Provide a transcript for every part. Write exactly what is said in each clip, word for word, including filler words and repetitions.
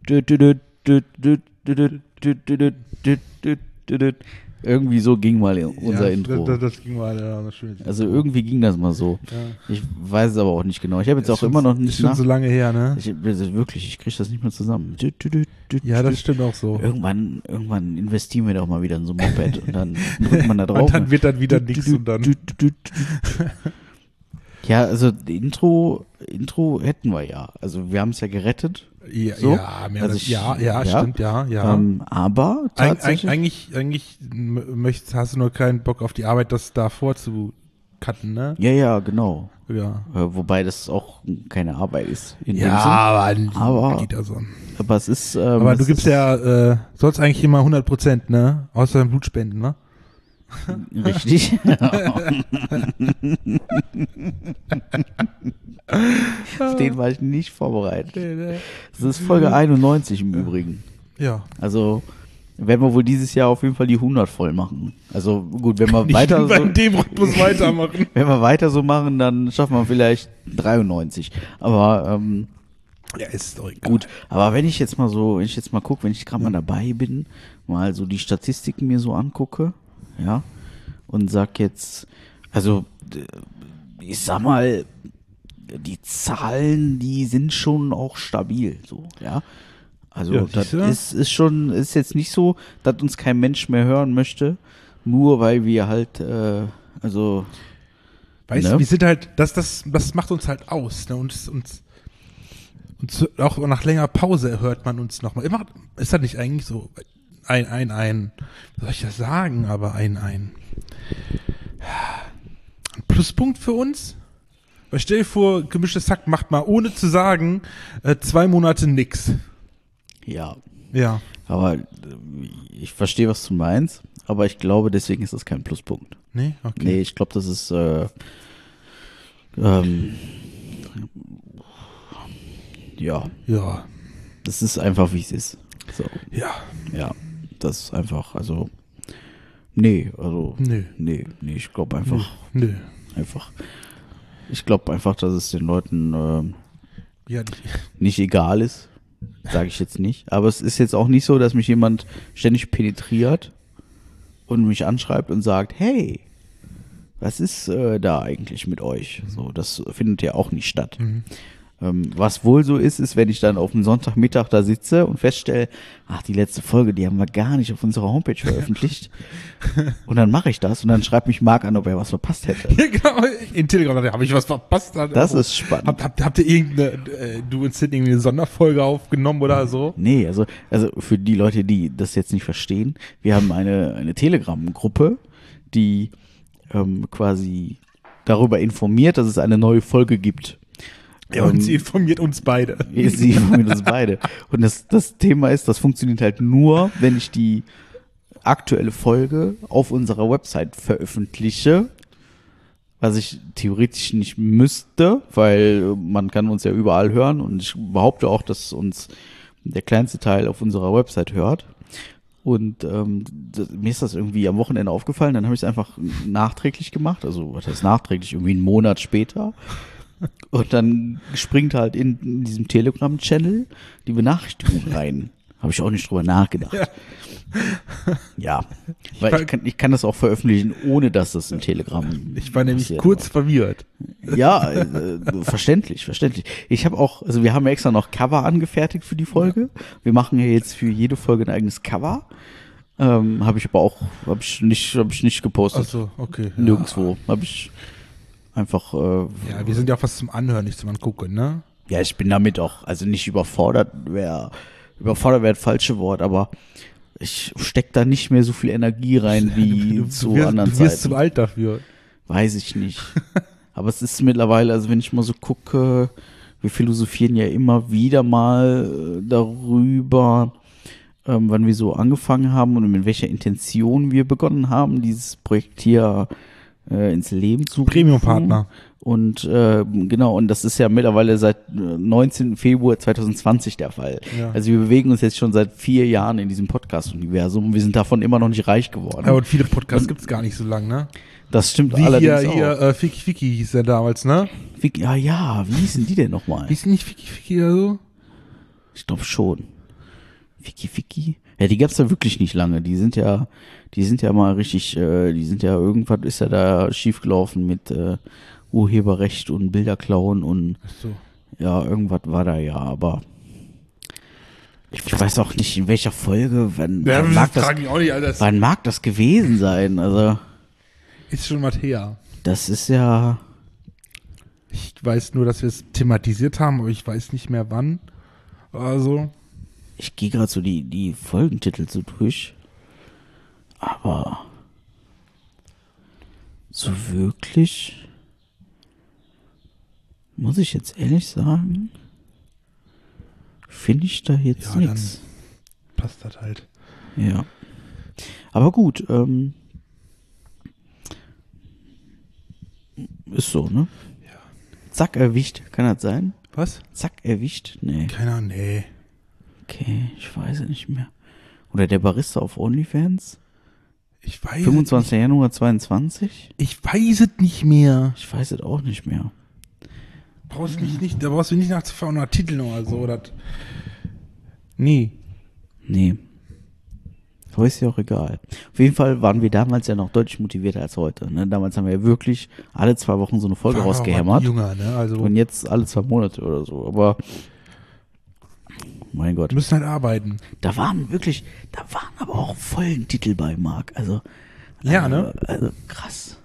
Irgendwie so ging mal unser ja, Intro. Das, das ging mal, ja, das schön. Also irgendwie ging das mal so. Ja. Ich weiß es aber auch nicht genau. Ich habe jetzt Ist auch schon, immer noch nicht ist schon nach... so lange her, ne? Ich, wirklich, ich kriege das nicht mehr zusammen. Ja, das stimmt auch so. Irgendwann, irgendwann investieren wir doch mal wieder in so ein Moped und dann drückt man da drauf. Und dann wird dann wieder nichts und dann... Ja, also Intro, Intro hätten wir ja. Also wir haben es ja gerettet. Ja, so. ja, mehr also das, ich, ja, ja, ja, stimmt, ja, ja. Ähm, aber Eig tatsächlich... eigentlich, eigentlich möchtest, hast du nur keinen Bock auf die Arbeit, das davor zu cutten, ne? Ja, ja, genau. Ja. Äh, wobei das auch keine Arbeit ist. In Ja, dem Sinn. aber, aber, geht also. aber es ist... Ähm, aber du es gibst ist, ja, äh, sollst eigentlich immer hundert Prozent, ne? Außer beim Blutspenden, ne? Richtig. Auf den war ich nicht vorbereitet. Das ist Folge einundneunzig im Übrigen. Ja. Also werden wir wohl dieses Jahr auf jeden Fall die hundert voll machen. Also gut, wenn wir Nicht weiter so, in dem Rhythmus weitermachen. wenn wir weiter so machen, dann schaffen wir vielleicht dreiundneunzig. Aber ähm, Ja, ist doch egal. gut, aber wenn ich jetzt mal so, wenn ich jetzt mal gucke, wenn ich gerade mal dabei bin, mal so die Statistiken mir so angucke, ja, und sag jetzt, also ich sag mal, die Zahlen, die sind schon auch stabil, so, ja. Also Ja, das siehste? ist, ist schon, ist jetzt nicht so, dass uns kein Mensch mehr hören möchte, nur weil wir halt, äh, also Weißt ne? du, wir sind halt, das, das, das macht uns halt aus, ne? Und, und, und auch nach längerer Pause hört man uns nochmal. Immer, ist das nicht eigentlich so ein, ein, ein, wie soll ich das sagen, aber ein, ein, ein Pluspunkt für uns? Weil stell dir vor, gemischtes Hack macht mal, ohne zu sagen, äh, zwei Monate nix. ja. Ja. Aber äh, ich verstehe, was du meinst, aber ich glaube, deswegen ist das kein Pluspunkt. Nee? Okay. Nee, ich glaube, das ist äh, ähm, ja, Ja. das ist einfach, wie es ist. So, Ja. ja, das ist einfach, also, nee, also, Nö. nee, nee, ich glaube einfach, Nö. einfach, ich glaube einfach, dass es den Leuten äh, Ja, nicht egal ist, sage ich jetzt nicht. Aber es ist jetzt auch nicht so, dass mich jemand ständig penetriert und mich anschreibt und sagt, hey, was ist äh, da eigentlich mit euch? So, das findet ja auch nicht statt. Mhm. Ähm, was wohl so ist, ist, wenn ich dann auf dem Sonntagmittag da sitze und feststelle, ach, die letzte Folge, die haben wir gar nicht auf unserer Homepage veröffentlicht. Und dann mache ich das und dann schreibt mich Marc an, ob er was verpasst hätte. Ja, genau. In Telegram habe ich was verpasst. Das ist spannend. Habt, habt, habt ihr irgendeine, äh, du und Sid irgendwie eine Sonderfolge aufgenommen oder so? Nee, also, also für die Leute, die das jetzt nicht verstehen, wir haben eine, eine Telegram-Gruppe, die ähm, quasi darüber informiert, dass es eine neue Folge gibt. Ja, und sie informiert uns beide. Sie informiert uns beide. Und das, das Thema ist, das funktioniert halt nur, wenn ich die aktuelle Folge auf unserer Website veröffentliche, was ich theoretisch nicht müsste, weil man kann uns ja überall hören und ich behaupte auch, dass uns der kleinste Teil auf unserer Website hört. Und ähm, das, mir ist das irgendwie am Wochenende aufgefallen, dann habe ich es einfach nachträglich gemacht, also was heißt nachträglich, irgendwie einen Monat später. Und dann springt halt in, in diesem Telegram-Channel die Benachrichtigung rein. Habe ich auch nicht drüber nachgedacht. Ja, ja, weil ich kann, ich kann das auch veröffentlichen, ohne dass das im Telegram Ich war nämlich passiert kurz war. verwirrt. Ja, äh, verständlich, verständlich. Ich habe auch, also wir haben extra noch Cover angefertigt für die Folge. Wir machen ja jetzt für jede Folge ein eigenes Cover. Ähm, habe ich aber auch, habe ich nicht, habe ich nicht gepostet. Ach so, okay. Ja. Nirgendwo. Habe ich einfach. Äh, Ja, wir sind ja auch was zum Anhören, nicht zum Angucken, ne? Ja, ich bin damit auch, also nicht überfordert, wäre überfordert wäre das falsche Wort, aber ich steck da nicht mehr so viel Energie rein wie du, zu du wirst, anderen du wirst Zeiten. zum alt dafür. Weiß ich nicht. Aber es ist mittlerweile, also wenn ich mal so gucke, wir philosophieren ja immer wieder mal äh, darüber, ähm, wann wir so angefangen haben und mit welcher Intention wir begonnen haben, dieses Projekt hier äh, ins Leben zu rufen. Premium-Partner. Und äh, genau, und das ist ja mittlerweile seit neunzehnten Februar zweitausendzwanzig der Fall. Ja. Also wir bewegen uns jetzt schon seit vier Jahren in diesem Podcast-Universum und wir sind davon immer noch nicht reich geworden. Ja, und viele Podcasts gibt's gar nicht so lang, ne? Das stimmt Wie allerdings hier, auch. hier, äh, Fiki Fiki hieß der damals, ne? Wie, ja, ja, wie hießen die denn nochmal? Hieß nicht Fiki Fiki oder so? Ich glaube schon. Ficky Ficky. Ja, die gab's da wirklich nicht lange. Die sind ja, die sind ja mal richtig, äh, die sind ja, irgendwas ist ja da schiefgelaufen mit äh, Urheberrecht und Bilderklauen und Ach so. ja, irgendwas war da ja, aber ich weiß auch nicht, in welcher Folge, wann, Ja, wann, mag, das, frag ich auch nicht, Alter. Das wann mag das gewesen sein? Also, ist schon was her. das ist ja, Ich weiß nur, dass wir es thematisiert haben, aber ich weiß nicht mehr wann. Also, ich gehe gerade so die, die Folgentitel so durch, aber so wirklich, muss ich jetzt ehrlich sagen, finde ich da jetzt Ja, nichts. passt das halt. Ja. Aber gut, ähm, ist so, ne? Ja. Zack, erwischt. Kann das sein? Was? Zack, erwischt? Nee. Keiner, nee. Okay, ich weiß es nicht mehr. Oder der Barista auf OnlyFans? Ich weiß fünfundzwanzigster Januar zweiundzwanzig? es nicht. Ich weiß es nicht mehr. Ich weiß es auch nicht mehr. Brauchst mich nicht, da brauchst du nicht nachzufahren oder Titel oder so. Oder nee. Nee. Aber ist ja auch egal. Auf jeden Fall waren wir damals ja noch deutlich motivierter als heute. Ne? Damals haben wir ja wirklich alle zwei Wochen so eine Folge War aber rausgehämmert. Jünger, ne? Also, Und jetzt alle zwei Monate oder so. Aber mein Gott. wir müssen halt arbeiten. Da waren wirklich, da waren aber auch vollen Titel bei, Marc. Also, Ja, äh, ne? Also krass.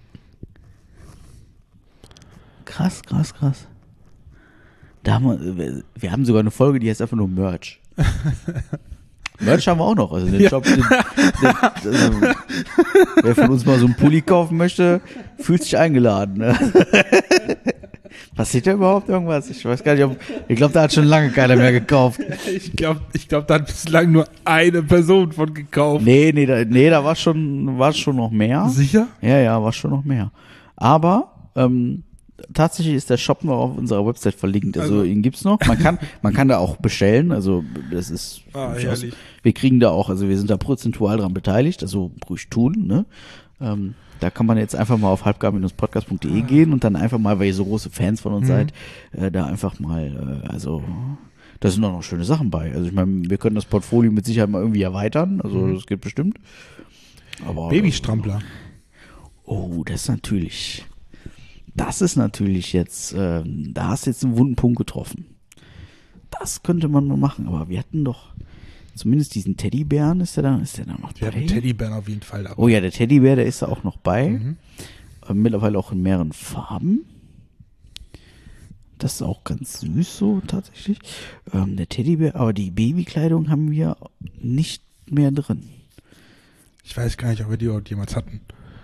Krass, krass, krass. Da haben wir, wir haben sogar eine Folge, die heißt einfach nur Merch. Merch haben wir auch noch. Also den Ja. Shop, den, den, also, wer von uns mal so einen Pulli kaufen möchte, fühlt sich eingeladen. Ne? Passiert da überhaupt irgendwas? Ich weiß gar nicht, ob, ich glaube, da hat schon lange keiner mehr gekauft. Ich glaube, ich glaub, da hat bislang nur eine Person von gekauft. Nee, nee, da, nee, da war schon, war schon noch mehr. Sicher? Ja, ja, war schon noch mehr. Aber ähm, tatsächlich ist der Shop noch auf unserer Website verlinkt. Also, Also- ihn gibt's noch. Man kann, man kann da auch bestellen. Also das ist. Ah, durchaus- herrlich. wir kriegen da auch, also wir sind da prozentual dran beteiligt. Also ruhig tun. Ne? Ähm, da kann man jetzt einfach mal auf halbgar Bindestrich podcast punkt de gehen und dann einfach mal, weil ihr so große Fans von uns Mhm. seid, äh, da einfach mal, äh, also da sind auch noch schöne Sachen bei. Also ich meine, wir können das Portfolio mit Sicherheit mal irgendwie erweitern. Also Mhm. das geht bestimmt. Aber Babystrampler. Oh, das ist natürlich, das ist natürlich jetzt, ähm, da hast du jetzt einen wunden Punkt getroffen. Das könnte man mal machen, aber wir hatten doch zumindest diesen Teddybären, ist der da, ist der da noch Wir bei? hatten Teddybären auf jeden Fall dabei. Oh ja, der Teddybär, der ist da auch noch bei. Mhm. Äh, mittlerweile auch in mehreren Farben. Das ist auch ganz süß so tatsächlich. Ähm, der Teddybär, aber die Babykleidung haben wir nicht mehr drin. Ich weiß gar nicht, ob wir die überhaupt jemals hatten.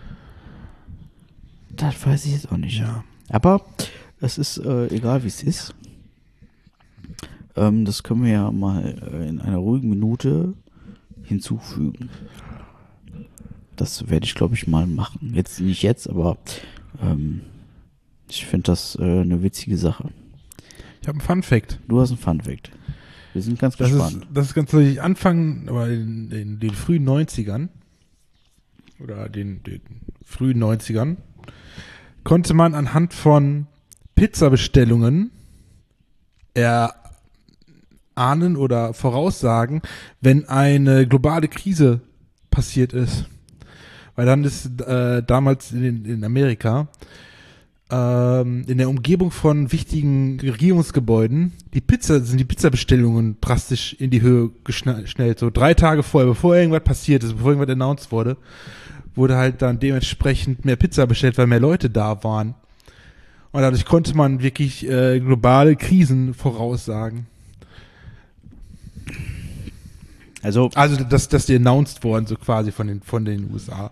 Das weiß ich jetzt auch nicht. Ja. Aber es ist äh, egal, wie es ist. Ähm, das können wir ja mal äh, in einer ruhigen Minute hinzufügen. Das werde ich, glaube ich, mal machen. Jetzt nicht jetzt, aber ähm, ich finde das äh, eine witzige Sache. Ich habe einen Fun-Fact. Du hast einen Funfact. Wir sind ganz Das ist, gespannt. das ist ganz lustig. Anfang, aber in, in den frühen neunzigern oder den, den frühen neunzigern konnte man anhand von Pizzabestellungen erahnen oder voraussagen, wenn eine globale Krise passiert ist. Weil dann ist äh, damals in, in Amerika ähm, in der Umgebung von wichtigen Regierungsgebäuden die Pizza, sind die Pizzabestellungen drastisch in die Höhe geschnellt. So drei Tage vorher, bevor irgendwas passiert ist, bevor irgendwas announced wurde, wurde halt dann dementsprechend mehr Pizza bestellt, weil mehr Leute da waren. Und dadurch konnte man wirklich äh, globale Krisen voraussagen. Also, Also, dass, dass die announced wurden, so quasi von den, von den U S A.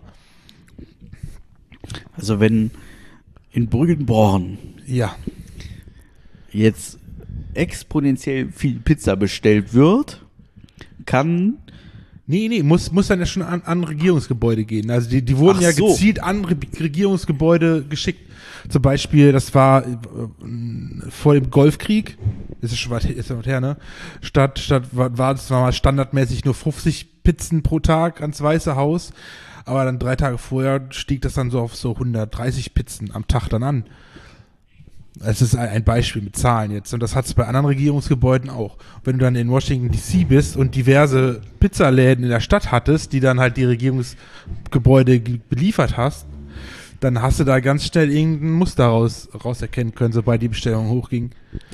also wenn in Brüggenborn Ja. jetzt exponentiell viel Pizza bestellt wird, kann Nee, nee, muss, muss dann ja schon an, an Regierungsgebäude gehen. Also die, die wurden Ach ja so. gezielt an Re Regierungsgebäude geschickt. Zum Beispiel, das war äh, vor dem Golfkrieg, ist es schon weit, ist schon weit her, ne? Statt, statt war, war das war mal standardmäßig nur fünfzig Pizzen pro Tag ans Weiße Haus. Aber dann drei Tage vorher stieg das dann so auf so hundertdreißig Pizzen am Tag dann an. Es ist ein Beispiel mit Zahlen jetzt und das hat es bei anderen Regierungsgebäuden auch. Wenn du dann in Washington D C bist und diverse Pizzaläden in der Stadt hattest, die dann halt die Regierungsgebäude ge- beliefert hast, dann hast du da ganz schnell irgendein Muster raus, raus erkennen können, sobald die Bestellung hochging.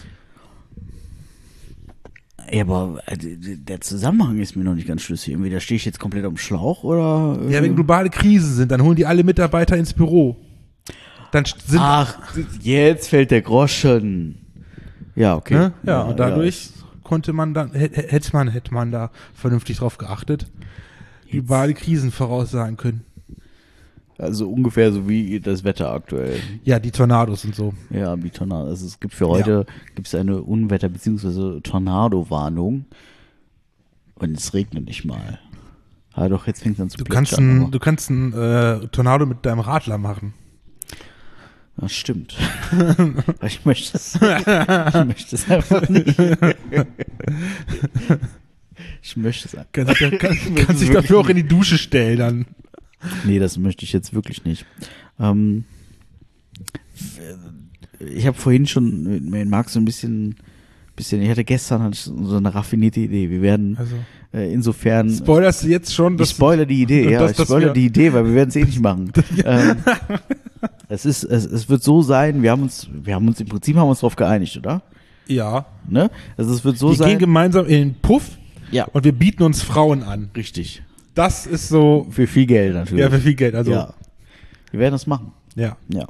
Ja, aber äh, der Zusammenhang ist mir noch nicht ganz schlüssig. Entweder stehe ich jetzt komplett am Schlauch oder. Äh, Ja, wenn globale Krisen sind, dann holen die alle Mitarbeiter ins Büro. Dann sind Ach, jetzt fällt der Groschen. Ja, okay. Ne? Ja, und dadurch konnte man dann, hätte hätte man, hätte man da vernünftig drauf geachtet, globale Krisen voraussagen können. Also ungefähr so wie das Wetter aktuell. Ja, die Tornados und so. Ja, die Tornado. Also es gibt für heute gibt es eine Unwetter- bzw. Tornado-Warnung. Und es regnet nicht mal. Ah, doch, jetzt fängt es an zu Du kannst plätschern, ein, aber- du kannst ein äh, Tornado mit deinem Radler machen. Das stimmt. Aber ich möchte es. Ich möchte es einfach nicht. Ich möchte es einfach. Kannst, dich da- kann, Ich möchte kannst dich es dafür auch in wirklich die Dusche stellen dann. Nee, das möchte ich jetzt wirklich nicht. Ähm, ich habe vorhin schon mit mit Marc so ein bisschen, bisschen, ich hatte gestern hatte ich so eine raffinierte Idee. Wir werden Also, äh, insofern. spoilerst du jetzt schon? Ich spoilere die Idee, ja, dass- ich dass spoilere wir- die Idee, weil wir werden es eh nicht machen. ähm, es ist, es, es wird so sein, wir haben uns, wir haben uns im Prinzip haben wir uns darauf geeinigt, oder? Ja. Ne? Also es wird so Wir sein. gehen gemeinsam in den Puff Ja, und wir bieten uns Frauen an. richtig. Das ist so, Für viel Geld natürlich. ja, für viel Geld. Also, ja. Wir werden das machen. ja. Ja.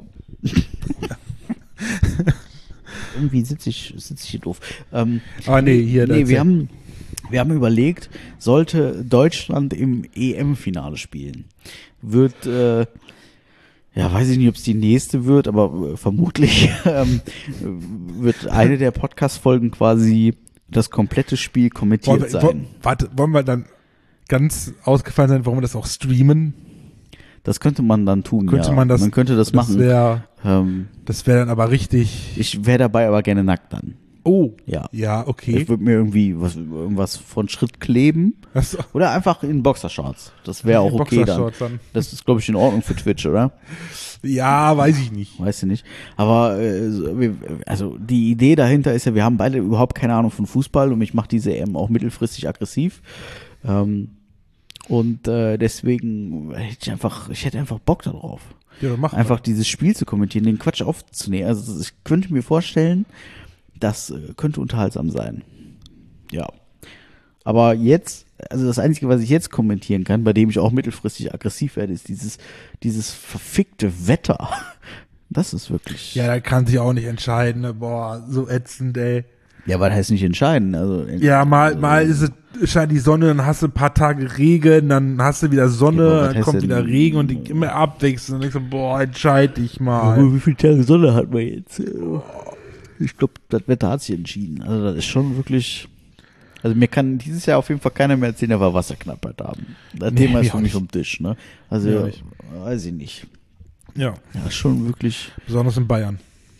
Irgendwie sitze ich, sitz ich hier doof. Ähm, Aber nee, hier, nee, das- wir haben, wir haben überlegt, sollte Deutschland im E M-Finale spielen, wird, äh, ja, weiß ich nicht, ob es die nächste wird, aber äh, vermutlich ähm, wird eine der Podcast-Folgen quasi das komplette Spiel kommentiert Wollen wir, sein. wollen, warte, wollen wir dann ganz ausgefallen sein, warum wir das auch streamen? Das könnte man dann tun, Könnte ja. man das, man könnte das, machen. Wär, Ähm, das wäre dann aber richtig. ich wäre dabei aber gerne nackt dann. Oh, Ja. ja, okay. Ich würde mir irgendwie was, irgendwas von Schritt kleben Das, oder einfach in Boxershorts. Das wäre auch okay dann. Boxershorts dann. Das ist, glaube ich, in Ordnung für Twitch, oder? Ja, weiß ich nicht. Weiß ich nicht. Aber äh, so, wir- also die Idee dahinter ist ja, wir haben beide überhaupt keine Ahnung von Fußball und mich macht diese E M auch mittelfristig aggressiv. Ähm, und äh, deswegen hätte ich einfach, ich hätte einfach Bock darauf. Ja, dann machen Einfach dieses Spiel zu kommentieren, den Quatsch aufzunehmen. Also ich könnte mir vorstellen, das äh, könnte unterhaltsam sein. Ja. Aber jetzt, also das Einzige, was ich jetzt kommentieren kann, bei dem ich auch mittelfristig aggressiv werde, ist dieses, dieses verfickte Wetter. Das ist wirklich. wir. Ja, da kann sich auch nicht entscheiden. Ne? Boah, so ätzend, ey. Ja, aber das heißt nicht entscheiden. Also, Ja, mal, mal ist es, scheint die Sonne, dann hast du ein paar Tage Regen, dann hast du wieder Sonne, Ja, aber was dann heißt kommt denn- wieder Regen und die immer abwechselnd. Und ich so, boah, entscheid dich mal. wie viele Tage Sonne hat man jetzt? Ich glaube, das Wetter hat sich entschieden. Also das ist schon wirklich. Also mir kann dieses Jahr auf jeden Fall keiner mehr erzählen, dass wir Wasserknappheit haben. Das Nee, Thema ist mir für auch mich nicht. vom Tisch, ne? Also Mir auch nicht. weiß ich nicht. Ja, Ja, schon wirklich. besonders in Bayern.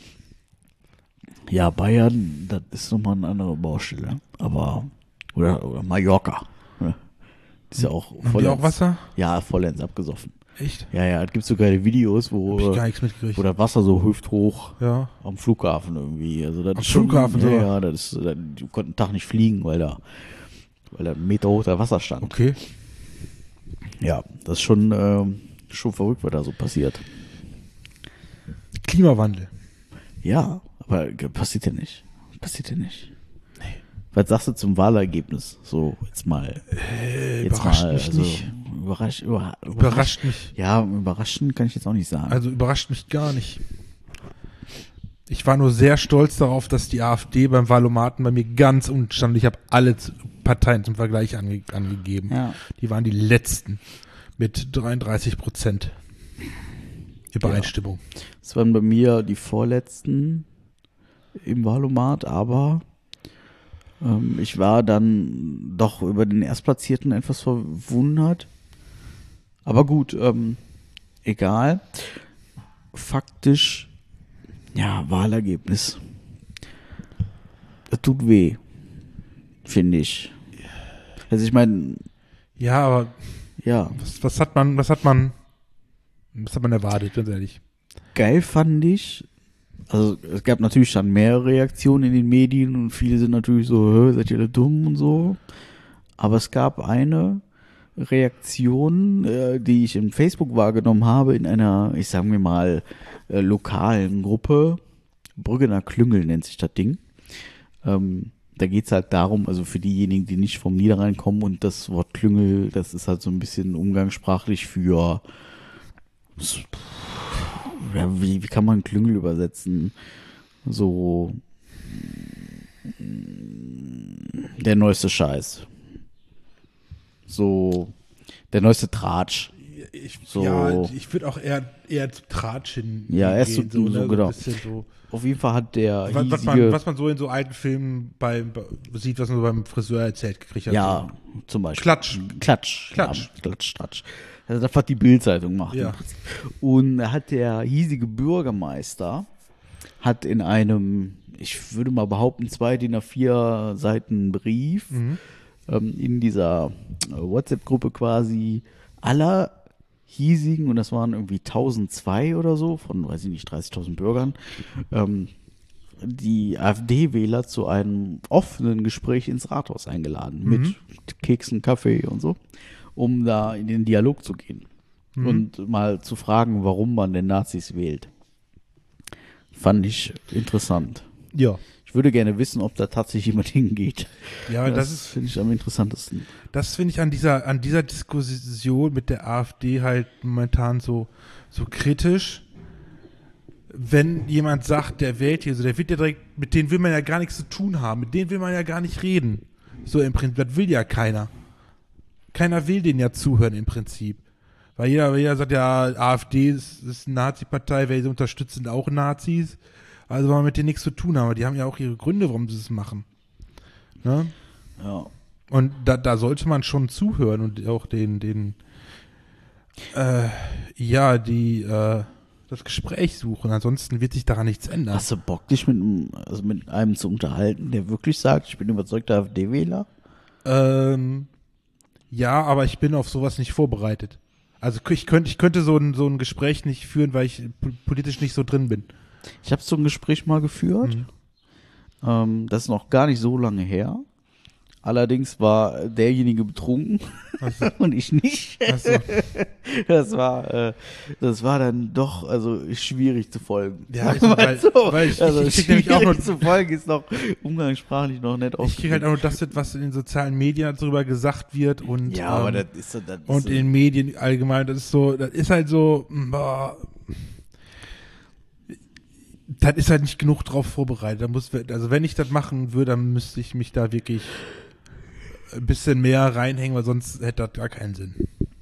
Ja, Bayern, das ist nochmal eine andere Baustelle. Aber, oder, oder Mallorca. Ne? Das ist ja auch Haben die auch Wasser? Ja, vollends abgesoffen. Echt? Ja, ja, es gibt so geile Videos, wo, Hab ich gar nichts mitgekriegt. wo das Wasser so hüfthoch Ja. am Flughafen irgendwie. Also das Am ist schon, Flughafen ja, sogar? ja, das ist, das- die konnten einen Tag nicht fliegen, weil da, weil da ein Meter hoch der Wasser stand. Okay. Ja, das ist schon, ähm, schon verrückt, was da so passiert. Klimawandel. Ja, aber ge- passiert ja nicht. Passiert ja nicht. Was sagst du zum Wahlergebnis? So, jetzt mal. Äh, Jetzt überrascht mal, mich also, nicht. Überrascht, über, Überrascht mich. Ja, überraschen kann ich jetzt auch nicht sagen. Also überrascht mich gar nicht. Ich war nur sehr stolz darauf, dass die AfD beim Wahlomaten bei mir ganz unten stand. Ich habe alle Z- Parteien zum Vergleich ange angegeben. ja. Die waren die letzten mit dreiunddreißig Prozent Übereinstimmung. Das waren bei mir die vorletzten im Wahlomat, aber ähm, ich war dann doch über den Erstplatzierten etwas verwundert. Aber gut, ähm, egal. Faktisch, ja, Wahlergebnis. Das tut weh, finde ich. Also ich meine, Ja, aber ja, was, was hat man, was hat man, was hat man erwartet, ganz ehrlich? geil fand ich, also es gab natürlich dann mehrere Reaktionen in den Medien und viele sind natürlich so, hä, seid ihr alle dumm und so. Aber es gab eine Reaktion, äh, die ich in Facebook wahrgenommen habe, in einer, ich sage mir mal, äh, lokalen Gruppe. Brüggener Klüngel nennt sich das Ding. Ähm, da geht's halt darum, also für diejenigen, die nicht vom Niederrhein kommen und das Wort Klüngel, das ist halt so ein bisschen umgangssprachlich für, ja, wie, wie kann man Klüngel übersetzen? So der neueste Scheiß. So der neueste Tratsch. Ich, So. Ja, ich würde auch eher, eher zu Tratsch hin. Ja, er ist so, gehen, so, ne? genau. ein bisschen so. Auf jeden Fall hat der Was, was, hiesige, man, was man so in so alten Filmen bei, bei, sieht, was man so beim Friseur erzählt gekriegt hat. ja, zum Beispiel. Klatsch. Klatsch. Klatsch. Ja, Klatsch, Tratsch. Also das, was die Bildzeitung macht. Ja. Und da hat der hiesige Bürgermeister hat in einem, ich würde mal behaupten, zwei D I N A vier Seiten Brief Mhm. ähm, in dieser äh, WhatsApp-Gruppe quasi aller hiesigen, und das waren irgendwie tausendzwei oder so, von, weiß ich nicht, dreißigtausend Bürgern, ähm, die AfD-Wähler zu einem offenen Gespräch ins Rathaus eingeladen, Mhm. mit Keksen, Kaffee und so, um da in den Dialog zu gehen Mhm. und mal zu fragen, warum man denn Nazis wählt. Fand ich interessant. Ja. Ich würde gerne wissen, ob da tatsächlich jemand hingeht. Ja, aber das das ist, finde ich am interessantesten. das finde ich an dieser, an dieser Diskussion mit der AfD halt momentan so, so kritisch. Wenn jemand sagt, der wählt hier, so, der wird ja direkt, mit denen will man ja gar nichts zu tun haben, mit denen will man ja gar nicht reden. So im Prinzip, das will ja keiner. Keiner will denen ja zuhören im Prinzip. Weil jeder, jeder sagt ja, AfD ist, ist eine Nazi-Partei, wer sie unterstützt, sind auch Nazis. Also wollen wir mit denen nichts zu tun haben. Aber die haben ja auch ihre Gründe, warum sie es machen. Ne? Ja. Und da, da sollte man schon zuhören und auch den, den, äh, ja, die, äh, das Gespräch suchen. Ansonsten wird sich daran nichts ändern. Hast du Bock, dich mit, einem- also mit einem zu unterhalten, der wirklich sagt, ich bin überzeugter AfD-Wähler? Ähm, ja, aber ich bin auf sowas nicht vorbereitet. Also ich könnte, ich könnte so ein, so ein Gespräch nicht führen, weil ich po- politisch nicht so drin bin. Ich habe so ein Gespräch mal geführt. Mhm. Ähm, das ist noch gar nicht so lange her. Allerdings war derjenige betrunken Also, und ich nicht. also, Das war, äh, das war dann doch also schwierig zu folgen. Ja, Sagen wir ist- mal weil- so. weil ich- also ich krieg nämlich auch schwierig nur- zu folgen ist noch umgangssprachlich noch nicht ich kriege halt auch nur das mit, was in den sozialen Medien darüber gesagt wird und, ja, aber ähm, das ist so, das ist und so, in den Medien allgemein, das ist so, das ist halt so, boah, das ist halt nicht genug drauf vorbereitet. Da muss, also wenn ich das machen würde, dann müsste ich mich da wirklich ein bisschen mehr reinhängen, weil sonst hätte das gar keinen Sinn.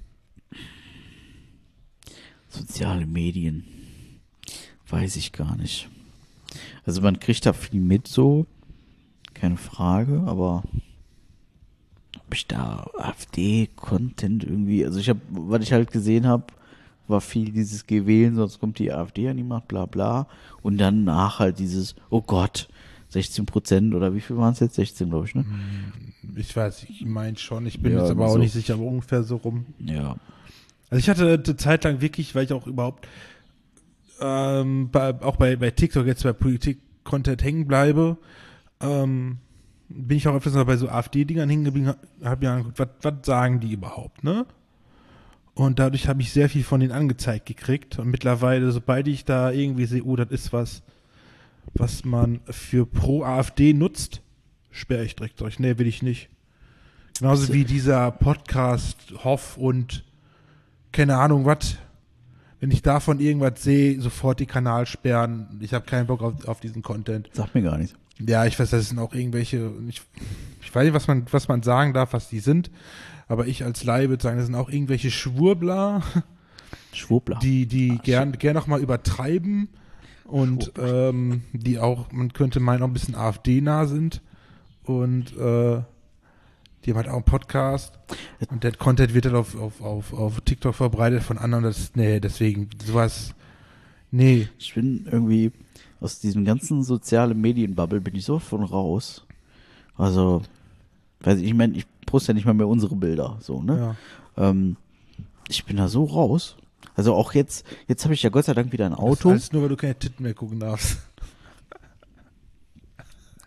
soziale Medien. Weiß ich gar nicht. Also man kriegt da viel mit so, keine Frage, aber ob ich da AfD-Content irgendwie, also ich habe, was ich halt gesehen habe, war viel dieses Geh wählen, sonst kommt die AfD an die Macht, bla bla. Und danach halt dieses, oh Gott, sechzehn Prozent oder wie viel waren es jetzt? sechzehn, glaube ich, ne? Ich weiß, ich meine schon, ich bin Ja, jetzt aber auch so. nicht sicher, aber ungefähr so rum. Ja. Also ich hatte eine Zeit lang wirklich, weil ich auch überhaupt ähm, bei, auch bei, bei TikTok jetzt bei Politik-Content hängen bleibe, ähm, bin ich auch öfters mal bei so AfD-Dingern hängen geblieben, habe mir angeguckt, was, was sagen die überhaupt, ne? Und dadurch habe ich sehr viel von denen angezeigt gekriegt. Und mittlerweile, sobald ich da irgendwie sehe, oh, das ist was, was man für Pro-AfD nutzt, sperre ich direkt durch. Nee, will ich nicht. Genauso wie dieser Podcast Hoff und keine Ahnung was. Wenn ich davon irgendwas sehe, sofort die Kanal sperren. Ich habe keinen Bock auf, auf diesen Content. Sagt mir gar nichts. Ja, ich weiß, das sind auch irgendwelche, ich, ich weiß nicht, was man, was man sagen darf, was die sind, aber ich als Laie würde sagen, das sind auch irgendwelche Schwurbler, Schwurbler. die, die Ach, gern, gern noch mal übertreiben und ähm, die auch, man könnte meinen, auch ein bisschen AfD-nah sind und äh, die haben halt auch einen Podcast und der Content wird dann auf, auf, auf, auf TikTok verbreitet von anderen, das, nee, deswegen, sowas, nee. Ich bin irgendwie aus diesem ganzen sozialen Medienbubble bin ich so von raus. Also, weiß ich, ich meine, ich poste ja nicht mal mehr unsere Bilder, so, ne? Ja. Ähm, ich bin da so raus. Also auch jetzt, jetzt habe ich ja Gott sei Dank wieder ein Das Auto. alles nur, weil du keine Titten mehr gucken darfst.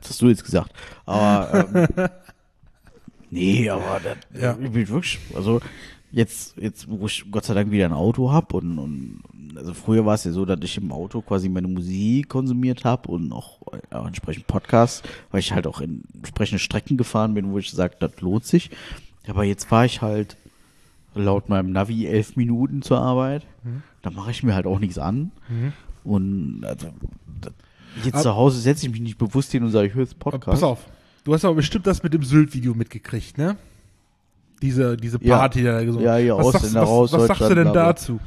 Das hast du jetzt gesagt. Aber ähm, nee, aber das, Ja. ich bin wirklich, also jetzt, jetzt, wo ich Gott sei Dank wieder ein Auto habe und, und also früher war es ja so, dass ich im Auto quasi meine Musik konsumiert habe und auch, auch entsprechend Podcasts, weil ich halt auch in entsprechende Strecken gefahren bin, wo ich sage, das lohnt sich. Aber jetzt fahre ich halt laut meinem Navi elf Minuten zur Arbeit. Mhm. Da mache ich mir halt auch nichts an. Mhm. Und also, das, jetzt Ab- zu Hause setze ich mich nicht bewusst hin und sage, ich höre jetzt Podcast. Pass auf, du hast aber bestimmt das mit dem Sylt-Video mitgekriegt, ne? Diese, diese Ja. Party, die da gesungen Ja, hier was sagst, Ausländer was, raus, was sagst du Deutschland, denn bla, bla. dazu?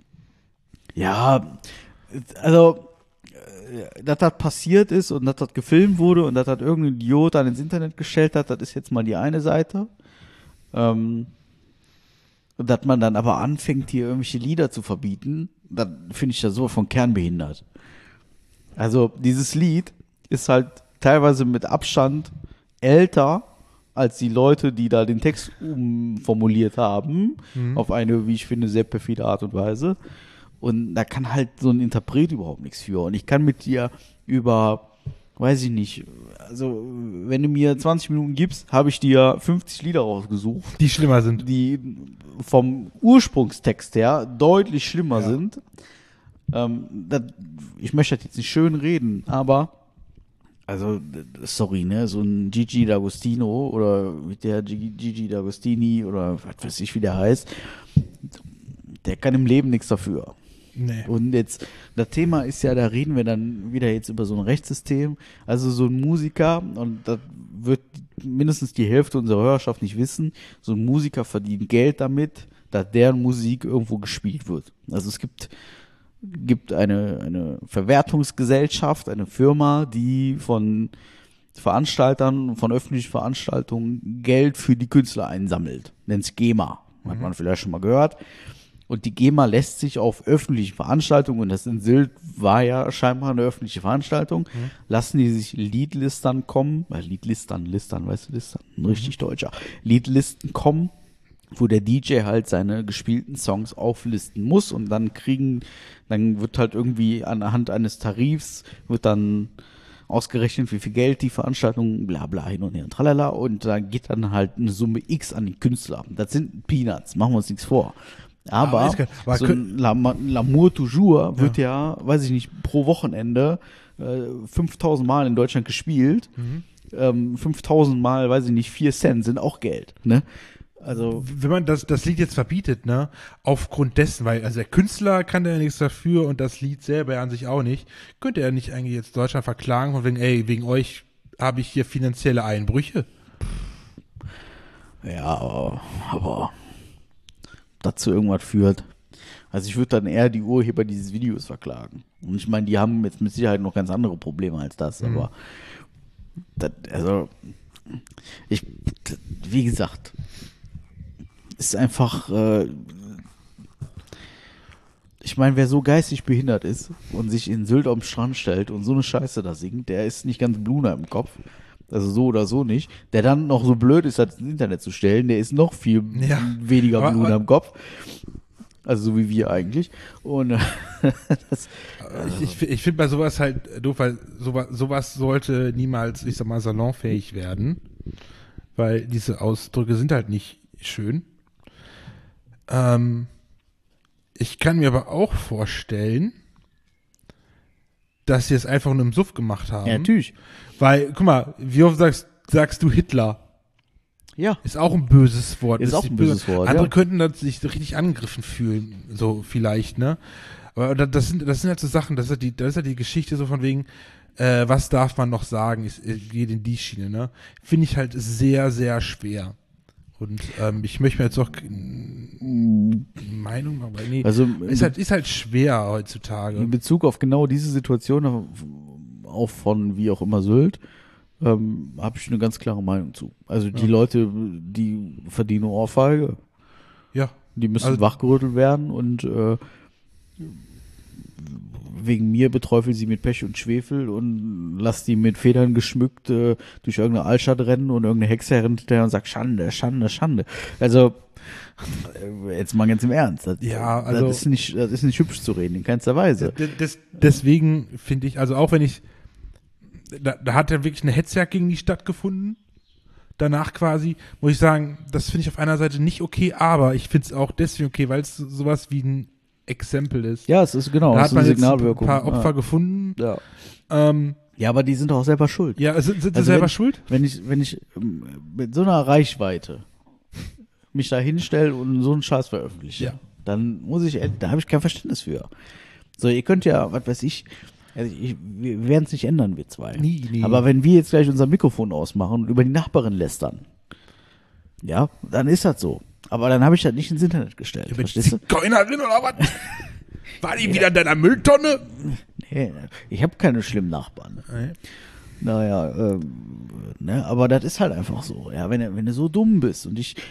Ja, also, äh, dass das passiert ist und dass das gefilmt wurde und dass das irgendein Idiot dann ins Internet gestellt hat, das ist jetzt mal die eine Seite. Ähm, und dass man dann aber anfängt, hier irgendwelche Lieder zu verbieten, dann finde ich das so von kernbehindert. Also, dieses Lied ist halt teilweise mit Abstand älter als die Leute, die da den Text umformuliert haben, Mhm. auf eine, wie ich finde, sehr perfide Art und Weise. Und da kann halt so ein Interpret überhaupt nichts für. Und ich kann mit dir über, weiß ich nicht, also wenn du mir zwanzig Minuten gibst, habe ich dir fünfzig Lieder rausgesucht, Die schlimmer sind. die vom Ursprungstext her deutlich schlimmer Ja. sind. Ähm, das, ich möchte das jetzt nicht schön reden, aber also, d- sorry, ne, so ein Gigi D'Agostino oder mit der Gigi, Gigi D'Agostini oder was weiß ich, wie der heißt, der kann im Leben nichts dafür. Nee. Und jetzt, das Thema ist ja, da reden wir dann wieder jetzt über so ein Rechtssystem, also so ein Musiker, und das wird mindestens die Hälfte unserer Hörerschaft nicht wissen, so ein Musiker verdient Geld damit, dass deren Musik irgendwo gespielt wird. Also es gibt gibt eine, eine Verwertungsgesellschaft, eine Firma, die von Veranstaltern, von öffentlichen Veranstaltungen Geld für die Künstler einsammelt. Nennt sich GEMA. Hat man vielleicht schon mal gehört. Und die GEMA lässt sich auf öffentlichen Veranstaltungen, und das in Sylt war ja scheinbar eine öffentliche Veranstaltung, Mhm. lassen die sich Liedlistern kommen, äh, Liedlistern, Listern, weißt du, Listern, ein richtig deutscher, Liedlisten kommen, wo der D J halt seine gespielten Songs auflisten muss, und dann kriegen, dann wird halt irgendwie anhand eines Tarifs, wird dann ausgerechnet, wie viel Geld die Veranstaltung, bla bla, hin und her und tralala, und da geht dann halt eine Summe X an den Künstler. Das sind Peanuts, machen wir uns nichts vor. Aber, Aber ist geil. Aber so kö- ein L'Am- L'amour toujours wird ja. weiß ich nicht, pro Wochenende äh, fünftausend Mal in Deutschland gespielt. Mhm. Ähm, fünftausend Mal, weiß ich nicht, vier Cent sind auch Geld, ne? Also, Wenn man das, das Lied jetzt verbietet, ne, aufgrund dessen, weil, also der Künstler kann da ja nichts dafür und das Lied selber ja an sich auch nicht, könnte er nicht eigentlich jetzt Deutschland verklagen von wegen, ey, wegen euch habe ich hier finanzielle Einbrüche? ja, aber, aber dazu irgendwas führt. Also ich würde dann eher die Urheber dieses Videos verklagen. Und ich meine, die haben jetzt mit Sicherheit noch ganz andere Probleme als das, Mhm. aber das, also ich, das, wie gesagt, ist einfach, äh, ich meine, wer so geistig behindert ist und sich in Sylt am Strand stellt und so eine Scheiße da singt, der ist nicht ganz Bluna im Kopf. Also so oder so nicht. Der dann noch so blöd ist, das ins Internet zu stellen, der ist noch viel Ja. weniger Aber- Bluna aber- im Kopf. Also so wie wir eigentlich. Und äh, das, Ich, ich, ich finde bei sowas halt doof, weil sowas, sowas sollte niemals, ich sag mal, salonfähig werden, weil diese Ausdrücke sind halt nicht schön. Ähm, ich kann mir aber auch vorstellen, dass sie es einfach nur im Suff gemacht haben. ja, natürlich. Weil, guck mal, wie oft sagst, sagst du Hitler? Ja. Ist auch ein böses Wort. Ist auch ein böses Wort, Andere ja. könnten das sich richtig angegriffen fühlen, so vielleicht, ne? Aber da- das sind, das sind halt so Sachen, das ist halt die, das ist halt die Geschichte so von wegen, äh, was darf man noch sagen, ist, äh, geht in die Schiene, ne? Finde ich halt sehr, sehr schwer. Und ähm, ich möchte mir jetzt auch eine Meinung, aber nee, Also ist halt, ist halt schwer heutzutage. in Bezug auf genau diese Situation, auch von wie auch immer Sylt, ähm, habe ich eine ganz klare Meinung zu. Also die Ja. Leute, die verdienen eine Ohrfeige, Ja, die müssen Also- wachgerüttelt werden, und äh, wegen mir beträufel sie mit Pech und Schwefel und lass die mit Federn geschmückt äh, durch irgendeine Altstadt rennen, und irgendeine Hexe rennt hinterher und sagt Schande, Schande, Schande. Also äh, jetzt mal ganz im Ernst. Das, Ja, also- das ist nicht, das ist nicht hübsch zu reden, in keinster Weise. D- des, deswegen finde ich, also auch wenn ich, da, da hat ja wirklich eine Hetzjagd gegen die stattgefunden. Danach quasi, muss ich sagen, das finde ich auf einer Seite nicht okay, aber ich finde es auch deswegen okay, weil es sowas wie ein Exempel ist. Ja, es ist genau, Da es hat ist man eine jetzt ein Signalwirkung. paar Opfer ja. gefunden. Ja. Ähm, ja, aber die sind doch auch selber schuld. ja, sind, sind sie Also selber wenn, schuld? Wenn ich, wenn ich ähm, mit so einer Reichweite mich da hinstelle und so einen Scheiß veröffentliche, Ja. dann muss ich, da habe ich kein Verständnis für. So, ihr könnt ja, was weiß ich, also ich wir werden es nicht ändern, wir zwei. Nie, nie. Aber wenn wir jetzt gleich unser Mikrofon ausmachen und über die Nachbarin lästern, ja, dann ist das so. Aber dann habe ich das nicht ins Internet gestellt. Verstehst du? Zigeunerin oder was? War die wieder in deiner Mülltonne? Nee, ich habe keine schlimmen Nachbarn. Nee. Naja, ähm, ne, aber das ist halt einfach so. Ja, wenn, du- wenn du so dumm bist und ich,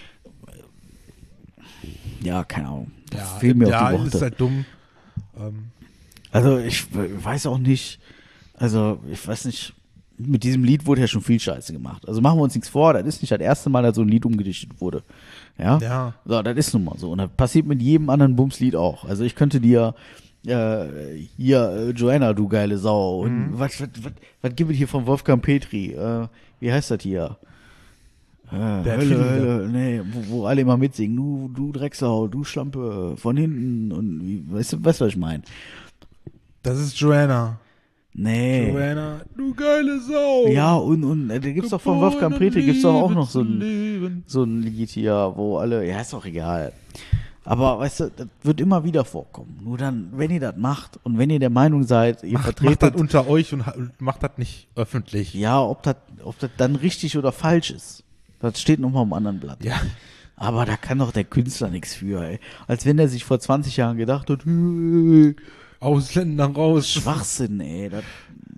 ja, keine Ahnung. Da Ja, fehlen mir ja auch die ist Worte. halt dumm. Ähm, Also ich w- weiß auch nicht, also ich weiß nicht, mit diesem Lied wurde ja schon viel Scheiße gemacht. Also machen wir uns nichts vor, das ist nicht das erste Mal, dass so ein Lied umgedichtet wurde. Ja? Ja. So, das ist nun mal so. Und das passiert mit jedem anderen Bumslied auch. Also ich könnte dir äh, hier, äh, Joanna, du geile Sau. Und Mhm. was, was, was, was gibt es hier von Wolfgang Petri? Äh, wie heißt das hier? Äh, hat Hölle, viele Hölle, nee, wo, wo alle immer mitsingen. Du, du Drecksau, du Schlampe, von hinten. Und wie, weißt du, weißt du, was ich meine? Das ist Joanna. Nee. Joanna, du geile Sau. Ja, und, und äh, da gibt's doch von Wolfgang Geboren, Petri, gibt's doch auch Liebe noch so zu ein, leben. so ein Lied hier, wo alle, ja, ist doch egal. Aber, weißt du, das wird immer wieder vorkommen. Nur dann, wenn ihr das macht und wenn ihr der Meinung seid, ihr Macht, macht vertretet, das unter euch und ha- macht das nicht öffentlich. ja, ob das ob das dann richtig oder falsch ist, das steht nochmal am anderen Blatt. Ja. Aber da kann doch der Künstler nichts für, ey. Als wenn er sich vor zwanzig Jahren gedacht hat, äh, Ausländer raus. Schwachsinn, ey. Das,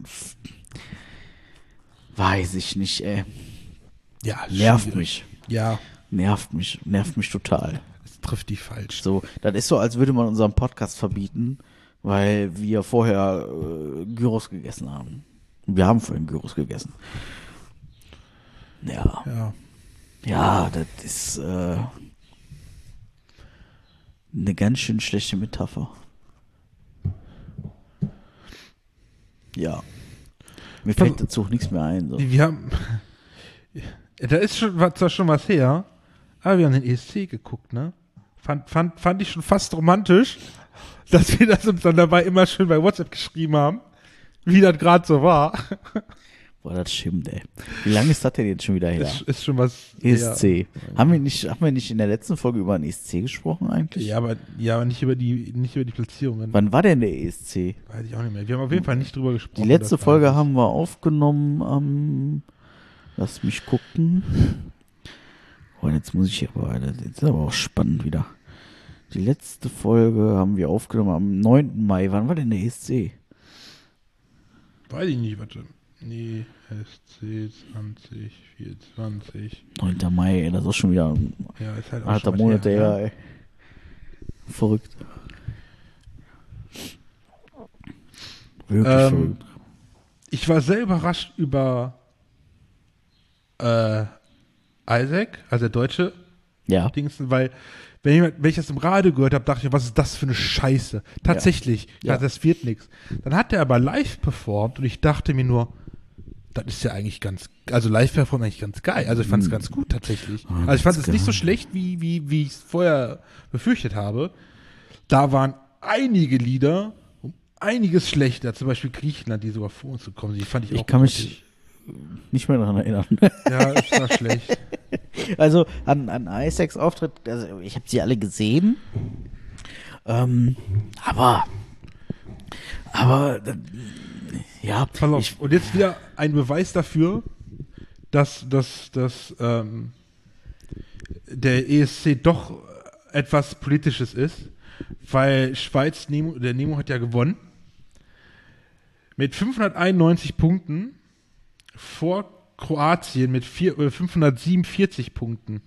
weiß ich nicht, ey. Ja, Nervt schwierig. mich. Ja, Nervt mich. Nervt mich total. es trifft die falsch. So, das ist so, als würde man unseren Podcast verbieten, weil wir vorher äh, Gyros gegessen haben. Wir haben vorhin Gyros gegessen. Ja, Ja. ja, das ist äh, eine ganz schön schlechte Metapher. Ja. Mir Pass- fällt dazu auch nichts mehr ein. So. Wir haben. Da ist schon, war zwar schon was her, aber wir haben den E S C geguckt, ne? Fand, fand, fand ich schon fast romantisch, dass wir das uns dann dabei immer schön bei WhatsApp geschrieben haben, wie das gerade so war. Boah, das stimmt, ey. Wie lange ist das denn jetzt schon wieder her? Ist, ist schon was. E S C. Haben wir, nicht, haben wir nicht in der letzten Folge über den E S C gesprochen eigentlich? Ja, aber, ja, aber nicht über die, nicht über die Platzierungen. Wann war denn der E S C? Weiß ich auch nicht mehr. Wir haben auf jeden Fall nicht drüber gesprochen. Die letzte das Folge weiß ich. haben wir aufgenommen am, lass mich gucken. Oh, jetzt muss ich aber, das ist aber auch spannend wieder. Die letzte Folge haben wir aufgenommen am neunten Mai. Wann war denn der E S C? Weiß ich nicht, warte. Nee, S C zwanzig vierundzwanzig. neunter Mai, ey, das ist schon wieder ein Ja, ist halt auch alter schon was Monat her, her, ja. ey. Verrückt. Wirklich Ähm, verrückt. Ich war sehr überrascht über äh, Isaac, also der deutsche Ja. Dingsten, weil wenn, jemand, wenn ich das im Radio gehört habe, dachte ich mir, was ist das für eine Scheiße? Tatsächlich, Ja. ja. das wird nichts. Dann hat er aber live performt und ich dachte mir nur, das ist ja eigentlich ganz, also live performt eigentlich ganz geil. Also ich fand es ganz gut tatsächlich. Ah, Also ich fand ganz es nicht so geil. schlecht, wie, wie, wie ich es vorher befürchtet habe. Da waren einige Lieder um einiges schlechter, zum Beispiel Griechenland, die sogar vor uns gekommen sind. Die fand ich, Ich auch kann mich grottig. nicht mehr daran erinnern. Ja, es war schlecht. Also an, an Isaacs Auftritt, also ich habe sie alle gesehen. Ähm, aber, aber, äh, ja, Pass auf. ich, Und jetzt wieder ein Beweis dafür, dass, dass, dass ähm, der E S C doch etwas Politisches ist, weil Schweiz, Nemo, der Nemo hat ja gewonnen. Mit fünfhunderteinundneunzig Punkten vor Kroatien mit vier, äh, fünfhundertsiebenundvierzig Punkten.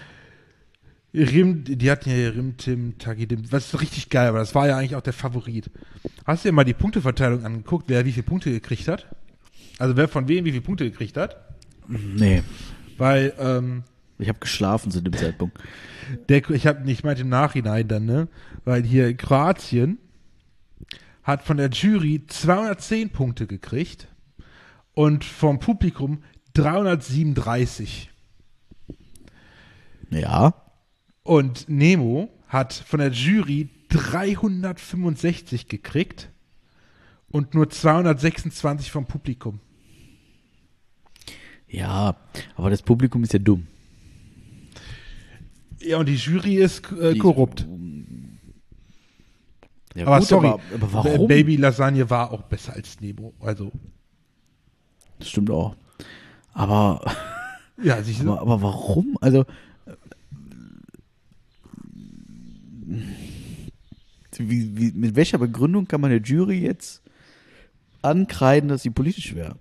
Rim, die hatten ja Rim, Tim, Tagidim, was ist richtig geil, aber das war ja eigentlich auch der Favorit. Hast du dir mal die Punkteverteilung angeguckt, wer wie viele Punkte gekriegt hat? Also wer von wem wie viele Punkte gekriegt hat? nee, Weil, ähm, ich habe geschlafen zu dem Zeitpunkt. der, ich habe nicht, ich meinte im Nachhinein dann, ne? Weil hier Kroatien hat von der Jury zweihundertzehn Punkte gekriegt und vom Publikum dreihundertsiebenunddreißig. Ja. Und Nemo hat von der Jury dreihundertfünfundsechzig gekriegt und nur zweihundertsechsundzwanzig vom Publikum. Ja, aber das Publikum ist ja dumm. Ja, und die Jury ist äh, Die korrupt. Ist, ja, aber gut, sorry, aber, aber warum? Baby Lasagne war auch besser als Nemo. Also. Das stimmt auch. Aber, ja, siehst du? aber, aber warum? Also, wie, wie, mit welcher Begründung kann man der Jury jetzt ankreiden, dass sie politisch wäre?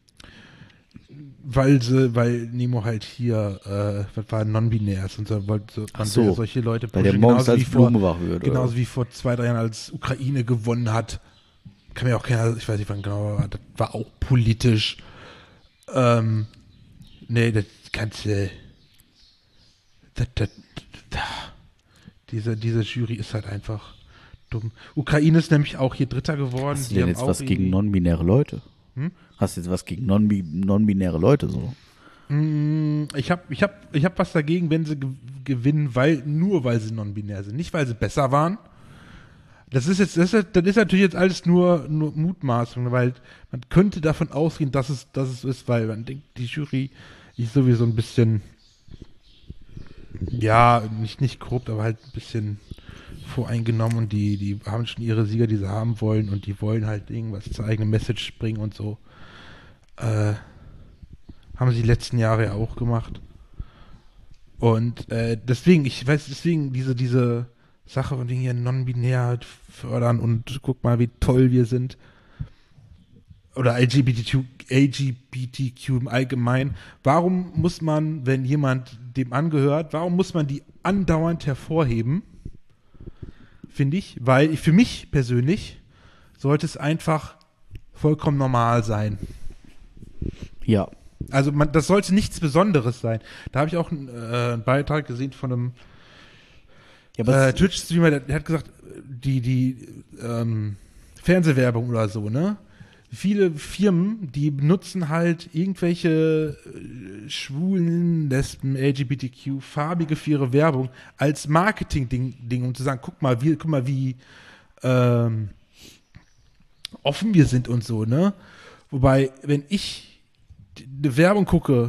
Weil sie, weil Nemo halt hier, äh, was war non-binär ist und so, wollte man Ach so, will ja solche Leute weil der pushen, morgens als wie vor- Blume wach wird. Genauso oder? wie vor zwei, drei Jahren, als Ukraine gewonnen hat. Kann mir auch keiner, ich weiß nicht wann genau, aber das war auch politisch. Ähm, nee, das ganze, das, das, das, diese, diese Jury ist halt einfach dumm. Ukraine ist nämlich auch hier Dritter geworden. Hast du Die denn haben jetzt auch was gegen irgendwie- non-binäre Leute? Hm? Hast du jetzt was gegen non-bi- non-binäre Leute so? Mm, Ich habe ich hab, ich hab was dagegen, wenn sie ge- gewinnen, weil nur weil sie non-binär sind, nicht weil sie besser waren. Das ist jetzt, das ist, das ist natürlich jetzt alles nur, nur Mutmaßung, weil man könnte davon ausgehen, dass es, dass es so ist, weil man denkt, die Jury ist sowieso ein bisschen, ja, nicht, nicht korrupt, aber halt ein bisschen voreingenommen und die, die haben schon ihre Sieger, die sie haben wollen und die wollen halt irgendwas zur eigenen Message bringen und so. Äh, haben sie die letzten Jahre ja auch gemacht. Und äh, deswegen, ich weiß, deswegen diese, diese Sache von wegen hier non-binär halt fördern und guck mal, wie toll wir sind. Oder L G B T Q, L G B T Q im Allgemeinen. Warum muss man, wenn jemand dem angehört, warum muss man die andauernd hervorheben? Finde ich. Weil ich, für mich persönlich sollte es einfach vollkommen normal sein. Ja. Also man, das sollte nichts Besonderes sein. Da habe ich auch einen, äh, einen Beitrag gesehen von einem Ja, aber äh, Twitch-Streamer, der, der hat gesagt, die, die ähm, Fernsehwerbung oder so, ne? Viele Firmen, die benutzen halt irgendwelche äh, schwulen, Lesben, L G B T Q, farbige für ihre Werbung als Marketing-Ding, Ding, um zu sagen, guck mal, wie, guck mal, wie ähm, offen wir sind und so, ne? Wobei, wenn ich eine Werbung gucke,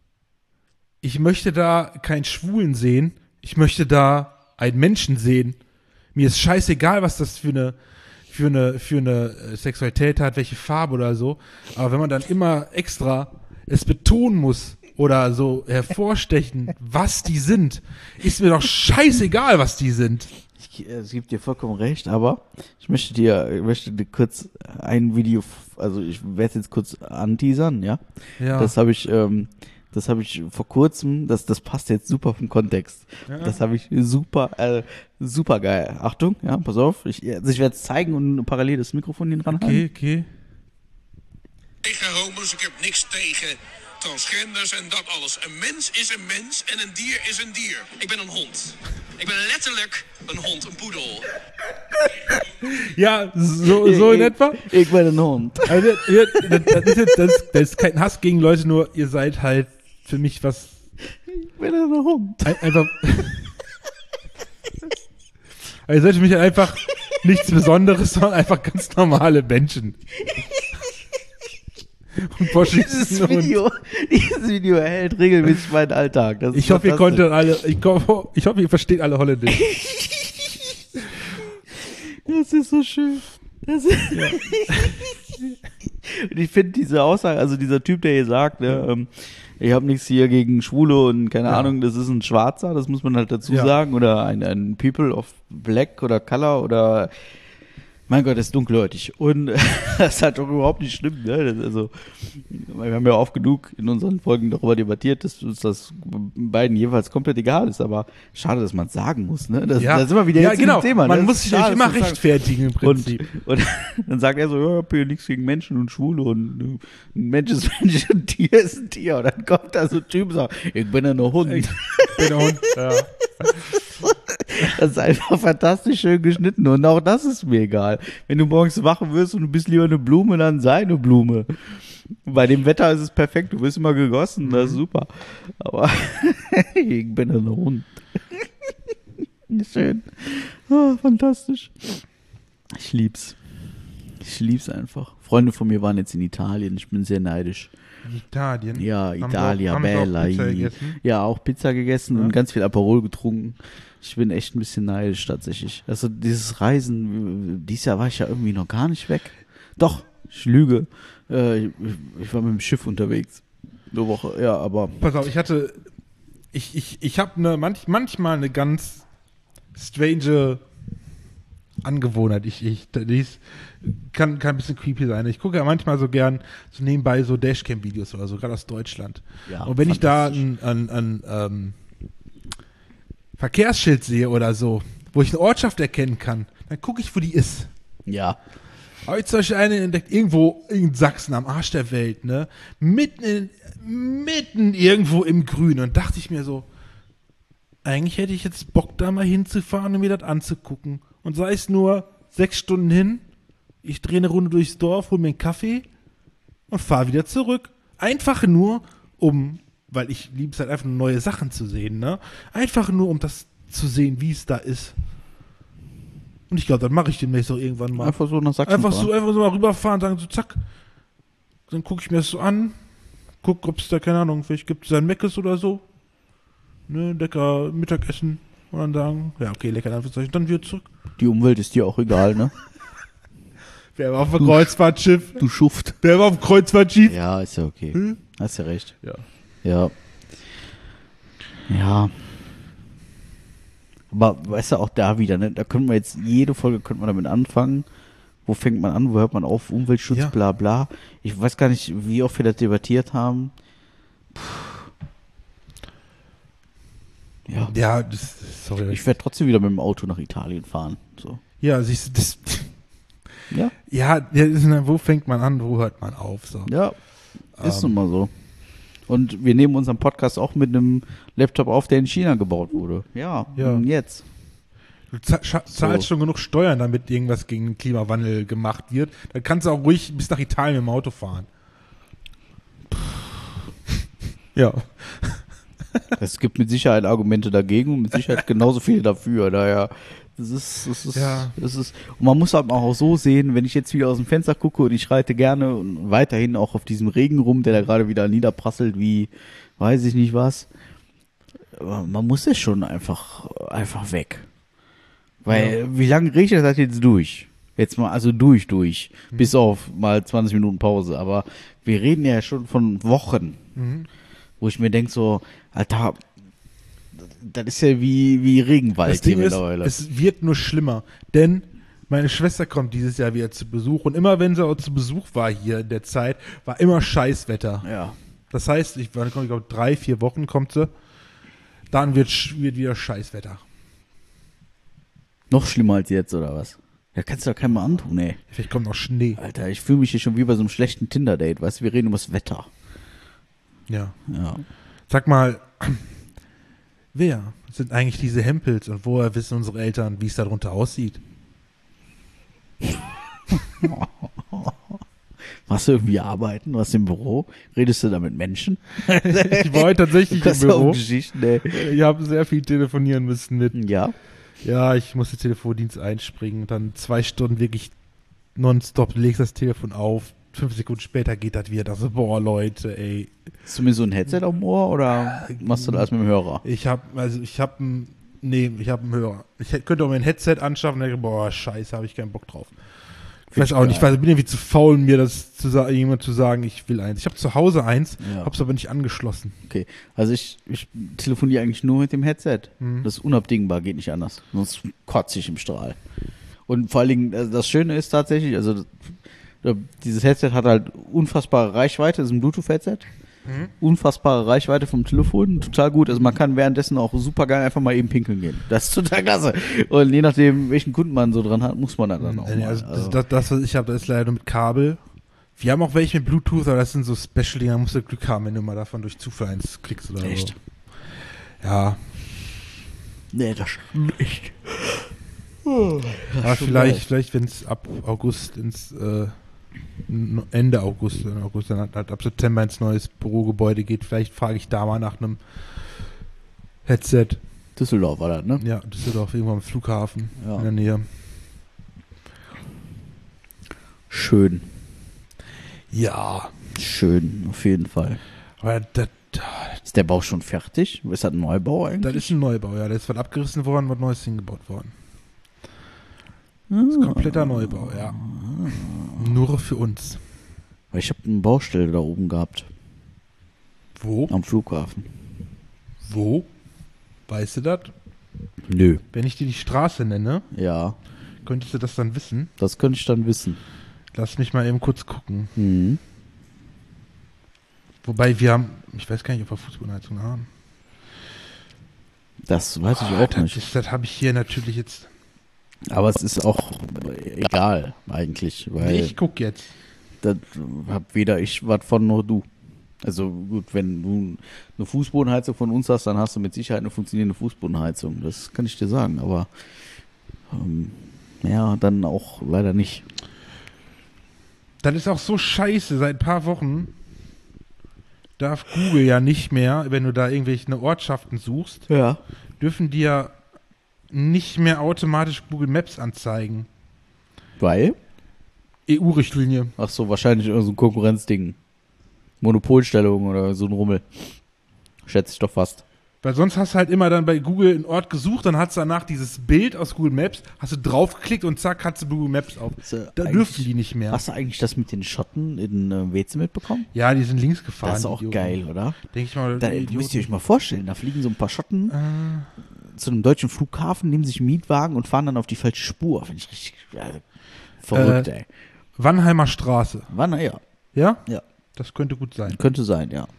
ich möchte da keinen Schwulen sehen, ich möchte da einen Menschen sehen. Mir ist scheißegal, was das für eine für eine für eine Sexualität hat, welche Farbe oder so. Aber wenn man dann immer extra es betonen muss oder so hervorstechen, was die sind, ist mir doch scheißegal, was die sind. Ich, äh, es gibt dir vollkommen recht, aber ich möchte dir, ich möchte dir kurz ein Video, f- also ich werde es jetzt kurz anteasern, ja. Ja. Das habe ich, ähm, das habe ich vor kurzem, das, das passt jetzt super vom Kontext. Ja. Das habe ich super, äh, super geil. Achtung, ja, pass auf, ich, also ich werde es zeigen und parallel das Mikrofon hier dran Okay, halten. okay. Tegen homo's, ik heb niks tegen transgenders en dat alles. Een mens is een mens en een dier is een dier. Ik ben een hond. Ik ben letterlijk een hond, een poedel. Ja, so, so in Ich- etwa. Ich bin ein Hund. Also, ihr- das, das, ist jetzt, das, das ist kein Hass gegen Leute, nur ihr seid halt für mich was Ich bin ein Hund. ein, einfach. Also ihr seid für mich einfach nichts Besonderes, sondern einfach ganz normale Menschen. Und Dieses Faschisten und Video, dieses Video erhält regelmäßig meinen Alltag. Das ist ich hoffe, ihr fantastisch. konntet alle, ich hoffe, ich hoffe, ihr versteht alle Holländisch. Das ist so schön. Das ist und ich finde diese Aussage, also dieser Typ, der hier sagt, ne, ähm, ich habe nichts hier gegen Schwule und keine Ja. Ahnung, das ist ein Schwarzer, das muss man halt dazu Ja. sagen, oder ein, ein People of Black oder Color oder mein Gott, das ist dunkelhäutig. Und das ist halt doch überhaupt nicht schlimm, ne? Das, also, wir haben ja oft genug in unseren Folgen darüber debattiert, dass uns das beiden jeweils komplett egal ist, aber schade, dass man es sagen muss, ne? Das, Ja, da sind wir wieder ja jetzt genau. im Thema. Man ne? muss Das sich ist nicht schade, immer dass man's sagen- rechtfertigen im Prinzip. und, und dann sagt er so, ja, ich hab hier nichts gegen Menschen und Schwule und äh, ein Mensch ist ein Mensch, ein Tier ist ein Tier. Und dann kommt da so ein Typ und sagt, ich bin ja nur Hund. Ich bin ein Hund. Ja. Das ist einfach fantastisch schön geschnitten und auch das ist mir egal. Wenn du morgens wach wirst und du bist lieber eine Blume, dann sei eine Blume. Bei dem Wetter ist es perfekt, du wirst immer gegossen, das ist super. Aber ich bin ein Hund. Schön. Oh, fantastisch. Ich lieb's. Ich lieb's einfach. Freunde von mir waren jetzt in Italien, ich bin sehr neidisch. Italien? Ja, Haben Italia, sie auch- haben sie auch Bella. Pizza i- gegessen? Ja, auch Pizza gegessen Ja. und ganz viel Aperol getrunken. Ich bin echt ein bisschen neidisch tatsächlich. Also dieses Reisen, dieses Jahr war ich ja irgendwie noch gar nicht weg. Doch, ich lüge. Äh, ich, ich war mit dem Schiff unterwegs. Eine Woche, ja, aber Pass auf, ich hatte, ich, ich, ich habe eine, manch, manchmal eine ganz strange Angewohnheit. Ich, ich, die ist, kann, kann ein bisschen creepy sein. Ich gucke ja manchmal so gern so nebenbei so Dashcam-Videos oder so, gerade aus Deutschland. ja. Und wenn ich da fantastisch. ein, ein, ein ähm, Verkehrsschild sehe oder so, wo ich eine Ortschaft erkennen kann, dann gucke ich, wo die ist. Ja, Habe ich zum Beispiel eine entdeckt, irgendwo in Sachsen, am Arsch der Welt, ne? Mitten, in, mitten irgendwo im Grün. Und dachte ich mir so, eigentlich hätte ich jetzt Bock, da mal hinzufahren und mir das anzugucken. Und sei es nur sechs Stunden hin, ich drehe eine Runde durchs Dorf, hol mir einen Kaffee und fahre wieder zurück. Einfach nur, um, weil ich liebe es halt einfach, neue Sachen zu sehen, ne? Einfach nur, um das zu sehen, wie es da ist. Und ich glaube, das mache ich demnächst auch irgendwann mal. einfach so nach Sachsen Einfach fahren. so, einfach so mal rüberfahren, sagen so, zack. Dann gucke ich mir das so an, guck, ob es da, keine Ahnung, vielleicht gibt es da ein Meckes oder so. Ne, lecker Mittagessen. Und dann sagen, ja, okay, lecker, dann dann wieder zurück. Die Umwelt ist dir auch egal, ne? Wer war auf dem Kreuzfahrtschiff? Du Schuft. Wer war auf dem Kreuzfahrtschiff? Ja, ist ja okay. Hm? Hast ja recht. Ja. Ja. Ja. Aber weißt du, auch da wieder, ne? Da können wir jetzt, jede Folge könnte man damit anfangen. Wo fängt man an, wo hört man auf? Umweltschutz, Ja. bla bla. Ich weiß gar nicht, wie oft wir das debattiert haben. Puh. Ja. Ja, das, sorry. Ich werde trotzdem wieder mit dem Auto nach Italien fahren. So. ja, siehst du, das, Ja, ja, ja, das ist eine- wo fängt man an, wo hört man auf? So. ja. Ist Ähm. nun mal so. Und wir nehmen unseren Podcast auch mit einem Laptop auf, der in China gebaut wurde. Ja, Ja. und jetzt. Du za- scha- zahlst So. schon genug Steuern, damit irgendwas gegen den Klimawandel gemacht wird. Dann kannst du auch ruhig bis nach Italien mit dem Auto fahren. Ja. Es gibt mit Sicherheit Argumente dagegen und mit Sicherheit genauso viele dafür. Daher, das ist, das ist, Ja. das ist, und man muss aber auch so sehen, wenn ich jetzt wieder aus dem Fenster gucke und ich reite gerne und weiterhin auch auf diesem Regen rum, der da gerade wieder niederprasselt, wie, weiß ich nicht was. Aber man muss es schon einfach, einfach weg. Weil, wie lange regnet das jetzt durch? Jetzt mal, also durch, durch. Mhm. Bis auf mal zwanzig Minuten Pause. Aber wir reden ja schon von Wochen. Mhm. Wo ich mir denke so, Alter, das ist ja wie, wie Regenwald Das Ding hier ist, mittlerweile. es wird nur schlimmer. Denn meine Schwester kommt dieses Jahr wieder zu Besuch. Und immer wenn sie auch zu Besuch war hier in der Zeit, war immer Scheißwetter. Ja. Das heißt, ich, ich glaube, drei, vier Wochen kommt sie. Dann wird, sch- wird wieder Scheißwetter. Noch schlimmer als jetzt, oder was? Ja, kannst du doch keinem mal antun, ey. Vielleicht kommt noch Schnee. Alter, ich fühle mich hier schon wie bei so einem schlechten Tinder-Date, weißt du, wir reden über das Wetter. Ja. Ja. Sag mal, wer sind eigentlich diese Hempels und woher wissen unsere Eltern, wie es darunter aussieht? Machst du irgendwie arbeiten, was im Büro? Redest du da mit Menschen? Ich war heute tatsächlich im Das ist auch Büro. Geschichten, ey. Ich habe sehr viel telefonieren müssen mit. Ja. Ja, ich musste Telefondienst einspringen. Dann zwei Stunden wirklich nonstop. Du legst das Telefon auf. Fünf Sekunden später geht das wieder. Das so, boah, Leute, ey. Hast du mir so ein Headset auf dem Ohr oder machst du das alles mit dem Hörer? Ich habe, also ich habe ein, nee, ich habe einen Hörer. Ich hätte- könnte auch mein Headset anschaffen und denke, boah, scheiße, habe ich keinen Bock drauf. Ich weiß auch nicht, ich weiß, ich bin irgendwie zu faul, mir das zu sagen, jemand zu sagen, ich will eins. Ich habe zu Hause eins, Ja. hab's aber nicht angeschlossen. Okay, also ich, ich telefoniere eigentlich nur mit dem Headset. Mhm. Das ist unabdingbar, geht nicht anders. Sonst kotze ich im Strahl. Und vor allen Dingen, also das Schöne ist tatsächlich, also das- dieses Headset hat halt unfassbare Reichweite, das ist ein Bluetooth-Headset. Mhm. Unfassbare Reichweite vom Telefon, total gut. Also man kann währenddessen auch super geil einfach mal eben pinkeln gehen. Das ist total klasse. Und je nachdem, welchen Kunden man so dran hat, muss man dann, dann auch Nee, mal. also, Also, Das, das, was ich habe, das ist leider nur mit Kabel. Wir haben auch welche mit Bluetooth, aber das sind so Special-Dinger, da musst du Glück haben, wenn du mal davon durch Zufall eins klickst oder Echt? so. Ja, nee, das ist echt. aber schon vielleicht, geil. vielleicht wenn es ab August ins, äh, Ende August, August dann halt ab September ins neues Bürogebäude geht. Vielleicht frage ich da mal nach einem Headset. Düsseldorf war das, ne? Ja, Düsseldorf, irgendwo am Flughafen Ja. in der Nähe. Schön. Ja, Schön, auf jeden Fall. aber das, Ist der Bau schon fertig? Ist das ein Neubau das eigentlich? ist ein Neubau, ja. Da ist was abgerissen worden, was Neues hingebaut worden. Das ist ein kompletter Neubau, ja. Nur für uns. Weil ich habe eine Baustelle da oben gehabt, Wo? am Flughafen. Wo? Weißt du das? Nö. Wenn ich dir die Straße nenne, Ja, könntest du das dann wissen? das könnte ich dann wissen. Lass mich mal eben kurz gucken. Mhm. Wobei wir haben, ich weiß gar nicht, ob wir Fußbodenheizung haben. Das weiß ich Ah, auch das nicht. ist- Das habe ich hier natürlich jetzt. Aber es ist auch egal eigentlich, weil Nee, ich guck jetzt. das hab weder ich was von noch du. Also gut, wenn du eine Fußbodenheizung von uns hast, dann hast du mit Sicherheit eine funktionierende Fußbodenheizung. Das kann ich dir sagen, aber ähm, ja, dann auch leider nicht. Das ist auch so scheiße. Seit ein paar Wochen darf Google ja nicht mehr, wenn du da irgendwelche Ortschaften suchst, Ja. dürfen die ja nicht mehr automatisch Google Maps anzeigen. Weil? E U-Richtlinie. Ach so, wahrscheinlich irgend so ein Konkurrenzding. Monopolstellung oder so ein Rummel. Schätze ich doch fast. Weil sonst hast du halt immer dann bei Google einen Ort gesucht, dann hast du danach dieses Bild aus Google Maps, hast du draufgeklickt und zack, hast du Google Maps auf. Ist, äh, Da eigentlich- dürfen die nicht mehr. Hast du eigentlich das mit den Schotten in äh, Weze mitbekommen? Ja, die sind links gefahren. Das ist auch die Idioten. geil, oder? Denke ich mal. Da die müsst ihr Idioten. euch mal vorstellen, da fliegen so ein paar Schotten Äh, zu einem deutschen Flughafen, nehmen sich einen Mietwagen und fahren dann auf die falsche Spur. Finde ich richtig äh, verrückt, Äh, ey. Wannheimer Straße. Wann? Ja, Ja? Ja. Das könnte gut sein. könnte sein, ja.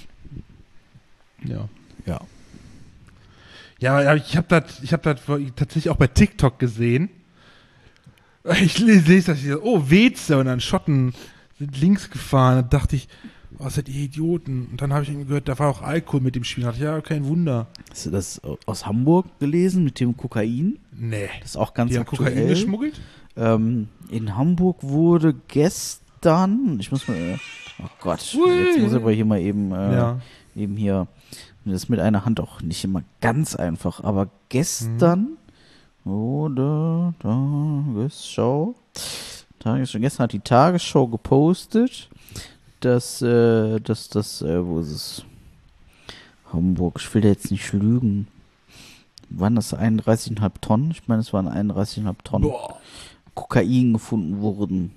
Ja. Ja. Ja, aber ich habe das ich hab das tatsächlich auch bei TikTok gesehen. Ich lese das hier, oh, Weze und dann Schotten sind links gefahren. Da dachte ich, oh, seid ihr Idioten. Und dann habe ich irgendwie gehört, da war auch Alkohol mit dem Spiel. Da dachte ich, ja, kein Wunder. Hast du das aus Hamburg gelesen mit dem Kokain? Nee. Das ist auch ganz Die haben aktuell. Kokain geschmuggelt? Ähm, in Hamburg wurde gestern, ich muss mal, äh, oh Gott, Ui. jetzt muss ich aber hier mal eben, äh, Ja. eben hier, das ist mit einer Hand auch nicht immer ganz einfach, aber gestern wurde Tagesschau, Tagesschau, gestern hat die Tagesschau gepostet, dass, äh, dass das, äh, wo ist es? Hamburg, ich will da jetzt nicht lügen. Waren das einunddreißig Komma fünf Tonnen? Ich meine, es waren einunddreißig Komma fünf Tonnen. Boah. Kokain gefunden wurden.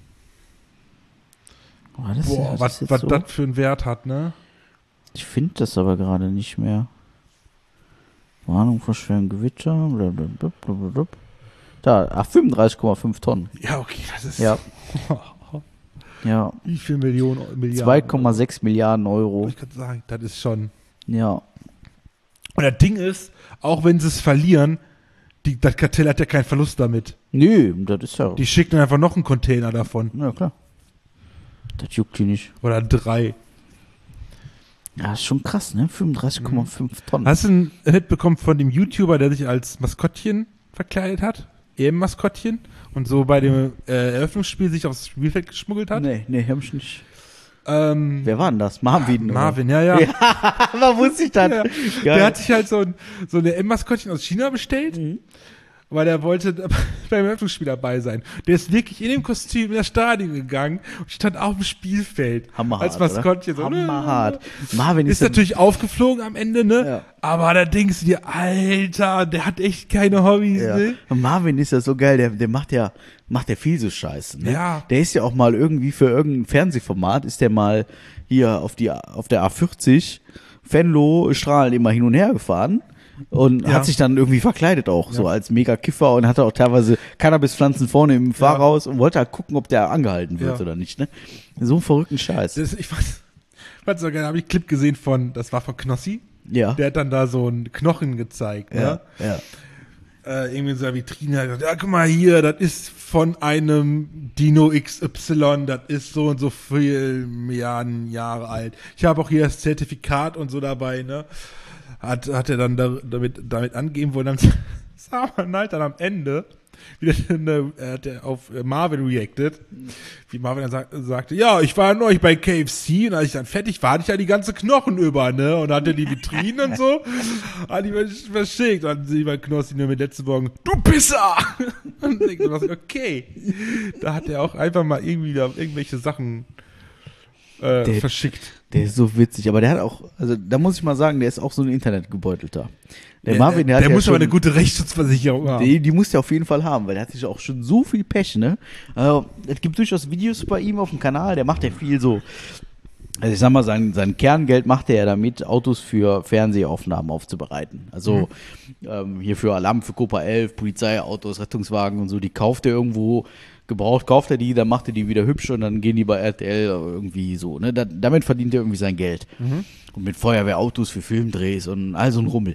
War das, Boah, ist was das was jetzt so? das für einen Wert hat, ne? Ich finde das aber gerade nicht mehr. Warnung vor schweren Gewitter. Blablabla, blablabla. Da, ach, fünfunddreißig Komma fünf Tonnen. Ja, okay, das ist. Ja, ja. Wie viel Millionen Milliarden? zwei Komma sechs Milliarden Euro. Ich kann sagen, das ist schon. Ja. Und das Ding ist, auch wenn sie es verlieren, die, das Kartell hat ja keinen Verlust damit. Nö, das ist ja. Die schicken einfach noch einen Container davon. Ja, klar. Das juckt die nicht. Oder drei. Ja, ist schon krass, ne? fünfunddreißig Komma fünf Tonnen. Hast du einen mitbekommen von dem YouTuber, der sich als Maskottchen verkleidet hat? E M-Maskottchen? Und so bei dem äh, Eröffnungsspiel sich aufs Spielfeld geschmuggelt hat? Nee, nee, hab ich nicht. Ähm, Wer war denn das? Marvin. oder? Marvin, ja, ja. Aber wusste ich das? Ja. Geil. Der hat sich halt so ein, so eine M-Maskottchen aus China bestellt, Mhm. weil er wollte beim Eröffnungsspiel dabei sein. Der ist wirklich in dem Kostüm in das Stadion gegangen und stand auf dem Spielfeld. Hammerhart, als Maskottchen. oder? So, ne? Hammerhart. Marvin ist, Ist natürlich aufgeflogen am Ende, ne? Ja. Aber da denkst du dir, Alter, der hat echt keine Hobbys, ja. ne? Und Marvin ist ja so geil, der, der macht ja, macht ja viel so Scheiße, ne? Ja. Der ist ja auch mal irgendwie für irgendein Fernsehformat, ist der mal hier auf die, auf der A vierzig, Venlo, Strahlen immer hin und her gefahren. Und Ja. hat sich dann irgendwie verkleidet auch, so als Mega-Kiffer und hatte auch teilweise Cannabispflanzen vorne im Fahrhaus und wollte halt gucken, ob der angehalten wird Ja. oder nicht, ne? So einen verrückten Scheiß. Das, ich weiß, weiß so gerne, habe ich einen Clip gesehen von, das war von Knossi. Ja. Der hat dann da so einen Knochen gezeigt, ja, ne? ja. Äh, irgendwie in so einer Vitrine hat gesagt, ja, guck mal hier, das ist von einem Dino X Y, das ist so und so viel Milliarden Jahre alt. Ich habe auch hier das Zertifikat und so dabei, ne? Hat, hat er dann da, damit, damit angeben wollen, dann sah man halt dann am Ende, wie der, ne, er hat der auf Marvin reacted, wie Marvin dann sag, sagte, ja, ich war neulich bei K F C und als ich dann fertig war, hatte ich ja die ganze Knochen über, ne, und hatte die Vitrinen und so, hat die verschickt, und dann sie bei Knossi nur mit letzten Morgen, du Pisser! Und ich dachte, okay, da hat er auch einfach mal irgendwie da irgendwelche Sachen äh, Der- verschickt. Der ist so witzig, aber der hat auch, also da muss ich mal sagen, der ist auch so ein Internetgebeutelter. Der Der, Marvin, der, der hat muss ja aber schon, eine gute Rechtsschutzversicherung haben. Die, die muss der auf jeden Fall haben, weil der hat sich auch schon so viel Pech, ne? Also, es gibt durchaus Videos bei ihm auf dem Kanal, der macht ja viel so. Also ich sag mal, sein, sein Kerngeld macht er ja damit, Autos für Fernsehaufnahmen aufzubereiten. Also mhm. ähm, hier für Alarm für Copa elf, Polizeiautos, Rettungswagen und so, die kauft er irgendwo gebraucht, kauft er die, dann macht er die wieder hübsch und dann gehen die bei R T L irgendwie so. Ne? Da, damit verdient er irgendwie sein Geld. Mhm. Und mit Feuerwehrautos für Filmdrehs und all so ein Rummel.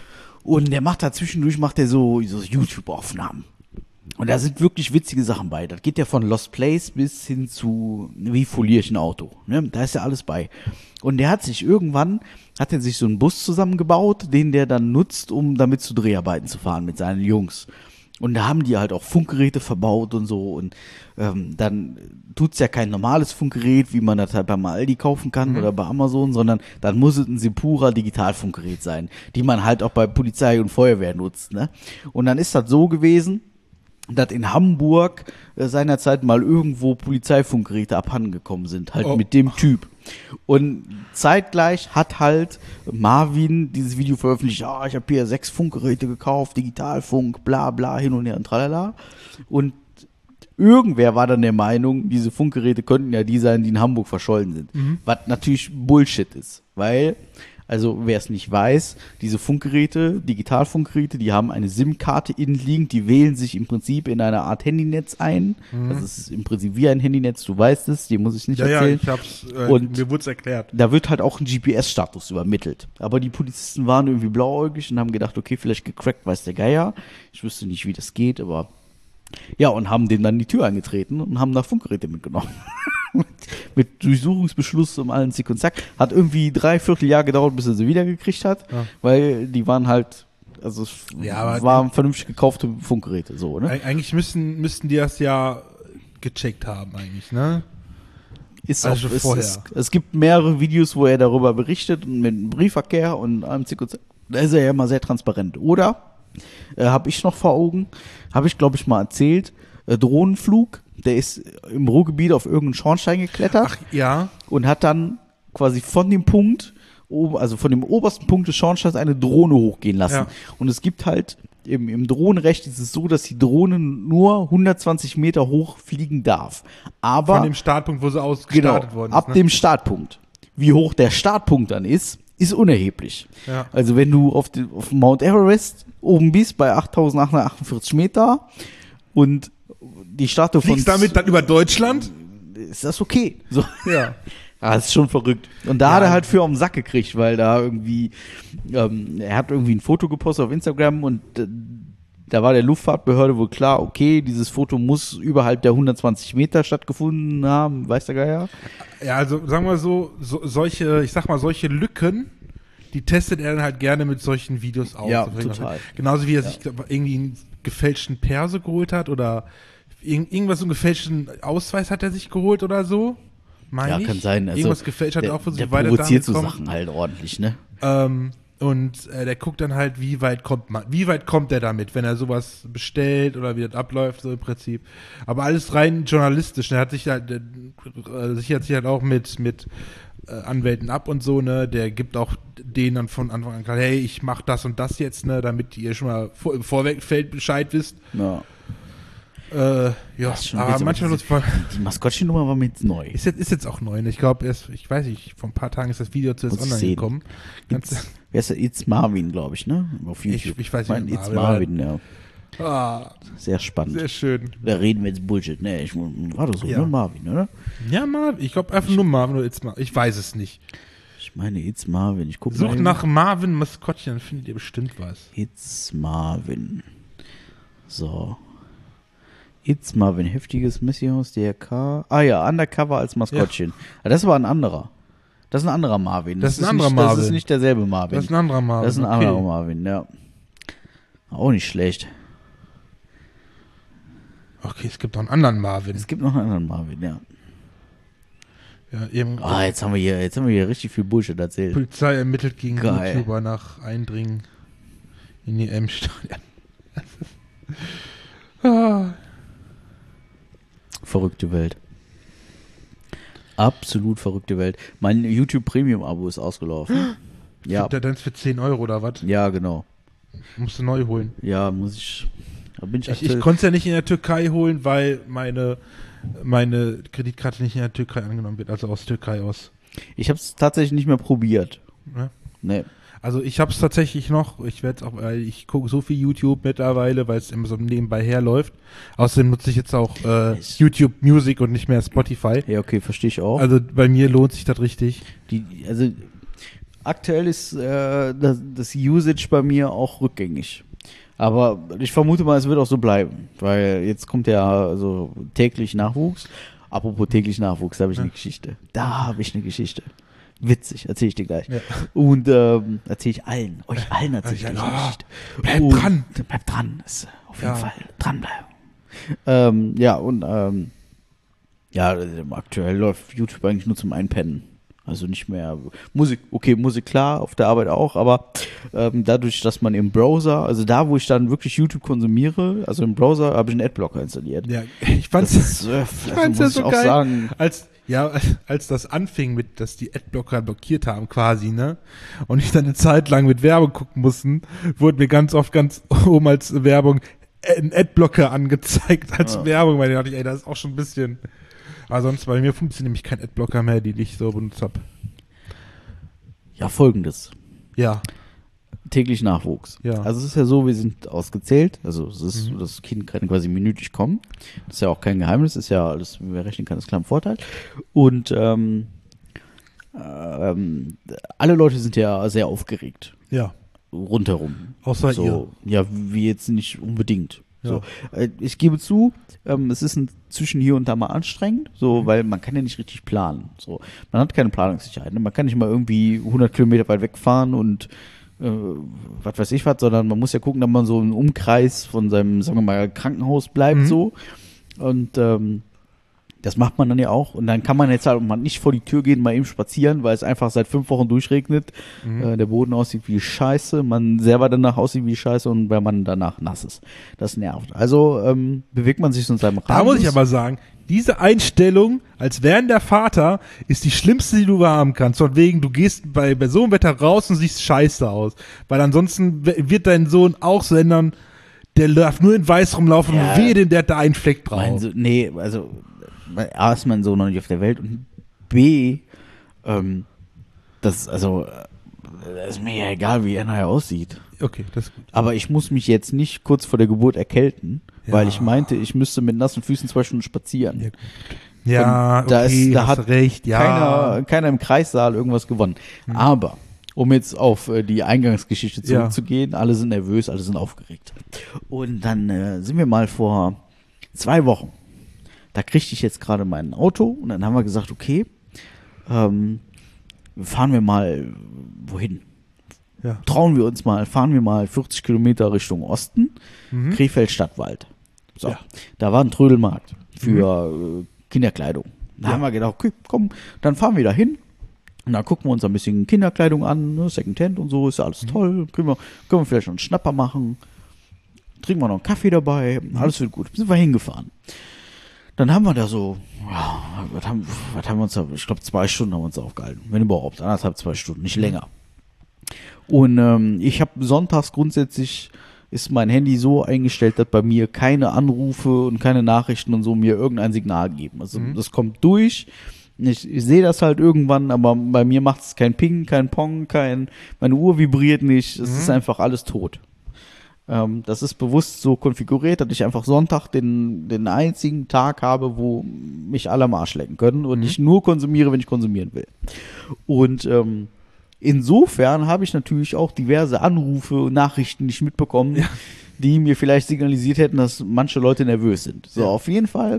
Und der macht da zwischendurch, macht er so, so YouTube-Aufnahmen. Und da sind wirklich witzige Sachen bei. Das geht ja von Lost Place bis hin zu, wie foliere ich ein Auto. Ne? Da ist ja alles bei. Und der hat sich irgendwann, hat er sich so einen Bus zusammengebaut, den der dann nutzt, um damit zu Dreharbeiten zu fahren mit seinen Jungs. Und da haben die halt auch Funkgeräte verbaut und so. Und ähm, dann tut's ja kein normales Funkgerät, wie man das halt beim Aldi kaufen kann mhm. oder bei Amazon, sondern dann muss es ein Sepura Digitalfunkgerät sein, die man halt auch bei Polizei und Feuerwehr nutzt. Ne? Und dann ist das so gewesen, dass in Hamburg äh, seinerzeit mal irgendwo Polizeifunkgeräte abhandengekommen sind, halt oh. mit dem Typ. Und zeitgleich hat halt Marvin dieses Video veröffentlicht, ja, oh, ich habe hier sechs Funkgeräte gekauft, Digitalfunk, bla bla, hin und her und tralala. Und irgendwer war dann der Meinung, diese Funkgeräte könnten ja die sein, die in Hamburg verschollen sind. Mhm. Was natürlich Bullshit ist, weil... Also wer es nicht weiß, diese Funkgeräte, Digitalfunkgeräte, die haben eine SIM-Karte innen liegend, die wählen sich im Prinzip in eine Art Handynetz ein. Mhm. Das ist im Prinzip wie ein Handynetz, du weißt es, dir muss ich nicht ja, erzählen. Ja, ich hab's, äh, und mir wurde es erklärt. Da wird halt auch ein G P S-Status übermittelt. Aber die Polizisten waren irgendwie blauäugig und haben gedacht, okay, vielleicht gecrackt, weiß der Geier. Ich wüsste nicht, wie das geht, aber ja, und haben dem dann die Tür eingetreten und haben da Funkgeräte mitgenommen. mit, mit Durchsuchungsbeschluss um allen Zick und Zack. Hat irgendwie drei Vierteljahr gedauert, bis er sie wiedergekriegt hat, ja. weil die waren halt, also es ja, waren vernünftig gekaufte Funkgeräte, so, ne? Eigentlich müssten, müssten die das ja gecheckt haben, eigentlich, ne? Ist also auch, ist, vorher. Ist, es gibt mehrere Videos, wo er darüber berichtet und mit dem Briefverkehr und allem Zick und Zack. Da ist er ja immer sehr transparent. Oder, äh, habe ich noch vor Augen, habe ich glaube ich mal erzählt, äh, Drohnenflug, der ist im Ruhrgebiet auf irgendeinen Schornstein geklettert. Ach, ja. Und hat dann quasi von dem Punkt, also von dem obersten Punkt des Schornsteins eine Drohne hochgehen lassen. Ja. Und es gibt halt, im, im Drohnenrecht ist es so, dass die Drohne nur hundertzwanzig Meter hoch fliegen darf. Aber von dem Startpunkt, wo sie ausgestartet genau, worden ist. Ab ne? dem Startpunkt. Wie hoch der Startpunkt dann ist, ist unerheblich. Ja. Also wenn du auf, die, auf Mount Everest oben bist bei achttausendachthundertachtundvierzig Meter und die Startung von... Fliegst damit dann über Deutschland? Ist das okay? So. Ja. Ah, das ist schon verrückt. Und da ja. hat er halt für auf den Sack gekriegt, weil da irgendwie, ähm, er hat irgendwie ein Foto gepostet auf Instagram und äh, da war der Luftfahrtbehörde wohl klar, okay, dieses Foto muss überhalb der hundertzwanzig Meter stattgefunden haben, weiß der Geier? Ja, also sagen wir so, so, solche, ich sag mal, solche Lücken, die testet er dann halt gerne mit solchen Videos aus. Ja, total. Genauso wie er ja. sich irgendwie einen gefälschten Perso geholt hat oder irg- irgendwas, so einen gefälschten Ausweis hat er sich geholt oder so. Meine ja, ich. kann sein. Also, irgendwas gefälscht hat der, auch für der so weiter provoziert so kommt. Sachen halt ordentlich, ne? Ähm, und äh, der guckt dann halt, wie weit kommt man, wie weit kommt er damit, wenn er sowas bestellt oder wie das abläuft, so im Prinzip. Aber alles rein journalistisch. Er hat sich halt, der, äh, sichert sich halt auch mit, mit äh, Anwälten ab und so, ne? Der gibt auch denen dann von Anfang an klar, hey, ich mach das und das jetzt, ne? Damit ihr schon mal vor, im Vorfeld Bescheid wisst. Ja. Äh, ja, aber manchmal diese, die, die Maskottchen-Nummer war mir jetzt neu. Ist jetzt, ist jetzt auch neu. Ne? Ich glaube, erst, ich weiß nicht, vor ein paar Tagen ist das Video zuerst online sehen. gekommen. It's, wer ist der? It's Marvin, glaube ich, ne? Auf YouTube. Ich, ich weiß nicht. nicht. It's Marvin, ja. Ah, sehr spannend. Sehr schön. Da reden wir jetzt Bullshit. Ne, ich war doch so, ja. ne? Marvin, oder? Ja, Marvin. Ich glaube einfach nur Marvin oder It's Marvin. Ich weiß es nicht. Ich meine, It's Marvin. Ich gucke Sucht nach Marvin Maskottchen, dann findet ihr bestimmt was. It's Marvin. So. It's Marvin, heftiges Missions, D R K. Ah ja, Undercover als Maskottchen. Ja. Das war ein anderer. Das ist ein anderer Marvin. Das, das ist ein anderer nicht, Marvin. Das ist nicht derselbe Marvin. Das ist ein anderer Marvin. Das ist ein okay. anderer Marvin, ja. Auch nicht schlecht. Okay, es gibt noch einen anderen Marvin. Es gibt noch einen anderen Marvin, ja. Ja, eben. Ah, jetzt haben wir hier, jetzt haben wir hier richtig viel Bullshit erzählt. Polizei ermittelt gegen Geil. YouTuber nach Eindringen in die M-Stadion. ah. Verrückte Welt. Absolut verrückte Welt. Mein YouTube Premium-Abo ist ausgelaufen. Ja. Der dann für zehn Euro oder was? Ja, genau. Musst du neu holen. Ja, muss ich. Da bin ich Ich, ich konnte es ja nicht in der Türkei holen, weil meine, meine Kreditkarte nicht in der Türkei angenommen wird, also aus Türkei aus. Ich habe es tatsächlich nicht mehr probiert. Ja? Nee. Also ich habe es tatsächlich noch, ich werde auch, weil ich gucke so viel YouTube mittlerweile, weil es immer so nebenbei herläuft. Außerdem nutze ich jetzt auch äh, YouTube Music und nicht mehr Spotify. Ja, okay, verstehe ich auch. Also bei mir lohnt sich das richtig. Die, also aktuell ist äh, das, das Usage bei mir auch rückgängig. Aber ich vermute mal, es wird auch so bleiben, weil jetzt kommt ja also täglich Nachwuchs. Apropos täglich Nachwuchs, da habe ich eine Geschichte. Da habe ich eine Geschichte. Witzig, erzähle ich dir gleich. Ja. Und ähm, erzähle ich allen, euch allen erzähle ich Ja, die ja. Geschichte. Bleib Und dran. Bleib dran, ist auf jeden Ja. Fall dranbleiben. Ähm, ja, und ähm, ja, aktuell läuft YouTube eigentlich nur zum Einpennen. Also nicht mehr Musik, okay, Musik klar, auf der Arbeit auch, aber ähm, dadurch, dass man im Browser, also da, wo ich dann wirklich YouTube konsumiere, also im Browser habe ich einen Adblocker installiert. Ja, ich fand's, Das ist, äh, ich also fand's muss ja ich so auch geil. sagen, Als, ja, als, als das anfing mit, dass die Adblocker blockiert haben quasi, ne? Und ich dann eine Zeit lang mit Werbung gucken mussten, wurde mir ganz oft ganz oben als Werbung ein Adblocker angezeigt als Ja. Werbung, weil da dachte ich, ey, das ist auch schon ein bisschen. Aber sonst bei mir funktioniert nämlich kein Adblocker mehr, die ich so benutzt habe. ja, folgendes. Ja. Täglich Nachwuchs. Ja. Also es ist ja so, wir sind ausgezählt, also es ist, Mhm. das Kind kann quasi minütlich kommen. Das ist ja auch kein Geheimnis, ist ja alles, wer rechnen kann, ist klar ein Vorteil. Und ähm, ähm, alle Leute sind ja sehr aufgeregt. Ja. Rundherum. Außer so, ihr. Ja, wie jetzt nicht unbedingt. Ja. So. Äh, Ich gebe zu, ähm, es ist ein, zwischen hier und da mal anstrengend, so, Mhm. weil man kann ja nicht richtig planen. So. Man hat keine Planungssicherheit. Ne? Man kann nicht mal irgendwie hundert Kilometer weit wegfahren und äh, was weiß ich was, sondern man muss ja gucken, dass man so im Umkreis von seinem, sagen wir mal, Krankenhaus bleibt, Mhm. so. Und ähm, das macht man dann ja auch. Und dann kann man jetzt halt mal nicht vor die Tür gehen, mal eben spazieren, weil es einfach seit fünf Wochen durchregnet. Mhm. Äh, der Boden aussieht wie Scheiße, man selber danach aussieht wie Scheiße und weil man danach nass ist. Das nervt. Also ähm, bewegt man sich so in seinem Radius. Da muss ich aber sagen, diese Einstellung, als werdender Vater, ist die schlimmste, die du haben kannst. Von wegen, du gehst bei, bei so einem Wetter raus und siehst scheiße aus. Weil ansonsten w- wird dein Sohn auch so ändern, der darf nur in weiß rumlaufen Ja. und wehe, denn der hat da einen Fleck drauf. Mein so, nee, also A ist mein Sohn noch nicht auf der Welt und B, ähm, das, also, äh, das ist mir ja egal, wie er nachher aussieht. Okay, das ist gut. Aber ich muss mich jetzt nicht kurz vor der Geburt erkälten, Ja. weil ich meinte, ich müsste mit nassen Füßen zwei Stunden spazieren. Ja, gut. Ja, Und da okay, ist, da hast hat recht, ja. keiner, keiner im Kreissaal irgendwas gewonnen. Aber, um jetzt auf äh, die Eingangsgeschichte Ja. zurückzugehen, alle sind nervös, alle sind aufgeregt. Und dann äh, sind wir mal vor zwei Wochen, da kriegte ich jetzt gerade mein Auto und dann haben wir gesagt, okay, ähm, fahren wir mal wohin? Ja. Trauen wir uns mal, fahren wir mal vierzig Kilometer Richtung Osten, Mhm. Krefeld Stadtwald. So, Ja. da war ein Trödelmarkt für äh, Kinderkleidung. Da Ja. haben wir gedacht, okay, komm, dann fahren wir da hin. Und dann gucken wir uns ein bisschen Kinderkleidung an, ne, Secondhand und so, ist ja alles toll. Können wir, können wir vielleicht noch einen Schnapper machen. Trinken wir noch einen Kaffee dabei, alles wird gut. Sind wir hingefahren. Dann haben wir da so, ja, was haben, was haben wir uns da, ich glaube zwei Stunden haben wir uns da aufgehalten. Wenn überhaupt, anderthalb, zwei Stunden, nicht länger. Und ähm, ich habe sonntags grundsätzlich, ist mein Handy so eingestellt, dass bei mir keine Anrufe und keine Nachrichten und so mir irgendein Signal geben. Also Mhm. das kommt durch. Ich, ich sehe das halt irgendwann, aber bei mir macht es kein Ping, kein Pong, kein, meine Uhr vibriert nicht. Es Mhm. ist einfach alles tot. Ähm, das ist bewusst so konfiguriert, dass ich einfach Sonntag den, den einzigen Tag habe, wo mich alle am Arsch lecken können und Mhm. ich nur konsumiere, wenn ich konsumieren will. Und ähm, insofern habe ich natürlich auch diverse Anrufe und Nachrichten nicht mitbekommen, Ja. die mir vielleicht signalisiert hätten, dass manche Leute nervös sind. So, Ja. auf jeden Fall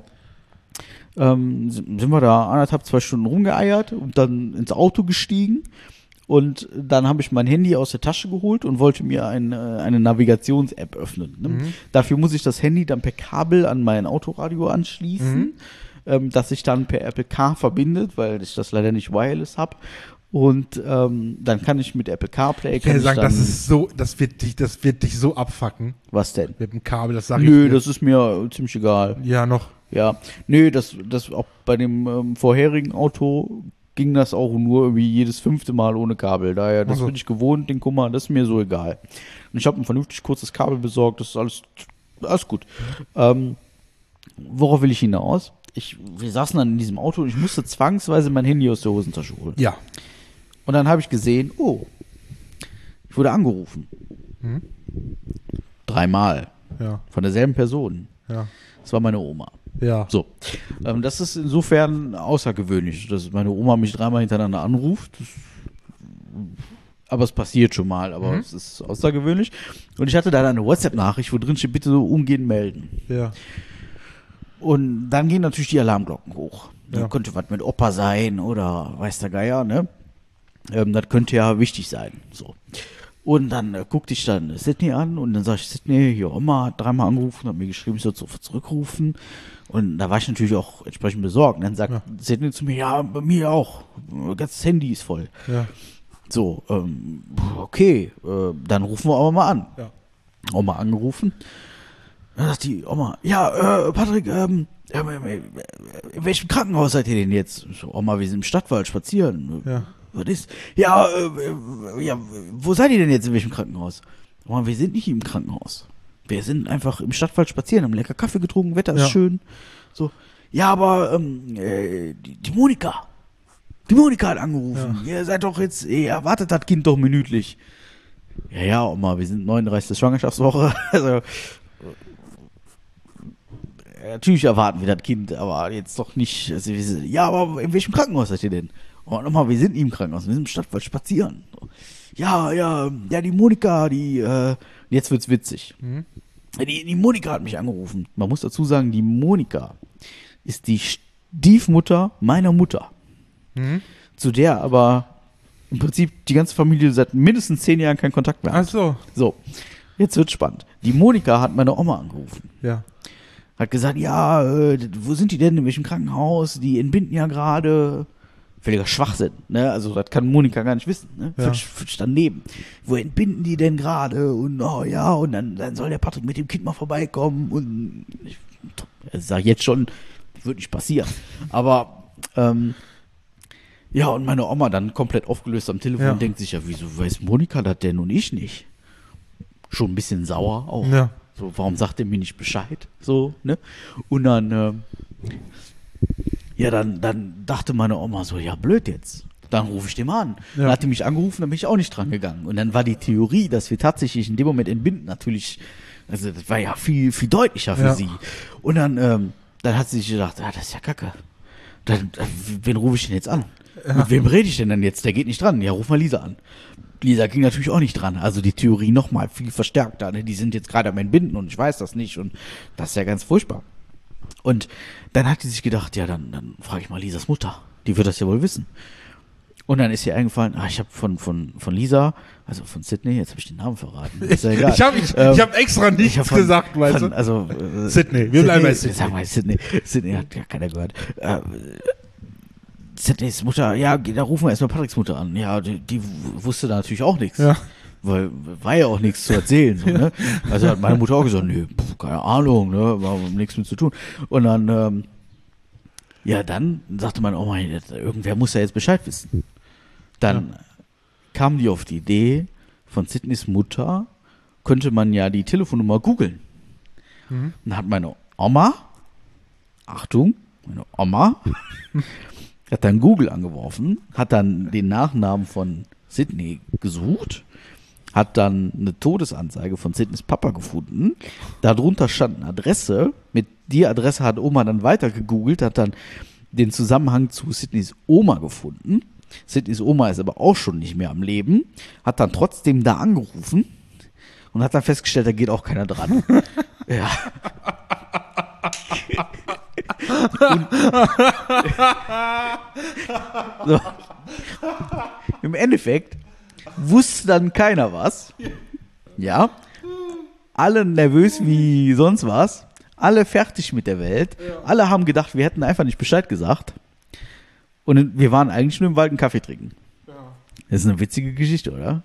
ähm, sind wir da anderthalb, zwei Stunden rumgeeiert und dann ins Auto gestiegen Und dann habe ich mein Handy aus der Tasche geholt und wollte mir ein, äh, eine Navigations-App öffnen. Ne? Mhm. Dafür muss ich das Handy dann per Kabel an mein Autoradio anschließen, Mhm. ähm, das sich dann per Apple Car verbindet, weil ich das leider nicht wireless habe. Und ähm, dann kann ich mit Apple CarPlay Ich kann kann dir ich sagen, dann, das ist so, das wird dich, das wird dich so abfacken was denn? mit dem Kabel, das sage ich Nö, dir. das ist mir ziemlich egal. Ja, noch. Ja, nö, das, das auch bei dem ähm, vorherigen Auto ging das auch nur irgendwie jedes fünfte Mal ohne Kabel. Daher, das Ach so. bin ich gewohnt, den Kummer, das ist mir so egal. Und ich habe ein vernünftig kurzes Kabel besorgt, das ist alles, alles gut. Ähm, worauf will ich hinaus? Ich, wir saßen dann in diesem Auto und ich musste zwangsweise mein Handy aus der Hosentasche holen. Ja. Und dann habe ich gesehen, oh, ich wurde angerufen. Hm? Dreimal. Ja. Von derselben Person. Ja. Das war meine Oma. Ja. So, ähm, das ist insofern außergewöhnlich, dass meine Oma mich dreimal hintereinander anruft. Das, aber es passiert schon mal, aber Mhm. es ist außergewöhnlich. Und ich hatte da eine WhatsApp-Nachricht, wo drin steht, bitte so umgehend melden. Ja. Und dann gehen natürlich die Alarmglocken hoch. Ja. Da könnte was mit Opa sein oder weiß der Geier, ne? Ähm, das könnte ja wichtig sein. So. Und dann äh, guckte ich dann Sydney an und dann sag ich, Sydney, hier Oma hat dreimal angerufen, hat mir geschrieben, ich soll sofort zurückrufen. Und da war ich natürlich auch entsprechend besorgt. Und dann sagt Ja. Sydney zu mir, ja, bei mir auch. Mein ganzes Handy ist voll. Ja. So, ähm, okay, äh, dann rufen wir aber mal an. Ja. Oma angerufen. Dann sagt die Oma, ja, äh, Patrick, ähm, äh, äh, in welchem Krankenhaus seid ihr denn jetzt? Ich so, Oma, wir sind im Stadtwald spazieren. Ja. Was ist? Ja, äh, äh, ja, wo seid ihr denn jetzt in welchem Krankenhaus? Oma, wir sind nicht im Krankenhaus. Wir sind einfach im Stadtwald spazieren, haben lecker Kaffee getrunken, Wetter ist Ja. schön. So, ja, aber ähm, äh, die, die Monika, die Monika hat angerufen. Ihr seid doch jetzt, ihr erwartet das Kind doch minütlich. Ja, ja, Oma, wir sind neununddreißigste Schwangerschaftswoche. Also, äh, natürlich erwarten wir das Kind, aber jetzt doch nicht. Also, wir sind, ja, aber in welchem Krankenhaus seid ihr denn? Oh, nochmal, wir sind nie im Krankenhaus, wir sind im Stadtwald spazieren. Ja, ja, ja, die Monika, die, äh, jetzt wird's witzig. Mhm. Die, die Monika hat mich angerufen. Man muss dazu sagen, die Monika ist die Stiefmutter meiner Mutter. Mhm. Zu der aber im Prinzip die ganze Familie seit mindestens zehn Jahren keinen Kontakt mehr Ach hat. so. So, jetzt wird's spannend. Die Monika hat meine Oma angerufen. Ja. Hat gesagt, ja, äh, wo sind die denn, in welchem Krankenhaus? Die entbinden ja gerade. Völliger Schwachsinn, ne? Also das kann Monika gar nicht wissen, ne? Ja. Völlig, völlig daneben. Wo entbinden die denn gerade? Und oh ja, und dann, dann soll der Patrick mit dem Kind mal vorbeikommen. Und ich, ich sag jetzt schon, wird nicht passieren. Aber ähm, ja, und meine Oma dann komplett aufgelöst am Telefon Ja. und denkt sich, ja, wieso weiß Monika das denn und ich nicht? Schon ein bisschen sauer auch. Ja. So, warum sagt er mir nicht Bescheid? So, ne? Und dann, ähm, ja, dann, dann dachte meine Oma so, ja, blöd jetzt. Dann rufe ich den mal an. Ja. Dann hat die mich angerufen, dann bin ich auch nicht dran gegangen. Und dann war die Theorie, dass wir tatsächlich in dem Moment entbinden, natürlich, also das war ja viel, viel deutlicher für Ja. sie. Und dann, ähm, dann hat sie sich gedacht, ah, das ist ja kacke. Dann, dann, wen rufe ich denn jetzt an? Mit wem rede ich denn dann jetzt? Der geht nicht dran. Ja, ruf mal Lisa an. Lisa ging natürlich auch nicht dran. Also die Theorie nochmal viel verstärkter. Ne? Die sind jetzt gerade am Entbinden und ich weiß das nicht. Und das ist ja ganz furchtbar. Und dann hat die sich gedacht, ja, dann, dann frage ich mal Lisas Mutter. Die wird das ja wohl wissen. Und dann ist ihr eingefallen, ah, ich habe von, von, von Lisa, also von Sydney, jetzt habe ich den Namen verraten. Ist ja egal. Ich habe ich, Ähm, ich hab extra ich nichts hab von- gesagt, weißt von, du? Also, äh, Sydney, wir bleiben bei Sydney. Sag mal, Sydney. Sydney hat ja keiner gehört. Äh, Sydneys Mutter, ja, da rufen wir erstmal Patricks Mutter an. Ja, die, die wusste da natürlich auch nichts. Ja. Weil war ja auch nichts zu erzählen. So, ne? Also hat meine Mutter auch gesagt, nee, pf, keine Ahnung, ne, war nichts mit zu tun. Und dann, ähm, ja, dann sagte meine Oma, irgendwer muss ja jetzt Bescheid wissen. Dann Ja. kam die auf die Idee, von Sydneys Mutter könnte man ja die Telefonnummer googeln. Mhm. Dann hat meine Oma, Achtung, meine Oma, hat dann Google angeworfen, hat dann den Nachnamen von Sydney gesucht, hat dann eine Todesanzeige von Sydneys Papa gefunden. Darunter stand eine Adresse. Mit die Adresse hat Oma dann weiter gegoogelt, hat dann den Zusammenhang zu Sydneys Oma gefunden. Sydneys Oma ist aber auch schon nicht mehr am Leben, hat dann trotzdem da angerufen und hat dann festgestellt, da geht auch keiner dran. Ja. Und, so. im Endeffekt wusste dann keiner was. Ja. Alle nervös wie sonst was. Alle fertig mit der Welt. Alle haben gedacht, wir hätten einfach nicht Bescheid gesagt. Und wir waren eigentlich nur im Wald einen Kaffee trinken. Das ist eine witzige Geschichte, oder?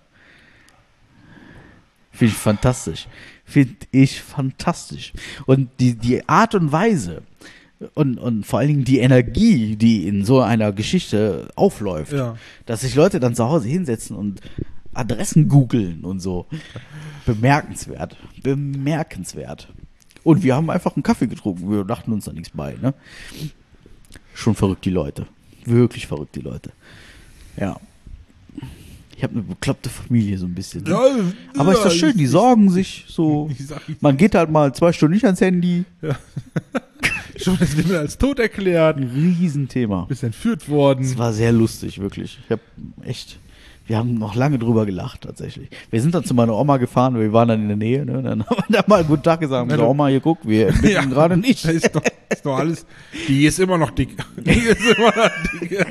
Finde ich fantastisch. Finde ich fantastisch. Und die, die Art und Weise und, und vor allen Dingen die Energie, die in so einer Geschichte aufläuft, Ja. dass sich Leute dann zu Hause hinsetzen und Adressen googeln und so. Bemerkenswert. Bemerkenswert. Und wir haben einfach einen Kaffee getrunken. Wir dachten uns da nichts bei. Ne? Schon verrückt, die Leute. Wirklich verrückt, die Leute. Ja. Ich habe eine bekloppte Familie so ein bisschen. Ne? Ja, Aber ist das schön, die sorgen sich so. Ich sag, ich, Man geht halt mal zwei Stunden nicht ans Handy. schon das Leben als tot erklärt. Ein Riesenthema. Bist entführt worden. Es war sehr lustig, wirklich. Ich habe echt, wir haben noch lange drüber gelacht, tatsächlich. Wir sind dann zu meiner Oma gefahren, wir waren dann in der Nähe, ne? Dann haben wir da mal guten Tag gesagt, so, Oma, hier guck, wir bitten Ja. gerade nicht. Da ist doch, ist doch alles. Die ist immer noch dick. Die ist immer noch dick.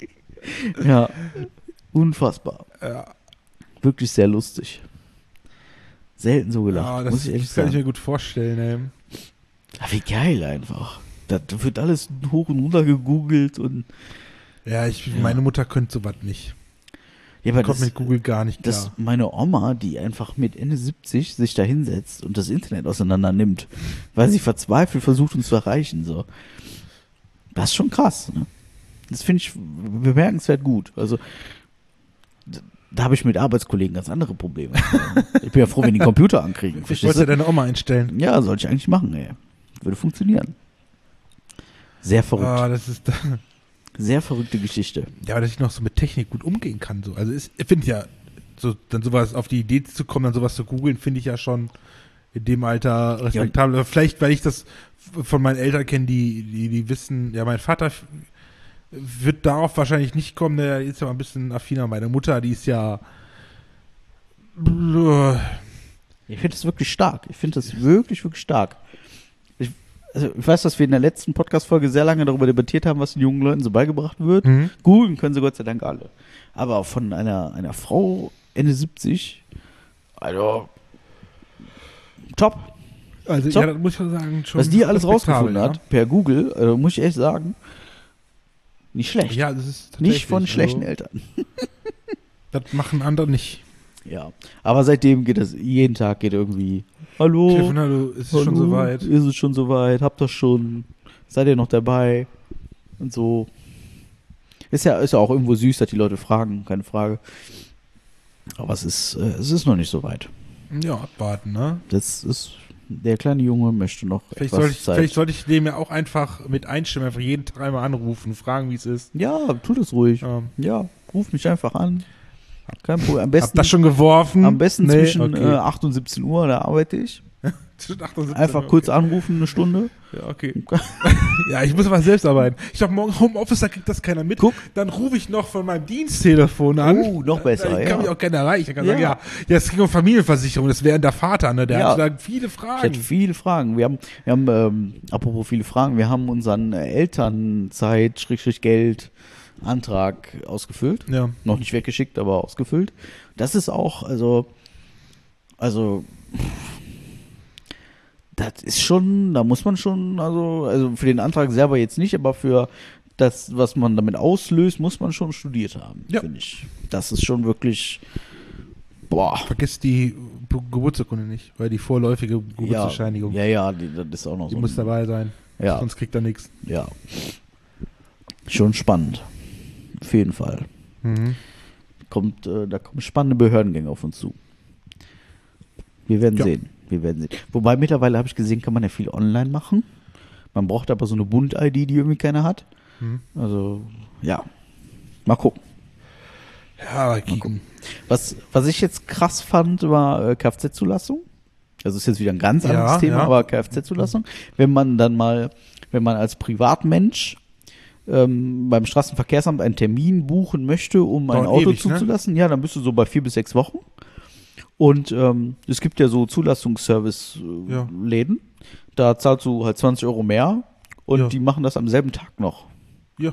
Ja, unfassbar. Ja, Wirklich sehr lustig. Selten so gelacht, ja das, muss ich ehrlich das kann ich sagen. mir gut vorstellen, ey. Ja, wie geil einfach. Da wird alles hoch und runter gegoogelt und Ja, ich, meine Mutter könnte sowas nicht. ja, aber Kommt das, mit Google gar nicht klar. dass meine Oma, die einfach mit Ende siebzig sich da hinsetzt und das Internet auseinander nimmt, weil sie verzweifelt versucht, uns zu erreichen. So. Das ist schon krass. Ne? Das finde ich bemerkenswert gut. Also da, da habe ich mit Arbeitskollegen ganz andere Probleme. Ich bin ja froh, wenn die den Computer ankriegen. Ich Verstehst wollte du? deine Oma einstellen. Ja, sollte ich eigentlich machen. Ey. Würde funktionieren. Sehr verrückt. Ah, das ist Sehr verrückte Geschichte. ja, aber dass ich noch so mit Technik gut umgehen kann. So. Also ist- ich finde ja, so, dann sowas auf die Idee zu kommen, dann sowas zu googeln, finde ich ja schon in dem Alter respektabel. Aber vielleicht, weil ich das von meinen Eltern kenne, die, die, die wissen, ja, mein Vater f- wird darauf wahrscheinlich nicht kommen, der ist ja mal ein bisschen affiner. Meine Mutter, die ist ja Ich finde das wirklich stark. Ich finde das wirklich, wirklich stark. Ich, also ich weiß, dass wir in der letzten Podcast-Folge sehr lange darüber debattiert haben, was den jungen Leuten so beigebracht wird. Mhm. Googeln können sie Gott sei Dank alle. Aber von einer, einer Frau Ende siebzig, also top. Also, So. ja, das muss ich schon sagen, schon Was die alles respektabel, rausgefunden hat, per Google, also muss ich echt sagen, nicht schlecht. Ja, das ist tatsächlich, nicht von schlechten also, Eltern. Das machen andere nicht. Ja, aber seitdem geht es, jeden Tag geht irgendwie, hallo, Stefan, hallo, ist es hallo, schon soweit? Ist es schon soweit? Habt ihr schon? Seid ihr noch dabei? Und so. Ist ja, ist ja auch irgendwo süß, dass die Leute fragen, keine Frage. Aber es ist, äh, es ist noch nicht so weit. Ja, abwarten, ne? Das ist, der kleine Junge möchte noch Vielleicht etwas sollte, ich, Zeit. vielleicht sollte ich dem ja auch einfach mit einstimmen, einfach jeden Tag einmal anrufen, fragen, wie es ist. Ja, tu das ruhig. Ja. Ja, ruf mich einfach an. Kein Problem. Am Hab besten, das schon geworfen? am besten Nee, zwischen okay. äh, acht und siebzehn Uhr, da arbeite ich. Zwischen achtundsiebzig Einfach okay. kurz anrufen, eine Stunde. Ja, okay. Ja, ich muss aber selbst arbeiten. Ich glaube, morgen Homeoffice, da kriegt das keiner mit. Guck. Dann rufe ich noch von meinem Diensttelefon an. Oh, noch besser, Dann kann ja. mich auch keiner erreichen. Ich kann Ja. sagen, ja, ja, es ging um Familienversicherung, das wäre der Vater, ne? Der Ja. hat da viele Ich Fragen. hatte viele Fragen. Wir haben, wir haben ähm, apropos viele Fragen, wir haben unseren äh, Elternzeit, Schrägstrich Geld, Antrag ausgefüllt. Ja. Noch nicht weggeschickt, aber ausgefüllt. Das ist auch, also, also, das ist schon, da muss man schon, also, also für den Antrag selber jetzt nicht, aber für das, was man damit auslöst, muss man schon studiert haben, Ja. finde ich. Das ist schon wirklich, boah. Vergiss die Be- Geburtsurkunde nicht, weil die vorläufige Ja, Geburtsbescheinigung, ja, ja, die, das ist auch noch die so. muss ein- dabei sein. Ja. Sonst kriegt er nichts. Ja. Schon spannend. Auf jeden Fall. Mhm. Kommt, äh, da kommen spannende Behördengänge auf uns zu. Wir werden Ja. sehen. Wir werden sehen. Wobei mittlerweile habe ich gesehen, kann man ja viel online machen. Man braucht aber so eine Bund-I D, die irgendwie keiner hat. Mhm. Also, ja. Mal gucken. Ja, aber kicken. Was, was ich jetzt krass fand, war äh, Kfz-Zulassung. Also ist jetzt wieder ein ganz Ja, anderes Thema, ja. aber Kfz-Zulassung. Wenn man dann mal, wenn man als Privatmensch ähm, beim Straßenverkehrsamt einen Termin buchen möchte, um ein Dauert Auto ewig, ne? zuzulassen, ja, dann bist du so bei vier bis sechs Wochen. Und ähm, es gibt ja so Zulassungsservice-Läden. Ja. Da zahlst du halt zwanzig Euro mehr und Ja. die machen das am selben Tag noch. Ja.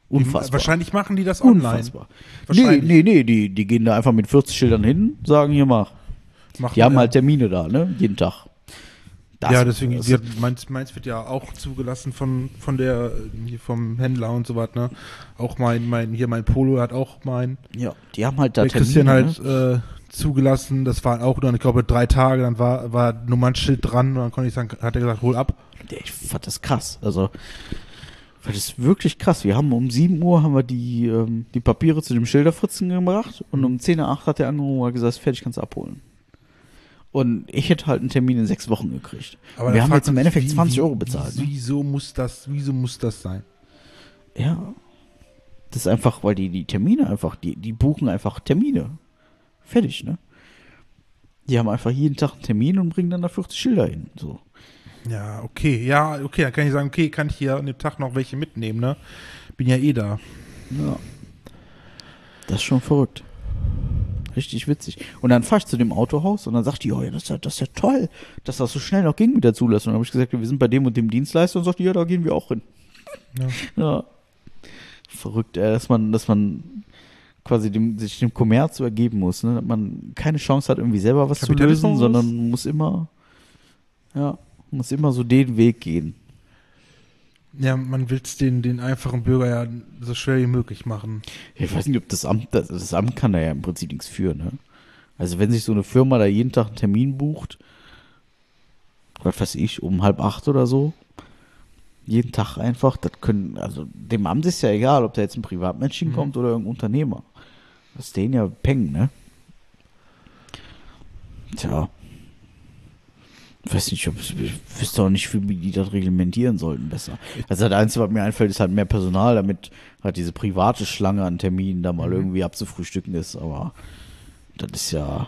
Unfassbar. Wahrscheinlich machen die das online. Unfassbar. Nee, Wahrscheinlich. nee, nee, die, die gehen da einfach mit vierzig Schildern hin, sagen hier mach. Machen Die haben wir- halt Termine da, ne? Jeden Tag. Das- ja, deswegen, das- die hat, meins, meins wird ja auch zugelassen von, von der, hier vom Händler und so was, ne? Auch mein, mein, hier mein Polo hat auch mein, ja, die haben halt da der Termine. Christian halt ne? äh, zugelassen. Das waren auch dann, ich glaube, drei Tage, dann war, war Nummernschild dran und dann konnte ich sagen, hat er gesagt, hol ab. Ja, ich fand das krass. Also, das ist wirklich krass. Wir haben um sieben Uhr haben wir die, ähm, die Papiere zu dem Schilderfritzen gebracht und um zehn Uhr acht hat der angerufen und hat gesagt, fertig, kannst du abholen. Und ich hätte halt einen Termin in sechs Wochen gekriegt. Aber Und wir da haben fragt jetzt im man sich, Endeffekt wie- zwanzig wie- Euro bezahlt. wie- Ne? Wieso muss das, wieso muss das sein? Ja. Das ist einfach, weil die, die Termine einfach, die, die buchen einfach Termine. Fertig, ne? Die haben einfach jeden Tag einen Termin und bringen dann da vierzig Schilder hin. So. Ja, okay, ja, okay, dann kann ich sagen, okay, kann ich hier an dem Tag noch welche mitnehmen, ne? Bin ja eh da. Ja. Das ist schon verrückt. Richtig witzig. Und dann fahr ich zu dem Autohaus und dann sagt die, oh ja, das ist ja, das ist ja toll, dass das so schnell noch ging mit der Zulassung. Und dann habe ich gesagt, wir sind bei dem und dem Dienstleister und sagt die, ja, da gehen wir auch hin. Ja. Ja. Verrückt, ey, dass man, dass man quasi dem, sich dem Kommerz übergeben muss, ne? Dass man keine Chance hat, irgendwie selber was zu lösen, Kapitalismus. sondern muss immer, ja, muss immer so den Weg gehen. Ja, man will es den, den einfachen Bürger ja so schwer wie möglich machen. Ich weiß nicht, ob das Amt, das, das Amt kann da ja im Prinzip nichts für, ne? Also wenn sich so eine Firma da jeden Tag einen Termin bucht, was weiß ich, um halb acht oder so, jeden Tag einfach, das können, also dem Amt ist ja egal, ob da jetzt ein Privatmensch hinkommt oder irgendein Unternehmer. Das ist denen ja Peng, ne? Tja. Ich weiß nicht, ob ich wüsste auch nicht, wie die das reglementieren sollten besser. Also das Einzige, was mir einfällt, ist halt mehr Personal, damit halt diese private Schlange an Terminen da mal irgendwie abzufrühstücken ist, aber das ist ja.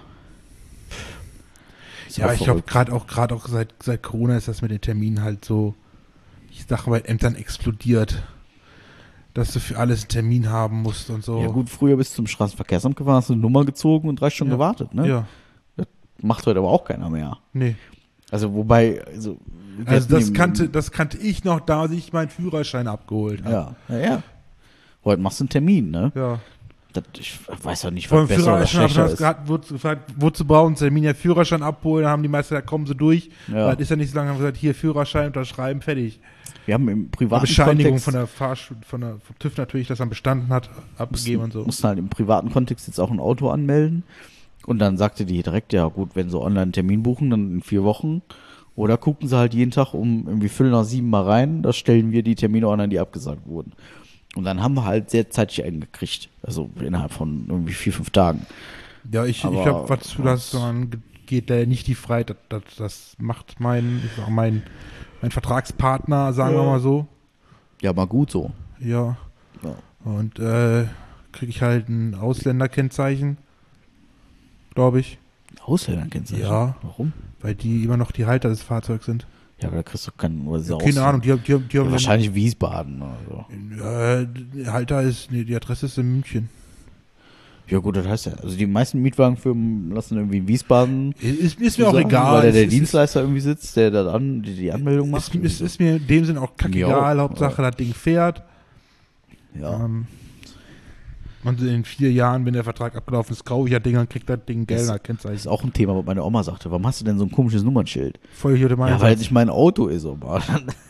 Ist Ja, auch ich glaube, verrückt. gerade auch, gerade auch seit, seit Corona ist das mit den Terminen halt so, ich sag bei Ämtern explodiert. Dass du für alles einen Termin haben musst und so. Ja gut, früher bis zum Straßenverkehrsamt gefahren, hast du eine Nummer gezogen und drei Stunden Ja. gewartet, ne? Ja, Macht heute aber auch keiner mehr. nee. Also wobei, also, wir Also hatten das im- kannte, das kannte ich noch, da ich meinen Führerschein abgeholt habe. Ja, ja, ja. Heute machst du einen Termin, ne? Ja. Das, ich weiß auch nicht, Vor was dem besser oder Führerschein schlechter habe ich ist. das wurde gefragt, wozu brauchen Sie Termin? Ja, Führerschein abholen, dann haben die meisten gesagt, kommen Sie durch. Ja. Das ist ja nicht so lange, haben gesagt, hier Führerschein unterschreiben, fertig. Wir haben im Eine privaten Bescheinigung Kontext, von der Fahrschule, von der vom TÜV natürlich, dass er bestanden hat, abgegeben und so. mussten halt im privaten Kontext jetzt auch ein Auto anmelden. Und dann sagte die direkt, ja gut, wenn sie online einen Termin buchen, dann in vier Wochen. Oder gucken sie halt jeden Tag um irgendwie Viertel nach sieben mal rein, da stellen wir die Termine online, die abgesagt wurden. Und dann haben wir halt sehr zeitig einen gekriegt. Also innerhalb von irgendwie vier, fünf Tagen. Ja, ich, Aber ich habe, was zu das geht da nicht die Freiheit, das, das, das macht mein, ich sag, mein, mein Vertragspartner, sagen wir mal so. Ja, mal gut so. Ja. Ja. Und äh, kriege ich halt ein Ausländerkennzeichen, glaube ich, Ausländern-Kennzeichen? Ja. Warum? weil die immer noch die Halter des Fahrzeugs sind. Ja, aber da kriegst du keinen, oder diese Keine Ausländer- Ahnung, die, haben- die, haben- die haben Ja, wahrscheinlich Wiesbaden oder so. Äh, der Halter ist, nee, die Adresse ist in München. Ja gut, das heißt ja, also die meisten Mietwagenfirmen lassen irgendwie in Wiesbaden Ist, ist mir auch zusammen, egal. weil da der Es ist- Dienstleister irgendwie sitzt, der da an, die, die Anmeldung macht. Ist, ist, ist mir in dem Sinn auch kackegal, Ja, Hauptsache das Ding fährt. ja. Ähm, und in vier Jahren, wenn der Vertrag abgelaufen ist, kaufe ich das Ding, dann kriegt das Ding Gelder, Das Kennzeichen. ist auch ein Thema, was meine Oma sagte. Warum hast du denn so ein komisches Nummernschild? Voll hier mein Ja, weil es nicht mein Auto ist, aber.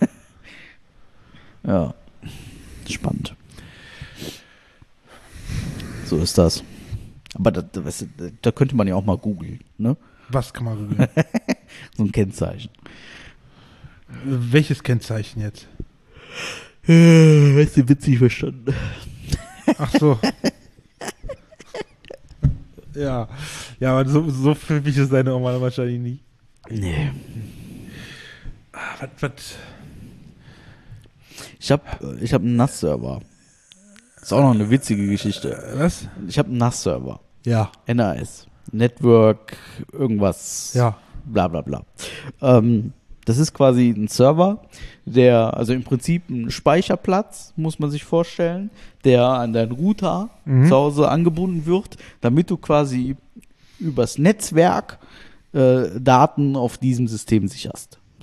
Ja. Spannend. So ist das. Aber da, da, weißt du, da könnte man ja auch mal googeln, ne? Was kann man googeln? So ein Kennzeichen. Welches Kennzeichen jetzt? Hast du witzig verstanden? Ach so. ja. Ja, aber so, so pfiffig ist deine Oma wahrscheinlich nicht. Nee. Ah, was, was? Ich hab, ich hab einen N A S-Server. Ist auch noch eine witzige Geschichte. Was? Ich habe einen N A S-Server. Ja. N A S. Network, irgendwas. Ja. Bla bla bla. Ähm, das ist quasi ein Server, der, also im Prinzip ein Speicherplatz, muss man sich vorstellen, der an deinen Router Mhm. zu Hause angebunden wird, damit du quasi übers Netzwerk äh, Daten auf diesem System sicherst. So.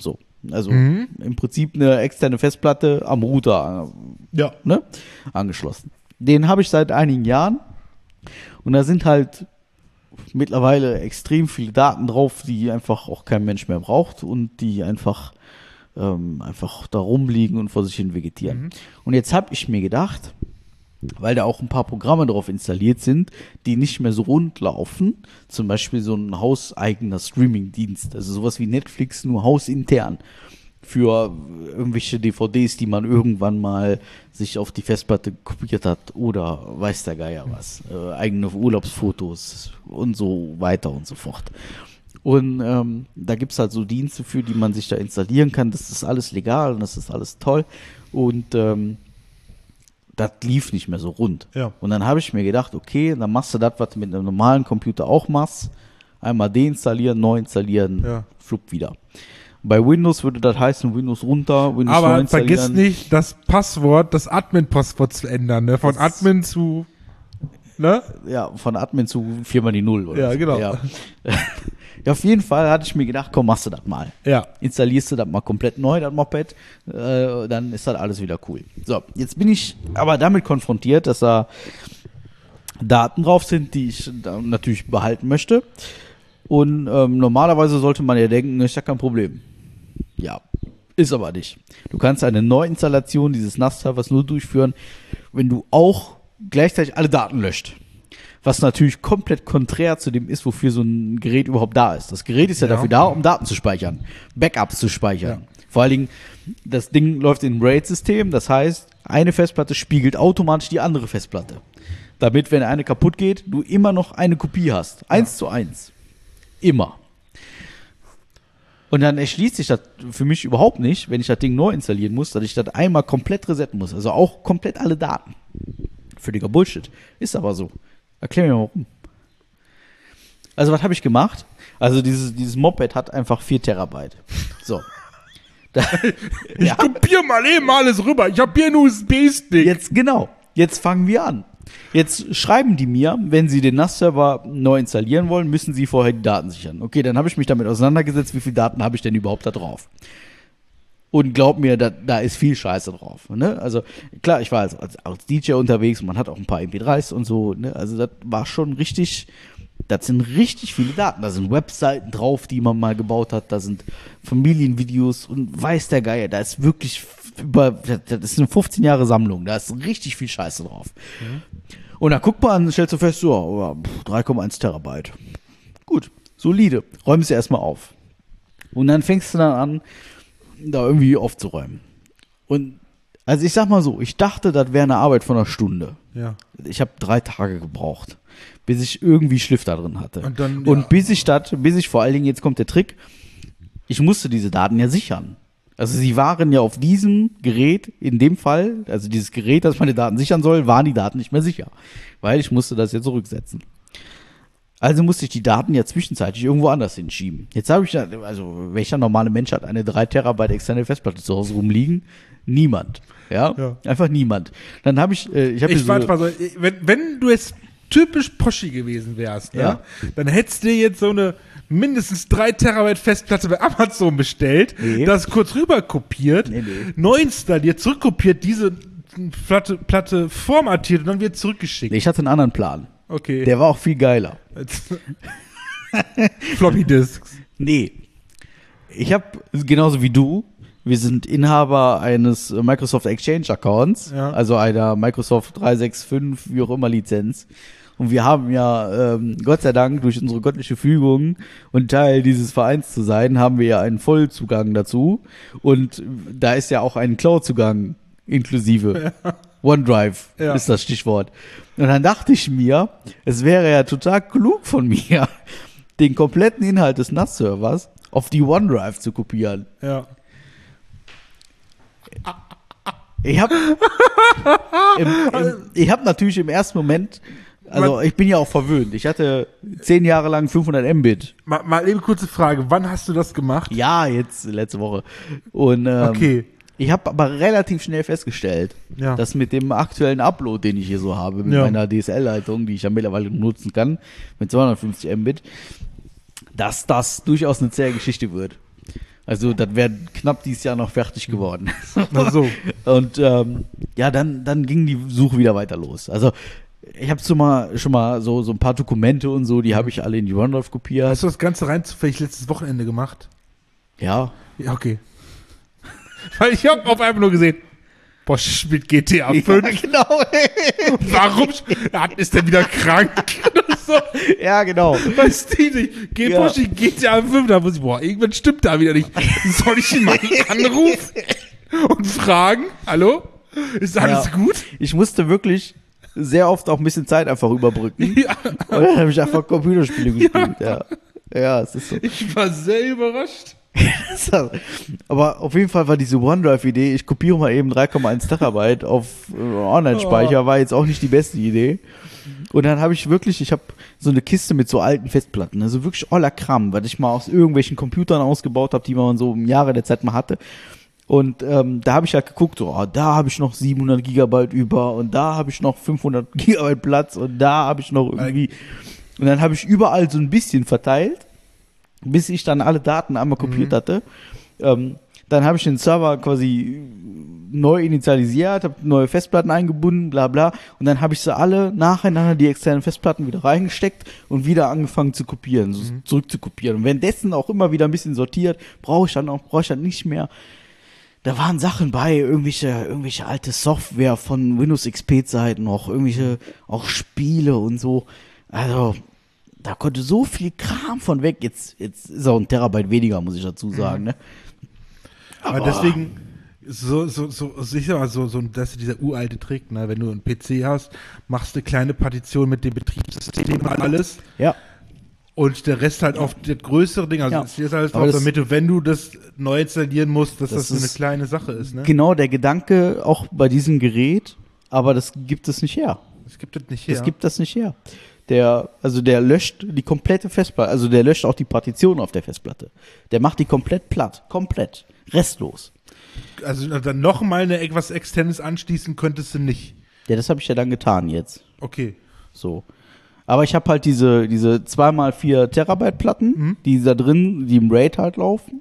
Also Mhm. im Prinzip eine externe Festplatte am Router Ja. ne, angeschlossen. Den habe ich seit einigen Jahren und da sind halt mittlerweile extrem viele Daten drauf, die einfach auch kein Mensch mehr braucht und die einfach, ähm, einfach da rumliegen und vor sich hin vegetieren. Mhm. Und jetzt habe ich mir gedacht, weil da auch ein paar Programme drauf installiert sind, die nicht mehr so rund laufen, zum Beispiel so ein hauseigener Streaming-Dienst, also sowas wie Netflix, nur hausintern, für irgendwelche D V Ds, die man irgendwann mal sich auf die Festplatte kopiert hat oder weiß der Geier was, äh, eigene Urlaubsfotos und so weiter und so fort. Und ähm, da gibt es halt so Dienste für, die man sich da installieren kann. Das ist alles legal und das ist alles toll. Und ähm, das lief nicht mehr so rund. Ja. Und dann habe ich mir gedacht, okay, dann machst du das, was du mit einem normalen Computer auch machst. Einmal deinstallieren, neu installieren, Ja. flupp wieder. Bei Windows würde das heißen, Windows runter, Windows neu Aber installieren. vergiss nicht, das Passwort, das Admin-Passwort zu ändern, ne? Von Das- Admin zu, ne? Ja, von Admin zu viermal die Null. Oder Ja, so. genau. Ja. Ja, auf jeden Fall hatte ich mir gedacht, komm, machst du das mal. Ja. Installierst du das mal komplett neu, das Moped, äh, dann ist das alles wieder cool. So, jetzt bin ich aber damit konfrontiert, dass da Daten drauf sind, die ich da natürlich behalten möchte. Und ähm, normalerweise sollte man ja denken, ist ja kein Problem. Ja, ist aber nicht. Du kannst eine Neuinstallation dieses N A S-Servers nur durchführen, wenn du auch gleichzeitig alle Daten löscht. Was natürlich komplett konträr zu dem ist, wofür so ein Gerät überhaupt da ist. Das Gerät ist ja, Ja. dafür da, um Daten zu speichern, Backups zu speichern. Ja. Vor allen Dingen, das Ding läuft in einem RAID-System, das heißt, eine Festplatte spiegelt automatisch die andere Festplatte. Damit, wenn eine kaputt geht, du immer noch eine Kopie hast. Eins zu eins. Immer. Und dann erschließt sich das für mich überhaupt nicht, wenn ich das Ding neu installieren muss, dass ich das einmal komplett resetten muss. Also auch komplett alle Daten. Völliger Bullshit. Ist aber so. Erklär mir mal warum. Also was habe ich gemacht? Also dieses, dieses Moped hat einfach vier Terabyte. So. Da, Ich ja, kopiere mal eben alles rüber. Ich habe hier einen U S B-Stick. jetzt genau. Jetzt fangen wir an. Jetzt schreiben die mir, wenn sie den N A S-Server neu installieren wollen, müssen sie vorher die Daten sichern. Okay, dann habe ich mich damit auseinandergesetzt, wie viele Daten habe ich denn überhaupt da drauf? Und glaub mir, da, da ist viel Scheiße drauf. Ne? Also klar, ich war als, als, als D J unterwegs und man hat auch ein paar M P dreis und so. Ne? Also das war schon richtig, das sind richtig viele Daten. Da sind Webseiten drauf, die man mal gebaut hat. Da sind Familienvideos und weiß der Geier. Da ist wirklich über, das ist eine fünfzehn Jahre Sammlung. Da ist richtig viel Scheiße drauf. Mhm. Und dann guckt man, stellst du fest, so, drei Komma eins Terabyte. Gut, solide. Räumst du erstmal auf. Und dann fängst du dann an, da irgendwie aufzuräumen. Und also ich sag mal so, ich dachte, das wäre eine Arbeit von einer Stunde. Ja. Ich habe drei Tage gebraucht, bis ich irgendwie Schliff da drin hatte. Und dann, Und ja. bis ich das, bis ich vor allen Dingen, jetzt kommt der Trick, ich musste diese Daten ja sichern. Also sie waren ja auf diesem Gerät, in dem Fall, also dieses Gerät, das meine Daten sichern soll, waren die Daten nicht mehr sicher. Weil ich musste das ja zurücksetzen. Also musste ich die Daten ja zwischenzeitlich irgendwo anders hinschieben. Jetzt habe ich, ja- also welcher normale Mensch hat eine drei Terabyte externe Festplatte zu Hause rumliegen? Niemand. Ja, Ja. einfach niemand. Dann habe ich, äh, ich habe Ich so, warte mal so, wenn, wenn du jetzt typisch Poschi gewesen wärst, ne, Ja. dann hättest du dir jetzt so eine mindestens drei Terabyte Festplatte bei Amazon bestellt, Nee. das kurz rüber kopiert, Nee, nee. neu installiert, zurückkopiert, diese Platte, Platte formatiert und dann wird zurückgeschickt. ich hatte einen anderen Plan. Okay. Der war auch viel geiler. Floppy Disks. Nee. Ich habe, genauso wie du, wir sind Inhaber eines äh, Microsoft Exchange Accounts, Ja. also einer Microsoft drei sechs fünf, wie auch immer Lizenz. Und wir haben ja, ähm, Gott sei Dank, durch unsere göttliche Fügung und Teil dieses Vereins zu sein, haben wir ja einen Vollzugang dazu. Und da ist ja auch ein Cloud-Zugang inklusive. OneDrive Ja. ist das Stichwort. Und dann dachte ich mir, es wäre ja total klug von mir, den kompletten Inhalt des N A S-Servers auf die OneDrive zu kopieren. Ja. Ich habe im, im, ich hab natürlich im ersten Moment, also ich bin ja auch verwöhnt. Ich hatte zehn Jahre lang fünfhundert Mbit. Mal, mal eben kurze Frage, wann hast du das gemacht? Ja, jetzt letzte Woche. Und ähm, Okay. ich habe aber relativ schnell festgestellt, Ja. dass mit dem aktuellen Upload, den ich hier so habe, mit Ja. meiner D S L-Leitung, die ich ja mittlerweile nutzen kann, mit zweihundertfünfzig Mbit, dass das durchaus eine zähe Geschichte wird. Also das wäre knapp dieses Jahr noch fertig geworden. Ach so. Und ähm, ja, dann, dann ging die Suche wieder weiter los. Also ich habe schon mal, schon mal so, so ein paar Dokumente und so, die habe ich alle in die OneDrive kopiert. Hast du das Ganze rein zufällig letztes Wochenende gemacht? Ja. Ja, okay. Weil ich habe auf einmal nur gesehen, Bosch spielt G T A fünf. Ja, genau. Warum ist der wieder krank? So. Ja, genau. Weißt du nicht? Geht Ja. Bosch in G T A fünf, da muss ich, boah, irgendwann stimmt da wieder nicht. Soll ich ihn mal anrufen und fragen? Hallo? Ist alles Ja. gut? Ich musste wirklich sehr oft auch ein bisschen Zeit einfach überbrücken. Ja. Und dann habe ich einfach Computerspiele gespielt. Ja, ja, es ist so. Ich war sehr überrascht. Aber auf jeden Fall war diese OneDrive-Idee, ich kopiere mal eben drei Komma eins Terabyte auf äh, Online-Speicher, war jetzt auch nicht die beste Idee. Und dann habe ich wirklich, ich habe so eine Kiste mit so alten Festplatten, also wirklich aller Kram, was ich mal aus irgendwelchen Computern ausgebaut habe, die man so im Jahre der Zeit mal hatte. Und ähm, da habe ich halt geguckt, so, oh, da habe ich noch siebenhundert Gigabyte über und da habe ich noch fünfhundert Gigabyte Platz und da habe ich noch irgendwie. Und dann habe ich überall so ein bisschen verteilt, bis ich dann alle Daten einmal kopiert Mhm. hatte. Ähm, dann habe ich den Server quasi neu initialisiert, habe neue Festplatten eingebunden, bla bla. Und dann habe ich sie alle nacheinander, die externen Festplatten, wieder reingesteckt und wieder angefangen zu kopieren, so Mhm. zurück zu kopieren. Und währenddessen auch immer wieder ein bisschen sortiert, brauche ich dann auch, brauche ich dann nicht mehr. Da waren Sachen bei, irgendwelche, irgendwelche alte Software von Windows X P-Zeiten noch, irgendwelche auch Spiele und so. Also, da konnte so viel Kram von weg. Jetzt, jetzt ist auch ein Terabyte weniger, muss ich dazu sagen, ne? Aber deswegen, so, so, so, sicher mal, so, so, das ist dieser uralte Trick, ne? Wenn du einen P C hast, machst du eine kleine Partition mit dem Betriebssystem und alles. Ja. Und der Rest halt auf das größere Ding, also Ja. ist jetzt alles Aber drauf, das- damit du, wenn du das neu installieren musst, dass Das das, so eine ist- kleine Sache ist, ne? Genau der Gedanke auch bei diesem Gerät, aber das gibt es nicht her. Es gibt das nicht her. Das gibt das nicht her. Der, also der löscht die komplette Festplatte, also der löscht auch die Partition auf der Festplatte. Der macht die komplett platt, komplett, restlos. Also dann noch mal eine etwas Externes anschließen könntest du nicht. Ja, das habe ich ja dann getan jetzt. Okay. So. Aber ich habe halt diese, diese zwei mal vier Terabyte Platten, Mhm. die da drin, die im RAID halt laufen.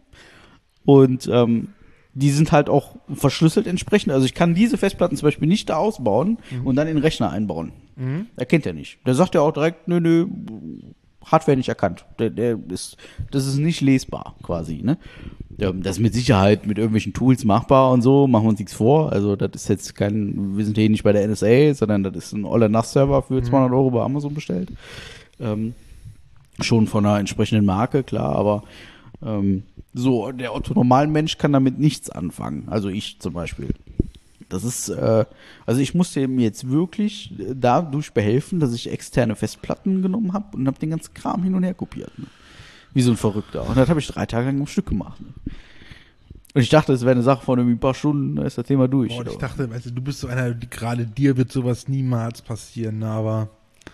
Und ähm, die sind halt auch verschlüsselt entsprechend. Also ich kann diese Festplatten zum Beispiel nicht da ausbauen und dann in den Rechner einbauen. Mhm. Erkennt er nicht. Der sagt ja auch direkt, nö, nö, Hardware nicht erkannt. Der, der ist, das ist nicht lesbar quasi, ne? Ähm, Das ist mit Sicherheit mit irgendwelchen Tools machbar und so, machen wir uns nichts vor. Also das ist jetzt kein, wir sind hier nicht bei der N S A, sondern das ist ein Oller N A S-Server für zweihundert Euro bei Amazon bestellt. Ähm, schon von einer entsprechenden Marke, klar, aber ähm, so, der Otto-Normalmensch kann damit nichts anfangen. Also ich zum Beispiel. Das ist, äh, also ich musste mir jetzt wirklich äh, dadurch behelfen, dass ich externe Festplatten genommen habe und habe den ganzen Kram hin und her kopiert. Ne? Wie so ein Verrückter. Und das habe ich drei Tage lang am Stück gemacht. Ne? Und ich dachte, es wäre eine Sache von irgendwie ein paar Stunden, da ist das Thema durch. Boah, und ich Aber- dachte, weißt du, du bist so einer, die- gerade dir wird sowas niemals passieren, ne, aber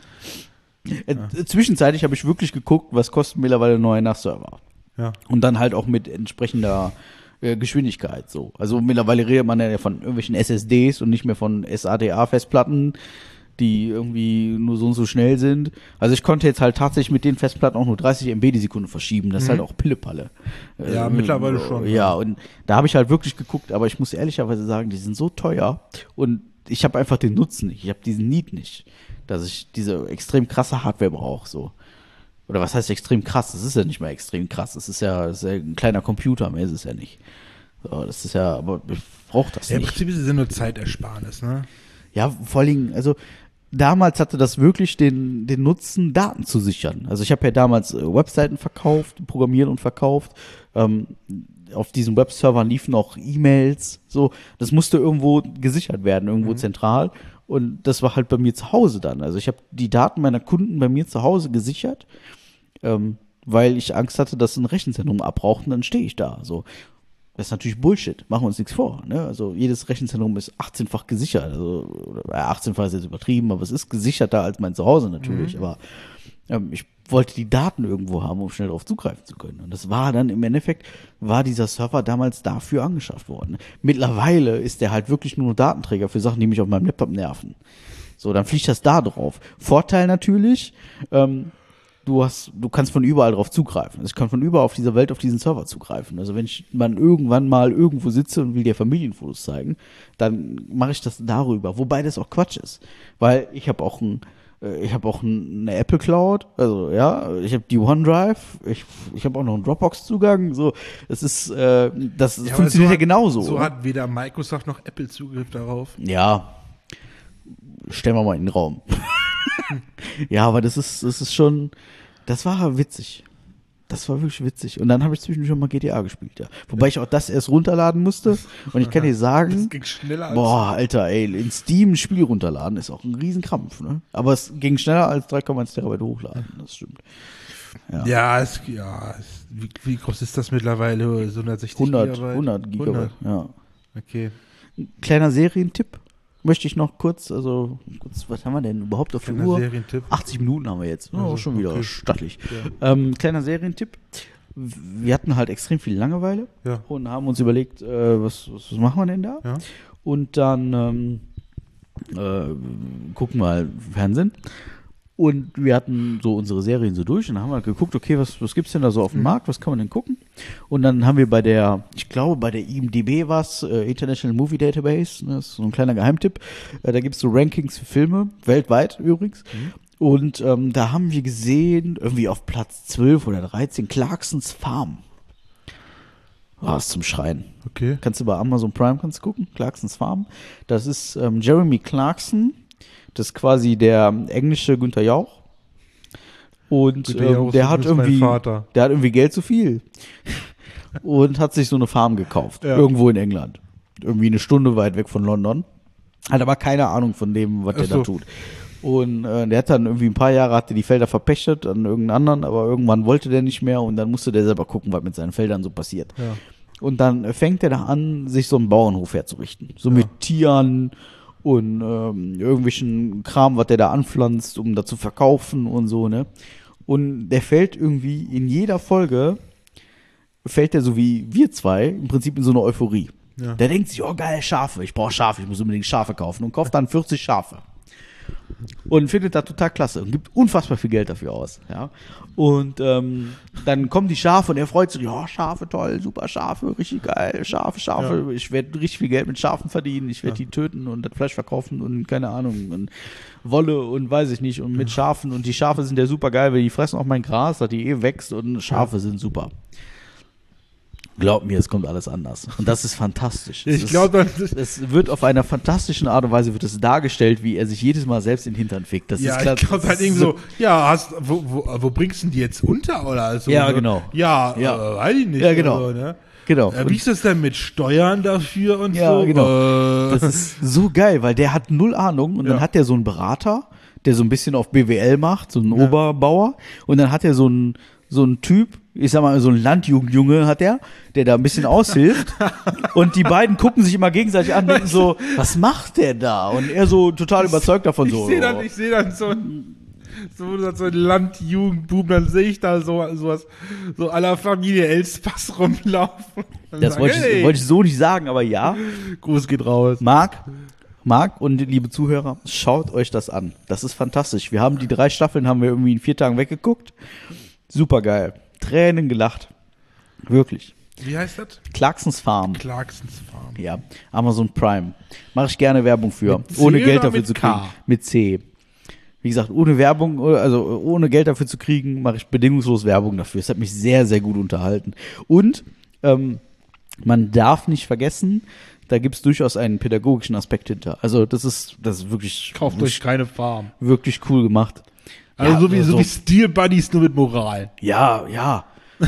Äh, Zwischenzeitlich habe ich wirklich geguckt, was kostet mittlerweile ein neuer N A S-Server. ja. Und dann halt auch mit entsprechender äh, Geschwindigkeit so. Also mittlerweile redet man ja von irgendwelchen S S Ds und nicht mehr von S A T A-Festplatten, die irgendwie nur so und so schnell sind. Also ich konnte jetzt halt tatsächlich mit den Festplatten auch nur dreißig Megabyte die Sekunde verschieben. Das ist halt auch Pillepalle. Ja, mittlerweile schon, Ja, ja. und da habe ich halt wirklich geguckt, aber ich muss ehrlicherweise sagen, die sind so teuer und ich habe einfach den Nutzen nicht. Ich habe diesen Need nicht, dass ich diese extrem krasse Hardware brauche, so. Oder was heißt extrem krass? Das ist ja nicht mal extrem krass. Das ist ja, das ist ja ein kleiner Computer, mehr ist es ja nicht. So, das ist ja, aber ich brauche das Ja, im nicht. Prinzip ist es ja nur Zeitersparnis, ne? Ja, vor allen Dingen, also damals hatte das wirklich den, den Nutzen, Daten zu sichern. Also ich habe ja damals äh, Webseiten verkauft, programmiert und verkauft. Ähm, auf diesen Webservern liefen auch E-Mails. So, das musste irgendwo gesichert werden, irgendwo zentral. Und das war halt bei mir zu Hause dann. Also ich habe die Daten meiner Kunden bei mir zu Hause gesichert, ähm, weil ich Angst hatte, dass ein Rechenzentrum abbraucht und dann stehe ich da. So. Das ist natürlich Bullshit, machen wir uns nichts vor. Ne? Also jedes Rechenzentrum ist achtzehnfach gesichert. Also, oder, äh, achtzehnfach ist jetzt übertrieben, aber es ist gesicherter als mein Zuhause natürlich. Aber ähm, ich wollte die Daten irgendwo haben, um schnell darauf zugreifen zu können. Und das war dann im Endeffekt, war dieser Server damals dafür angeschafft worden. Mittlerweile ist der halt wirklich nur Datenträger für Sachen, die mich auf meinem Laptop nerven. So, dann fliegt das da drauf. Vorteil natürlich, ähm, du hast, du kannst von überall drauf zugreifen. Also ich kann von überall auf dieser Welt auf diesen Server zugreifen. Also wenn ich mal irgendwann mal irgendwo sitze und will dir Familienfotos zeigen, dann mache ich das darüber. Wobei das auch Quatsch ist. Weil ich habe auch ein, ich habe auch ein, eine Apple Cloud, also ja, ich habe die OneDrive, ich, ich habe auch noch einen Dropbox-Zugang. So, es ist, äh, das Ja, aber funktioniert so ja hat- genauso. So oder? hat weder Microsoft noch Apple Zugriff darauf. Ja, stellen wir mal in den Raum. Ja, aber das ist, das ist schon, das war witzig. Das war wirklich witzig. Und dann habe ich zwischendurch schon mal G T A gespielt, ja. Wobei ich auch das erst runterladen musste. Und ich kann dir Das sagen, ging schneller als. boah, Alter, ey, in Steam ein Spiel runterladen ist auch ein Riesenkrampf, ne? Aber es ging schneller als drei Komma eins Terabyte hochladen, das stimmt. Ja. Ja, es, ja es, wie, wie groß ist das mittlerweile? So hundertsechzig hundert, Gigabyte? hundert Gigabyte, ja. Okay. Kleiner Serientipp möchte ich noch kurz, also, kurz, was haben wir denn überhaupt auf der Kleiner Uhr? Serientipp. achtzig Minuten haben wir jetzt. Oh, Also, schon wieder okay. stattlich. Ähm, kleiner Serientipp. Wir hatten halt extrem viel Langeweile Ja. und haben uns überlegt, äh, was, was, was machen wir denn da? Ja. Und dann ähm, äh, gucken wir halt Fernsehen. Und wir hatten so unsere Serien so durch und dann haben wir halt geguckt, okay, was, was gibt's denn da so auf dem Mhm. Markt, was kann man denn gucken? Und dann haben wir bei der, ich glaube bei der I M D B was, äh, International Movie Database, ne, das ist so ein kleiner Geheimtipp, äh, da gibt's so Rankings für Filme, weltweit übrigens. Mhm. Und ähm, da haben wir gesehen, irgendwie auf Platz zwölf oder dreizehn, Clarksons Farm. War es zum Schreien. Okay. Kannst du bei Amazon Prime kannst du gucken, Clarksons Farm. Das ist ähm, Jeremy Clarkson, das ist quasi der englische Günther Jauch. Und Günther ähm, Jauch der ist hat übrigens mein irgendwie, Vater. der hat irgendwie Geld zu viel und hat sich so eine Farm gekauft, Ja. irgendwo in England, irgendwie eine Stunde weit weg von London. Hat aber keine Ahnung von dem, was der Ach so. da tut. Und äh, der hat dann irgendwie ein paar Jahre hatte die Felder verpachtet an irgendeinen anderen, aber irgendwann wollte der nicht mehr und dann musste der selber gucken, was mit seinen Feldern so passiert. Ja. Und dann fängt er da an, sich so einen Bauernhof herzurichten. So mit Tieren und ähm, irgendwelchen Kram, was der da anpflanzt, um da zu verkaufen und so, ne? Und der fällt irgendwie in jeder Folge, fällt der so wie wir zwei, im Prinzip in so eine Euphorie. Ja. Der denkt sich, oh geil, Schafe, ich brauche Schafe, ich muss unbedingt Schafe kaufen und kauft dann vierzig Schafe. Und findet das total klasse und gibt unfassbar viel Geld dafür aus. Ja. Und ähm, dann kommen die Schafe und er freut sich, ja, Schafe, toll, super Schafe, richtig geil, Schafe, Schafe, ich werde richtig viel Geld mit Schafen verdienen, ich werde die töten und das Fleisch verkaufen und keine Ahnung, und Wolle und weiß ich nicht und mit Schafen und die Schafe sind ja super geil, weil die fressen auch mein Gras, dass die eh wächst und Schafe sind super. Glaub mir, es kommt alles anders. Und das ist fantastisch. Es Ich ist- glaube, es wird auf einer fantastischen Art und Weise wird es dargestellt, wie er sich jedes Mal selbst in den Hintern fickt. Das ja, ist klar. ich glaube halt irgendwie so, ja, hast, wo, wo, wo bringst du die jetzt unter oder also? Ja, ne? genau. Ja, Ja. Äh, weiß ich nicht. Ja, genau. Also, ne? Genau. Äh, wie ist das denn mit Steuern dafür und Ja, so? genau. Äh, Das ist so geil, weil der hat null Ahnung und Ja. dann hat der so einen Berater, der so ein bisschen auf B W L macht, so einen Ja. Oberbauer und dann hat er so einen so einen Typ, ich sag mal so einen Landjugendjunge hat er, der da ein bisschen aushilft und die beiden gucken sich immer gegenseitig an und denken so, was macht der da? Und er so total überzeugt davon ich so. sehe dann, ich sehe dann so ein so, so ein Landjugendbuben, dann sehe ich da so sowas, so aller Familie Elspass rumlaufen. Dann Das sagen, wollte ich, hey, wollte ich so nicht sagen, aber ja. Gruß geht raus. Marc, Marc und liebe Zuhörer, schaut euch das an. Das ist fantastisch. Wir haben die drei Staffeln, haben wir irgendwie in vier Tagen weggeguckt. Super geil. Tränen gelacht. Wirklich. Wie heißt das? Clarksons Farm. Clarksons Farm. Ja, Amazon Prime. Mache ich gerne Werbung für. Mit C Ohne oder Geld dafür mit zu kriegen. K? Mit C. Wie gesagt, ohne Werbung, also ohne Geld dafür zu kriegen, mache ich bedingungslos Werbung dafür. Es hat mich sehr, sehr gut unterhalten. Und ähm, man darf nicht vergessen, da gibt es durchaus einen pädagogischen Aspekt hinter. Also das ist, das ist wirklich, Kauft euch keine Farm. wirklich cool gemacht. Also Ja, so wie, so also- wie Steel Buddies, nur mit Moral. Ja, ja.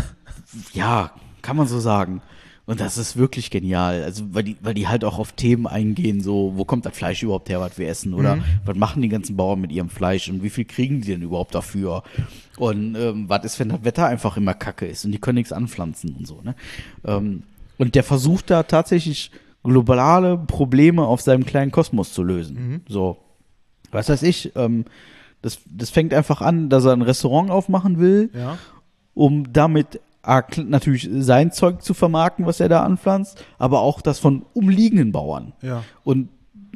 Ja, kann man so sagen. Und das ist wirklich genial. Also, weil die, weil die halt auch auf Themen eingehen, so, wo kommt das Fleisch überhaupt her, was wir essen? Oder was machen die ganzen Bauern mit ihrem Fleisch und wie viel kriegen die denn überhaupt dafür? Und ähm, was ist, wenn das Wetter einfach immer kacke ist und die können nichts anpflanzen und so, ne? Ähm, und der versucht da tatsächlich globale Probleme auf seinem kleinen Kosmos zu lösen. So. Was weiß ich, ähm, das, das fängt einfach an, dass er ein Restaurant aufmachen will, Ja. um damit ah, kl- natürlich sein Zeug zu vermarkten, was er da anpflanzt, aber auch das von umliegenden Bauern. Ja. Und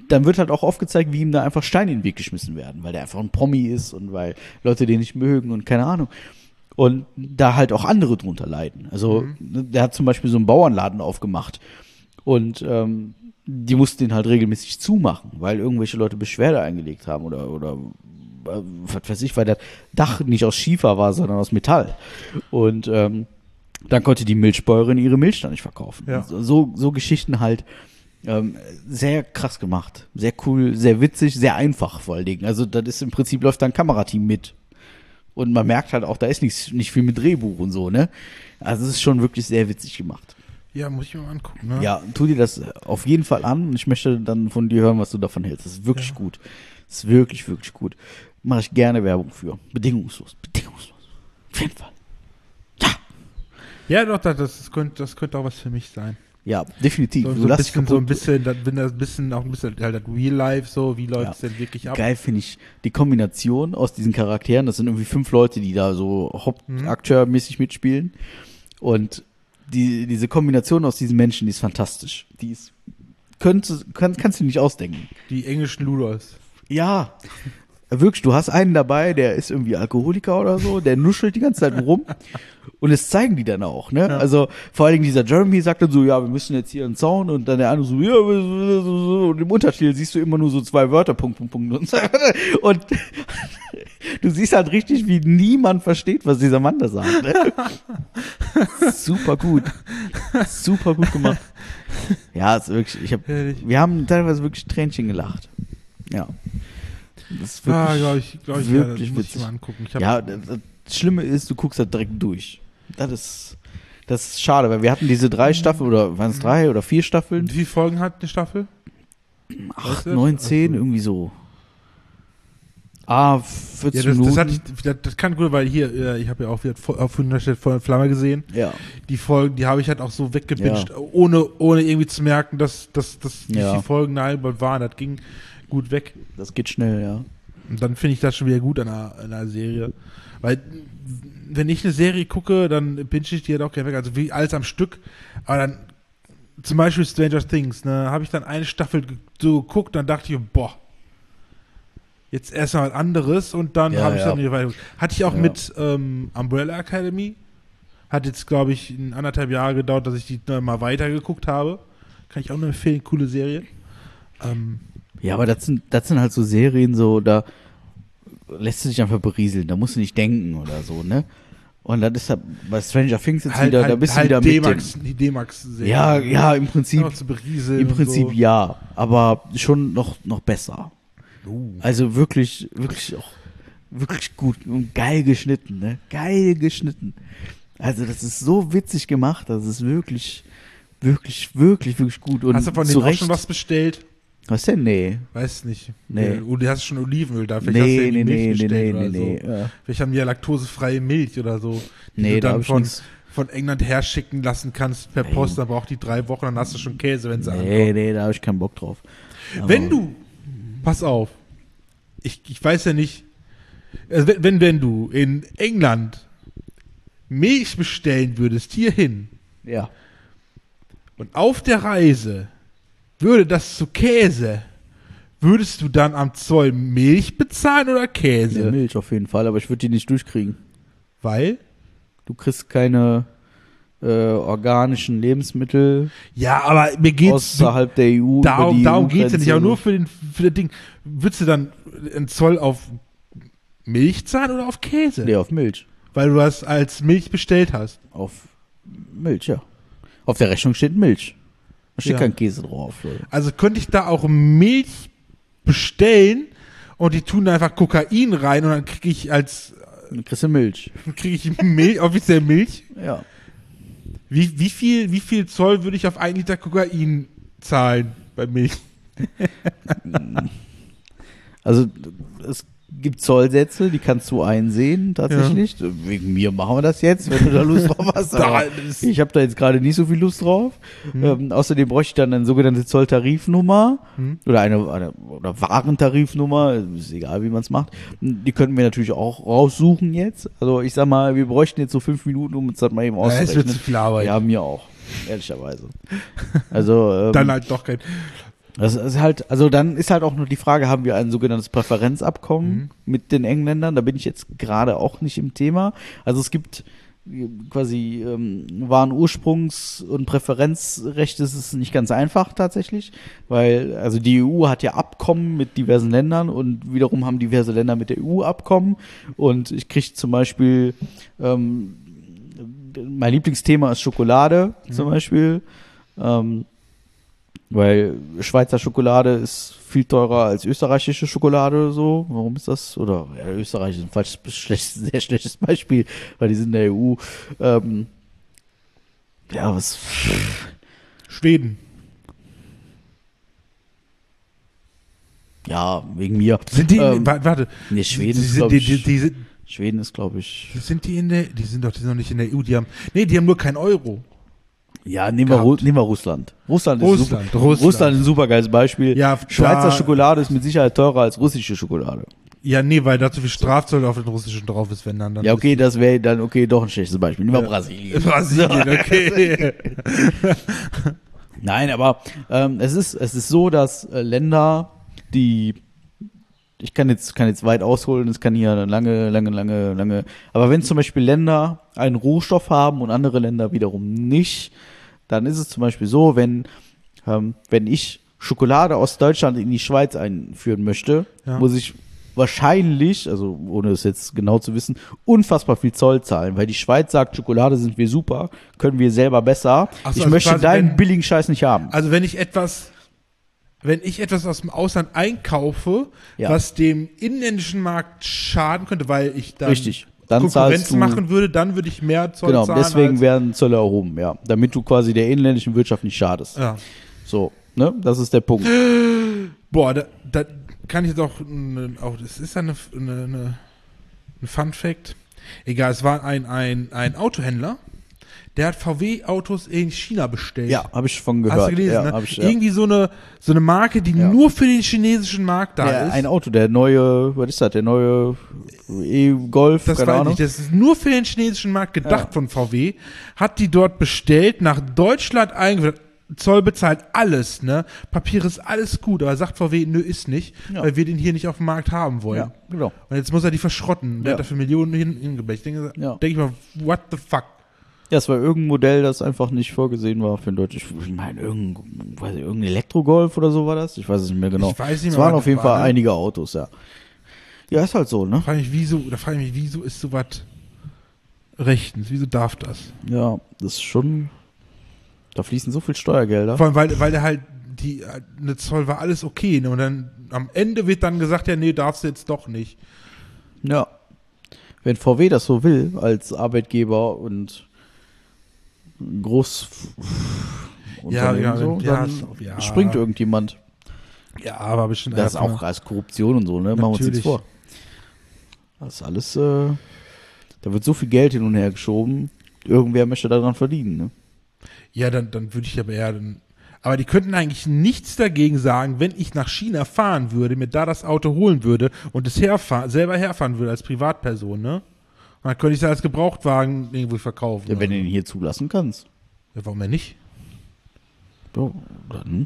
dann wird halt auch aufgezeigt, wie ihm da einfach Steine in den Weg geschmissen werden, weil der einfach ein Promi ist und weil Leute den nicht mögen und keine Ahnung. Und da halt auch andere drunter leiden. Also mhm. der hat zum Beispiel so einen Bauernladen aufgemacht und ähm, die mussten den halt regelmäßig zumachen, weil irgendwelche Leute Beschwerde eingelegt haben oder, oder äh, was weiß ich, weil das Dach nicht aus Schiefer war, sondern aus Metall. Und ähm, dann konnte die Milchbäuerin ihre Milch dann nicht verkaufen. Ja. So, so Geschichten halt ähm, sehr krass gemacht, sehr cool, sehr witzig, sehr einfach vor allen Dingen. Also das ist im Prinzip, läuft da ein Kamerateam mit. Und man merkt halt auch, da ist nicht, nicht viel mit Drehbuch und so, ne? Also es ist schon wirklich sehr witzig gemacht. Ja, muss ich mir mal angucken, ne? Ja, tu dir das auf jeden Fall an und ich möchte dann von dir hören, was du davon hältst. Das ist wirklich ja. gut. Das ist wirklich, wirklich gut. Mache ich gerne Werbung für. Bedingungslos. Bedingungslos. Auf jeden Fall. Ja. Ja, doch, das, das, könnte, das könnte auch was für mich sein. Ja, definitiv. So, Du so, ein lass bisschen, kaputt. so ein bisschen, das, wenn das ein bisschen, auch ein bisschen halt das Real Life, so, wie läuft es Ja. denn wirklich ab? Geil finde ich die Kombination aus diesen Charakteren. Das sind irgendwie fünf Leute, die da so Hauptakteurmäßig mitspielen. Und die, diese Kombination aus diesen Menschen, die ist fantastisch. Die ist, könnte, kann, kannst du nicht ausdenken. Die englischen Luders. Ja, wirklich, du hast einen dabei, der ist irgendwie Alkoholiker oder so, der nuschelt die ganze Zeit rum. Und das zeigen die dann auch, ne? Ja. Also vor allen Dingen dieser Jeremy sagt dann so, ja, wir müssen jetzt hier einen Zaun und dann der andere so, ja, und im Untertitel siehst du immer nur so zwei Wörter, Punkt, Punkt, Punkt und so. Und du siehst halt richtig, wie niemand versteht, was dieser Mann da sagt, ne? Super gut. Super gut gemacht. Ja, ist wirklich, ich hab, wir haben teilweise wirklich Tränchen gelacht. Ja. Das ist wirklich, Ah, glaube ich, glaube ich, wirklich ja, das muss witzig. ich mal angucken. Ich hab, Ja, das, das Schlimme ist, du guckst da direkt durch. Das ist, das ist schade, weil wir hatten diese drei Staffeln, oder waren es drei oder vier Staffeln? Wie viele Folgen hat eine Staffel? Acht, Weißt du? neun, zehn, Ach so. irgendwie so. Ah, Ja, vierzig das, Minuten. das, hatte ich, das, das kann gut, weil hier, äh, ich habe ja auch wieder auf hundertste Feuer und Flamme gesehen. Ja. Die Folgen, die habe ich halt auch so weggebinged, ohne, ohne irgendwie zu merken, dass, dass, dass Ja. die Folgen eine halbe waren. Das ging gut weg. Das geht schnell, ja. Und dann finde ich das schon wieder gut an einer, an einer Serie. Weil, wenn ich eine Serie gucke, dann binge ich die halt auch gerne weg. Also wie alles am Stück. Aber dann, zum Beispiel Stranger Things, ne, habe ich dann eine Staffel ge- so geguckt, dann dachte ich, boah, jetzt erstmal was anderes und dann Ja, habe ich ja. dann wieder weiter. Hatte ich auch Ja. mit ähm, Umbrella Academy. Hat jetzt, glaube ich, in anderthalb Jahre gedauert, dass ich die noch mal weitergeguckt habe. Kann ich auch nur empfehlen, coole Serie. Ähm, Ja, aber das sind, das sind halt so Serien, so, da lässt du dich einfach berieseln, da musst du nicht denken oder so, ne? Und das ist ja bei Stranger Things jetzt halt, wieder, halt, da bist halt du wieder mit D-Max, dem, die D-Max-Serie. Ja, ja, im Prinzip, Noch zu berieseln im und Prinzip so. ja, aber schon noch, noch besser. Uh. Also wirklich, wirklich auch, wirklich gut und geil geschnitten, ne? Geil geschnitten. Also das ist so witzig gemacht, das ist wirklich, wirklich, wirklich, wirklich gut. Und Hast du von zu denen auch Recht, schon was bestellt? Was denn? Nee. Weiß nicht. Nee. Und du hast schon Olivenöl da. Vielleicht hast du Nee, irgendwie nee, Milch nee, nee, bestellt nee, oder nee, so. nee. Ja. Vielleicht haben die ja laktosefreie Milch oder so. Die Nee, du da hab dann ich von, nix. von England herschicken lassen kannst per Nein. Post. Dann braucht die drei Wochen, dann hast du schon Käse, wenn sie Nee, ankommt. nee, da habe ich keinen Bock drauf. Aber Wenn du, pass auf, ich, ich weiß ja nicht, also wenn, wenn, wenn du in England Milch bestellen würdest, hierhin, Ja. und auf der Reise würde das zu Käse, würdest du dann am Zoll Milch bezahlen oder Käse? Ja, Milch auf jeden Fall, aber ich würde die nicht durchkriegen. Weil? Du kriegst keine äh, organischen Lebensmittel Ja, aber mir geht's so, außerhalb der E U. über darum, die darum geht's ja nicht, aber E U-Grenze. nur für, den, für das Ding. Würdest du dann einen Zoll auf Milch zahlen oder auf Käse? Nee, auf Milch. Weil du das als Milch bestellt hast. Auf Milch, ja. Auf der Rechnung steht Milch. Da steht Ja. kein Käse drauf. Leute. Also könnte ich da auch Milch bestellen und die tun da einfach Kokain rein und dann kriege ich als Dann kriegst du Milch. kriege ich Milch, offiziell Milch. Ja. Wie, wie, viel, wie viel Zoll würde ich auf ein Liter Kokain zahlen bei Milch? Also es gibt Zollsätze, die kannst du einsehen tatsächlich. Wegen mir machen wir das jetzt, wenn du da Lust drauf hast. Aber Das- ich habe da jetzt gerade nicht so viel Lust drauf. Mhm. Ähm, außerdem bräuchte ich dann eine sogenannte Zolltarifnummer Mhm. oder eine, eine oder Warentarifnummer, ist egal, wie man es macht. Die könnten wir natürlich auch raussuchen jetzt. Also ich sag mal, wir bräuchten jetzt so fünf Minuten, um uns das mal eben Ja, es wird auszurechnen. zu viel Arbeit. Ja, mir auch, ehrlicherweise. Also ähm, Dann halt doch kein. Das ist halt, also dann ist halt auch nur die Frage, haben wir ein sogenanntes Präferenzabkommen Mhm. mit den Engländern? Da bin ich jetzt gerade auch nicht im Thema. Also es gibt quasi ähm, Warenursprungs- und Präferenzrecht, das ist nicht ganz einfach tatsächlich, weil also die E U hat ja Abkommen mit diversen Ländern und wiederum haben diverse Länder mit der E U Abkommen und ich kriege zum Beispiel ähm, mein Lieblingsthema ist Schokolade zum Beispiel, ähm, weil Schweizer Schokolade ist viel teurer als österreichische Schokolade, so. Warum ist das? Oder ja, Österreich ist ein falsch, schlecht, sehr schlechtes Beispiel, weil die sind in der E U. Ähm, ja, was? Schweden. Ja, wegen mir. Sind die, Ähm, wa- warte. nee, Schweden die, ist, sind, glaub die, ich, die, die, sind- Schweden ist, glaube ich. sind die in der, die sind doch, die sind doch nicht in der E U, die haben, nee, die haben nur kein Euro. Ja, nehmen wir, Ru gehabt. nehmen wir Russland. Russland ist, Russland, super, Russland. Russland ist ein super geiles Beispiel. Ja, Schweizer da- Schokolade ist mit Sicherheit teurer als russische Schokolade. Ja, nee, weil da zu viel Strafzoll auf den russischen drauf ist, wenn dann. dann Ja, okay, das wäre dann okay, doch ein schlechtes Beispiel. Nehmen wir Brasilien. ist Brasilien, okay. Nein, aber ähm, es ist es ist so, dass äh, Länder, die ich kann jetzt kann jetzt weit ausholen, es kann hier lange, lange, lange, lange. Aber wenn zum Beispiel Länder einen Rohstoff haben und andere Länder wiederum nicht, dann ist es zum Beispiel so, wenn ähm, wenn ich Schokolade aus Deutschland in die Schweiz einführen möchte, Ja. muss ich wahrscheinlich, also ohne es jetzt genau zu wissen, unfassbar viel Zoll zahlen, weil die Schweiz sagt, Schokolade sind wir super, können wir selber besser. Ach so, ich also möchte quasi, deinen wenn- billigen Scheiß nicht haben. Also wenn ich etwas, wenn ich etwas aus dem Ausland einkaufe, Ja. was dem inländischen Markt schaden könnte, weil ich dann Richtig. Dann Konkurrenz zahlst du- machen würde, dann würde ich mehr Zoll Genau, zahlen. deswegen als, werden Zölle erhoben, ja. Damit du quasi der inländischen Wirtschaft nicht schadest. ja. So, ne? Das ist der Punkt. Boah, da, da kann ich jetzt auch, ne, auch das ist ja eine, eine, eine, ein Fun Fact. Egal, es war ein, ein, ein Autohändler, der hat V W-Autos in China bestellt. Ja, habe ich von gehört. Hast du gelesen, ja, ne? hab ich, ja. Irgendwie so eine, so eine Marke, die Ja. nur für den chinesischen Markt da Ja, ist. ein Auto, der neue, was ist das, der neue E-Golf, Das keine weiß Ahnung. ich, das ist nur für den chinesischen Markt gedacht Ja. von V W, hat die dort bestellt, nach Deutschland eingeführt, Zoll bezahlt, alles, ne? Papier ist alles gut, aber sagt V W, nö, ist nicht, Ja. weil wir den hier nicht auf dem Markt haben wollen. Ja, genau. Und jetzt muss er die verschrotten. Der Ja. hat dafür Millionen hin, hingeblecht. Ich denke, Ja. denk ich mal, what the fuck? Ja, es war irgendein Modell, das einfach nicht vorgesehen war für ein deutsches. Ich meine, irgendein, weiß ich, irgendein Elektrogolf oder so war das? Ich weiß es nicht mehr genau. Ich weiß nicht es mehr, waren was auf jeden das war, Fall ne? einige Autos, ja. Ja, ist halt so, ne? Da frage ich mich, wieso, da frage ich mich, wieso ist sowas rechtens? Wieso darf das? Ja, das ist schon. Da fließen so viel Steuergelder. Vor allem, weil, weil der halt, die, eine Zoll war alles okay, ne? Und dann am Ende wird dann gesagt, ja, nee, darfst du jetzt doch nicht. Ja. Wenn V W das so will, als Arbeitgeber und groß Ja, ja, so, ja, dann so, ja. springt irgendjemand. Ja, aber bestimmt. Das ist auch als Korruption und so, ne? Machen wir uns Natürlich. nichts vor. Das ist alles, äh, da wird so viel Geld hin und her geschoben. Irgendwer möchte daran verdienen, ne? Ja, dann, dann würde ich aber eher. Dann, aber die könnten eigentlich nichts dagegen sagen, wenn ich nach China fahren würde, mir da das Auto holen würde und es herfahren, selber herfahren würde als Privatperson, ne? Und dann könnte ich es als Gebrauchtwagen irgendwo verkaufen. Ja, wenn du oder ihn hier zulassen kannst. so. Ja, warum denn nicht? Ja, dann.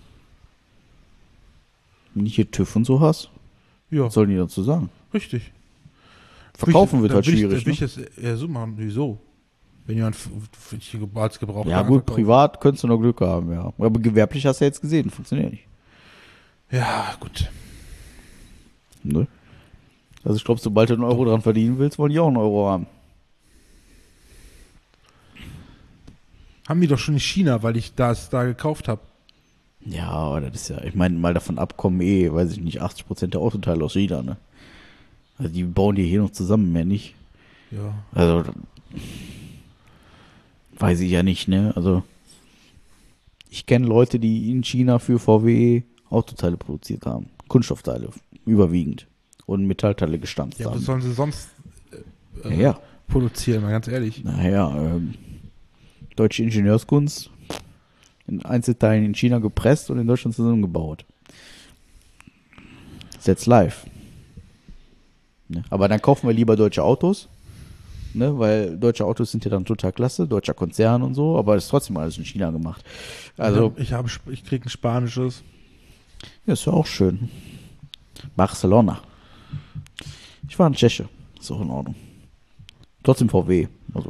Wenn du hier TÜV und so hast, Ja, was sollen die dazu sagen? richtig. Verkaufen wird Dann halt will ich- schwierig. Dann will ich Ne? das eher so machen. Wieso? Wenn jemand f- f- hier ge- als Gebrauchtwagen Ja, gut, verkauft. privat könntest du noch Glück haben, ja. Aber gewerblich hast du ja jetzt gesehen, funktioniert nicht. Ja, gut. Ne? Also ich glaube, sobald du einen Euro dran verdienen willst, wollen die auch einen Euro haben. Haben die doch schon in China, weil ich das da gekauft habe. Ja, aber das ist ja, ich meine, mal davon abkommen eh, weiß ich nicht, achtzig Prozent der Autoteile aus China, ne? Also die bauen die hier noch zusammen, mehr nicht. Ja. Also, weiß ich ja nicht, ne? Also, ich kenne Leute, die in China für V W Autoteile produziert haben. Kunststoffteile, überwiegend. Und Metallteile gestanzt Ja, was haben. sollen sie sonst äh, Ja, ja. produzieren, mal ganz ehrlich. Naja, ähm, deutsche Ingenieurskunst in Einzelteilen in China gepresst und in Deutschland zusammengebaut. That's live. Ne? Aber dann kaufen wir lieber deutsche Autos, ne? Weil deutsche Autos sind ja dann total klasse, deutscher Konzern und so, aber es ist trotzdem alles in China gemacht. Also, ich habe, ich krieg ein spanisches. Ja, ist ja auch schön. Barcelona. Ich war in Tscheche. Ist auch in Ordnung. Trotzdem V W. Also.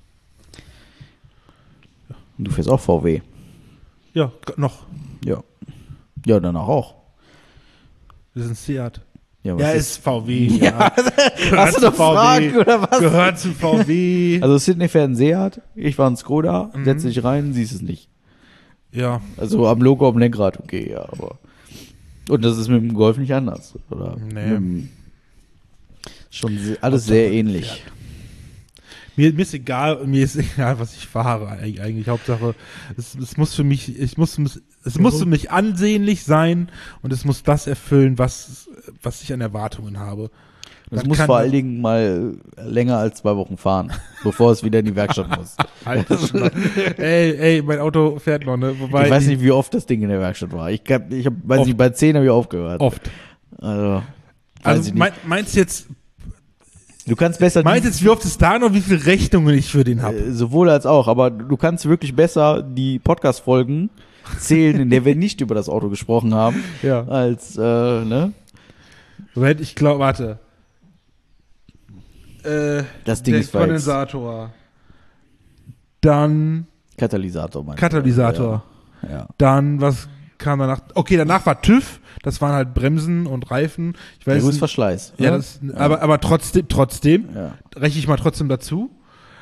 Und du fährst auch V W. Ja, g- noch. Ja. Ja, danach auch. Wir sind Seat. Ja, was Ja, ist- ist V W. Ja. Hast du noch Fragen oder was? Gehört zu V W. Also Sydney fährt einen Seat, ich war ein Skoda, Mhm. setz dich rein, siehst es nicht. Ja. Also am Logo, am Lenkrad, okay, ja, aber. Und das ist mit dem Golf nicht anders, oder? Nee. Mit dem- Schon se- alles sehr ähnlich. Mir, mir ist egal, mir ist egal, was ich fahre eig- eigentlich. Hauptsache, es, es muss für mich, ich muss, es muss für mich ansehnlich sein und es muss das erfüllen, was, was ich an Erwartungen habe. Es Dann muss kann- vor allen Dingen mal länger als zwei Wochen fahren, bevor es wieder in die Werkstatt muss. Alter, Schlag. ey, ey, mein Auto fährt noch, ne? Wobei Ich weiß nicht, wie oft das Ding in der Werkstatt war. Ich, hab, ich hab, weiß Oft. nicht, bei zehn habe ich aufgehört. oft. Also, weiß Also ich nicht. mein, meinst du jetzt, Du kannst besser meinst du jetzt, wie oft es da noch, wie viele Rechnungen ich für den habe? Äh, sowohl als auch, aber du kannst wirklich besser die Podcast-Folgen zählen, in der wir nicht über das Auto gesprochen haben, Ja. als, äh, ne? Moment, ich glaube, warte. Äh, Das Ding der ist weiß. Kondensator. Dann Katalysator, meinst du? Katalysator. Ja. ja. Dann, was kam danach? Okay, danach war TÜV. Das waren halt Bremsen und Reifen. Ich Der weiß ist nicht. Verschleiß. Ja, ne? das, aber, aber trotzdem, trotzdem, Ja. rechne ich mal trotzdem dazu.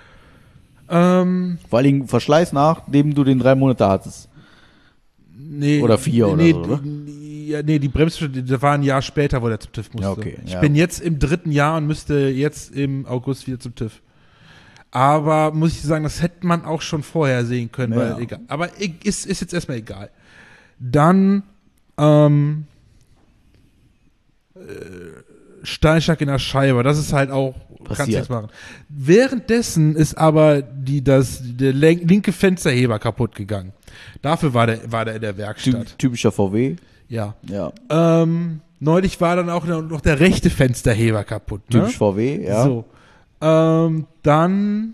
Ähm, Vor allen Dingen Verschleiß, nachdem du den drei Monate hattest. nee. Oder vier oder nee, so, oder? Ja, nee, die Bremsschritte, das war ein Jahr später, wo der zum TÜV musste. Ja, okay, Ich ja. bin jetzt im dritten Jahr und müsste jetzt im August wieder zum TÜV. Aber muss ich sagen, das hätte man auch schon vorher sehen können, Ja. weil egal. Aber e- ist, ist jetzt erstmal egal. Dann ähm, äh, Steinschlag in der Scheibe, das ist halt auch, kannst Passiert. nichts machen. Währenddessen ist aber die, das, der len- linke Fensterheber kaputt gegangen. Dafür war der, war der in der Ty Werkstatt. typischer V W. Ja. Ja. Ähm, neulich war dann auch noch der rechte Fensterheber kaputt. Ne? Typisch V W, ja. So. Ähm, dann.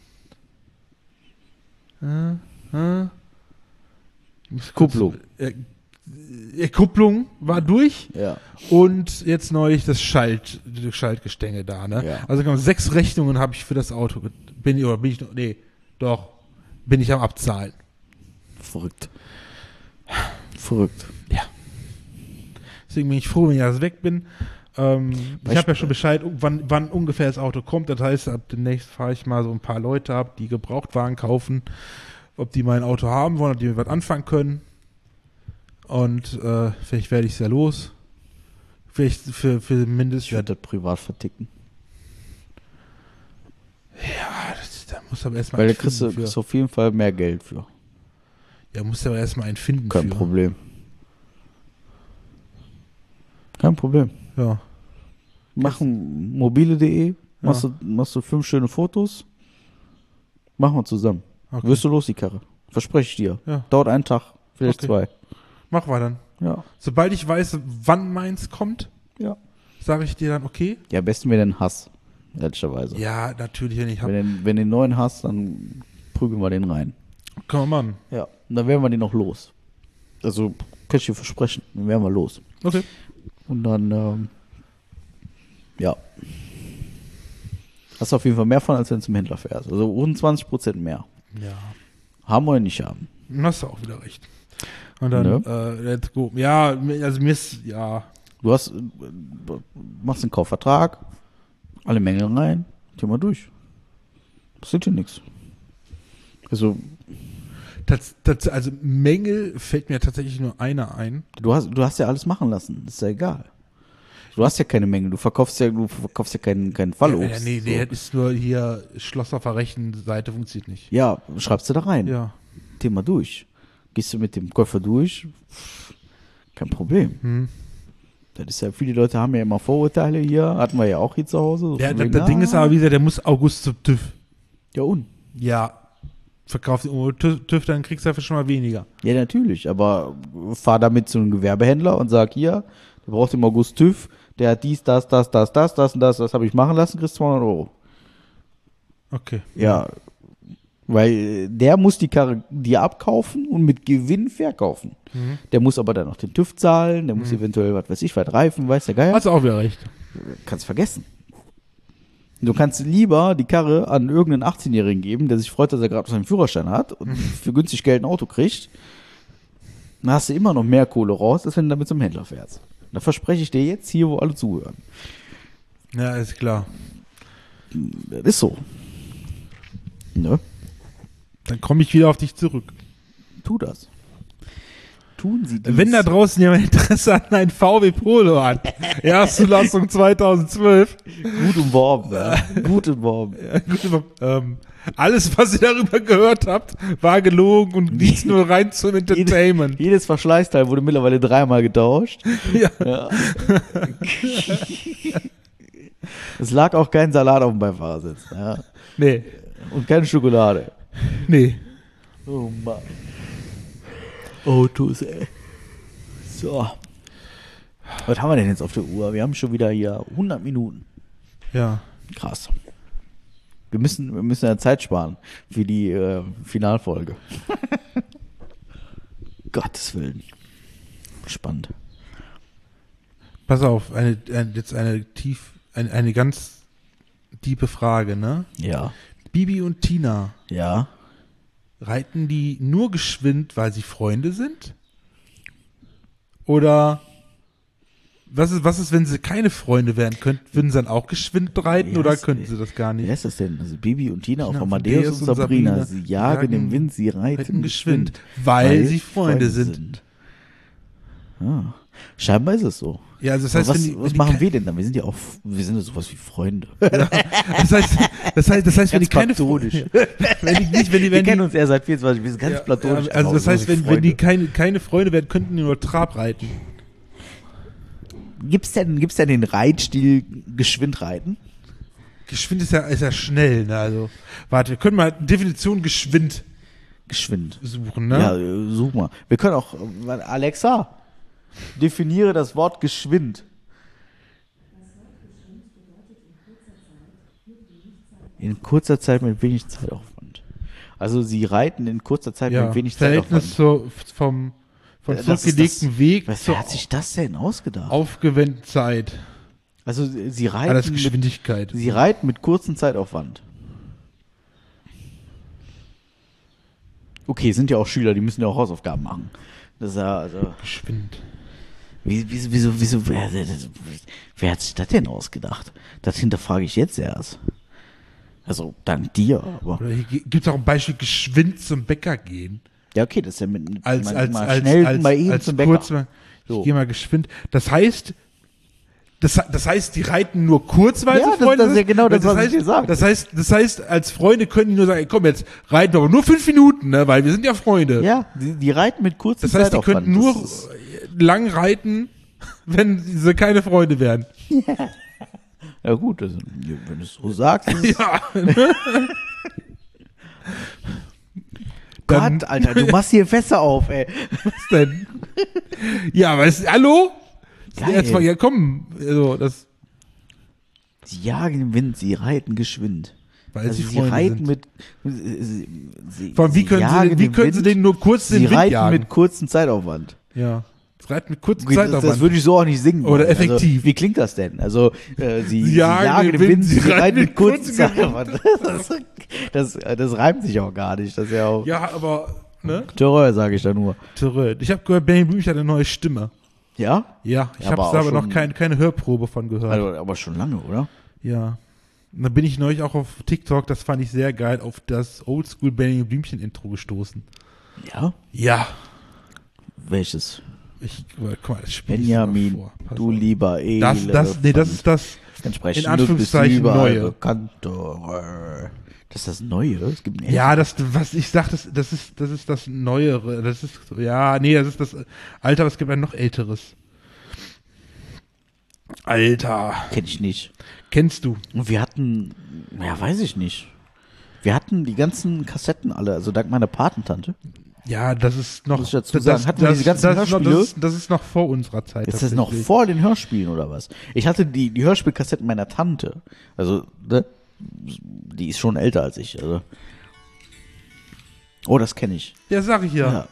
Äh, äh, ich muss kurz- Kupplung. Äh, äh, Kupplung war durch Ja. und jetzt neulich das Schalt, das Schaltgestänge da, ne? Ja. Also komm, sechs Rechnungen habe ich für das Auto. ge- Bin ich, oder bin ich noch, nee, doch, bin ich am Abzahlen. Verrückt. Verrückt. Ja. Deswegen bin ich froh, wenn ich das weg bin. Ähm, ich Beispiel- habe ja schon Bescheid, wann, wann ungefähr das Auto kommt. Das heißt, ab demnächst fahre ich mal so ein paar Leute ab, die Gebrauchtwagen kaufen, ob die mein Auto haben wollen, ob die mit was anfangen können. Und äh, vielleicht werde ich es ja los. Vielleicht für, für Ich mindestens. werde das privat verticken. Ja, das, da muss aber erstmal Weil da einen kriegst du, finden kriegst für. du auf jeden Fall mehr Geld für. Ja, muss aber erstmal einen finden Kein für. Problem. Kein Problem. Ja. Machen mobile punkt de, machst, du, machst du fünf schöne Fotos, machen wir zusammen. Okay. Wirst du los, die Karre. Verspreche ich dir. Ja. Dauert einen Tag, vielleicht Okay. zwei. Mach mal dann. Ja. Sobald ich weiß, wann meins kommt, Ja. sage ich dir dann, okay. Ja, am besten, wenn du den hast, ehrlicherweise. Ja, natürlich, wenn ich habe. Wenn du wenn du den neuen hast, dann prügeln wir den rein. Kann man machen. Ja. Und dann werden wir den noch los. Also, kann ich dir versprechen, dann werden wir los. Okay. Und dann, ähm, ja. Hast du auf jeden Fall mehr von, als wenn du zum Händler fährst. Also rund zwanzig Prozent mehr. Ja. Haben wir nicht haben. Dann hast du auch wieder recht. Und dann, Ne? äh, let's go. Ja, mir- also mir ist, ja. Du hast, äh, machst einen Kaufvertrag, alle Mängel rein, geh mal durch. Passiert hier nichts. Also, Tats, tats, also Mängel fällt mir tatsächlich nur einer ein. du hast, du hast ja alles machen lassen, ist ja egal. Du hast ja keine Mängel, du verkaufst ja, du verkaufst ja keinen, keinen Fallobst. Ja, nee, nee, das ist nur hier Schloss auf der rechten Seite, funktioniert nicht. so. Ja, schreibst du da rein. Ja. Thema durch. Gehst du mit dem Käufer durch, pff, kein Problem. Hm. Das ist ja, viele Leute haben ja immer Vorurteile hier, hatten wir ja auch hier zu Hause. So Ja, von das, wegen, das Ding ah, ist aber, wie gesagt, der muss August zum TÜV. Ja, und? Ja. Verkauft den TÜV, TÜV, dann kriegst du dafür schon mal weniger. Ja, natürlich, aber fahr damit zu einem Gewerbehändler und sag, hier, der braucht im August TÜV, der hat dies, das, das, das, das, das und das, das habe ich machen lassen, kriegst zweihundert Euro. Okay. Ja, Weil der muss die Karre dir abkaufen und mit Gewinn verkaufen. Mhm. Der muss aber dann noch den TÜV zahlen, der muss Mhm. eventuell, was weiß ich, was Reifen, weiß der Geier. Hast du auch wieder recht. Kannst vergessen. Du kannst lieber die Karre an irgendeinen achtzehnjährigen geben, der sich freut, dass er gerade seinen Führerschein hat und für günstig Geld ein Auto kriegt. Dann hast du immer noch mehr Kohle raus, als wenn du damit zum Händler fährst. Da verspreche ich dir jetzt hier, wo alle zuhören. Ja, ist klar. Das ist so. Ne? Dann komme ich wieder auf dich zurück. Tu das. Tun Sie dies. Wenn da draußen jemand Interesse an ein V W Polo hat, Erstzulassung zweitausendzwölf, Gut umworben, ja. Gut umworben. ja, gut, ähm, alles, was ihr darüber gehört habt, war gelogen und nichts nur rein zum Entertainment. Jedes, jedes Verschleißteil wurde mittlerweile dreimal getauscht. Ja. Ja. Es lag auch kein Salat auf dem Beifahrersitz. Ja. Nee, Und keine Schokolade. nee. Oh Mann. Autos, ey. So. Was haben wir denn jetzt auf der Uhr? Wir haben schon wieder hier hundert Minuten. Ja. Krass. Wir müssen, wir müssen ja Zeit sparen für die äh, Finalfolge. Gottes Willen. Spannend. Pass auf, eine, eine, jetzt eine tief, eine, eine ganz tiefe Frage, ne? Ja. Bibi und Tina, Ja. reiten die nur geschwind, weil sie Freunde sind? Oder was ist, was ist, wenn sie keine Freunde wären? Könnten, würden sie dann auch geschwind reiten Ja, oder es- könnten sie das gar Wie nicht? heißt das denn? Also Bibi und Tina auf Tina, Amadeus und Sabrina. Sie jagen jagen im Wind, sie reiten, reiten geschwind, geschwind, weil sie Freunde sind. Ah. Scheinbar ist es so. Ja, also das Aber heißt, was wenn die, was wenn die machen kein- wir denn dann? Wir sind ja auch, wir sind ja sowas wie Freunde. Das heißt, das heißt, das heißt, wenn die Ganz keine platonisch. Freunde, wenn die nicht, wenn die, Wir wenn kennen die, uns eher seit vierundzwanzig, wir sind ganz ja, platonisch. ja, also das aber heißt, sowas wie wenn, wenn die Freunde. keine, keine Freunde wären, könnten die nur Trab reiten. Gibt's denn, gibt's denn den Reitstil geschwind reiten? Geschwind ist ja, ist ja schnell, ne? Also, warte, wir können mal Definition geschwind Geschwind. suchen, ne? Ja, äh, such mal. Wir können auch, äh, Alexa, definiere das Wort geschwind. In kurzer Zeit mit wenig Zeitaufwand. Also sie reiten in kurzer Zeit Ja, mit wenig Verhältnis Zeitaufwand. zur, vom, vom Das ist zurückgelegten das- Weg Was zur wer hat sich das denn ausgedacht? aufgewendeten Zeit. Also sie Ah, das ist reiten, mit, Geschwindigkeit. sie reiten mit kurzem Zeitaufwand. Okay, sind ja auch Schüler, die müssen ja auch Hausaufgaben machen. Das ist ja, also, Geschwind. wie, wieso, wieso, wieso, wer, wer hat sich das denn ausgedacht? Das hinterfrage ich jetzt erst. Also, dank dir, aber. Oder hier gibt es auch ein Beispiel, geschwind zum Bäcker gehen. Ja, okay, das ist ja mit, Als, mal, als, mal als, schnell als, mal eben als zum Bäcker. kurz mal, So. ich gehe mal geschwind. Das heißt, das, das heißt, die reiten nur kurz, weil Ja, sie das- Freunde das ist ja sind? genau das, Weil was ich heißt, dir sage. Das heißt, das heißt, als Freunde können die nur sagen, ey, komm, jetzt reiten wir aber nur fünf Minuten, ne, weil wir sind ja Freunde. Ja, die, die reiten mit kurzem Das heißt, die Zeitaufwand. könnten nur Das ist- lang reiten, wenn sie keine Freunde wären. Ja gut, das, wenn du es so sagst. Ist es Ja. Gott, Alter, du machst hier Fässer auf, ey. Was denn? Ja, weißt du, hallo? Geil. Jetzt mal, ja, komm. Also, das, Sie jagen im Wind, sie reiten geschwind. weil Also sie sie Freunde reiten sind. mit. Sie, sie, Vor allem, wie können, jagen sie, wie im können sie Wind, den nur kurz den Sie Wind reiten jagen? mit kurzem Zeitaufwand. Ja. Sie reiten mit kurzer Okay, das, Zeitaufwand. das würde ich so auch nicht singen. Oder wollen. effektiv. Also, wie klingt das denn? Also, äh, sie, Sie sie jagen jagen den im Wind, Wind, sie reiten mit kurzem kurzem Zeitaufwand. Das, das, das reimt sich auch gar nicht. Das ist ja auch Ja, aber, ne? Terror, sage ich da nur. Terrell. Ich habe gehört, Benny Blümchen hat eine neue Stimme. Ja? Ja, ich Ja, habe aber da auch aber noch schon- kein, keine Hörprobe von gehört. Also, aber schon lange, oder? Ja. Und dann bin ich neulich auch auf TikTok, das fand ich sehr geil, auf das Oldschool Benny Blümchen Intro gestoßen. Ja? Ja. Welches? Ich, guck mal, das spiel ich dir mal Benjamin, vor. Pass du auf. lieber Elefant. Das, das, nee, das ist das. Entsprechend in Anführungszeichen bist du überall Neue. bekannt. Das ist das Neue? Es gibt ein Ja, das, was ich sag, das, das ist, das ist das Neuere. Das ist, ja, nee, das ist das Alter, aber es gibt ein noch älteres. Alter. Kenn ich nicht. Kennst du? Und wir hatten, ja, weiß ich nicht. Wir hatten die ganzen Kassetten alle, also dank meiner Patentante. Ja, das ist noch. Muss ich dazu das, sagen, hatten wir diese ganzen das, ist noch, Hörspiele? das, ist, das ist noch vor unserer Zeit. Ist das noch tatsächlich. vor den Hörspielen oder was? Ich hatte die, die Hörspielkassetten meiner Tante. Also, ne? Die ist schon älter als ich. Also. Oh, das kenne ich. Ja, sag ich ja. Ja.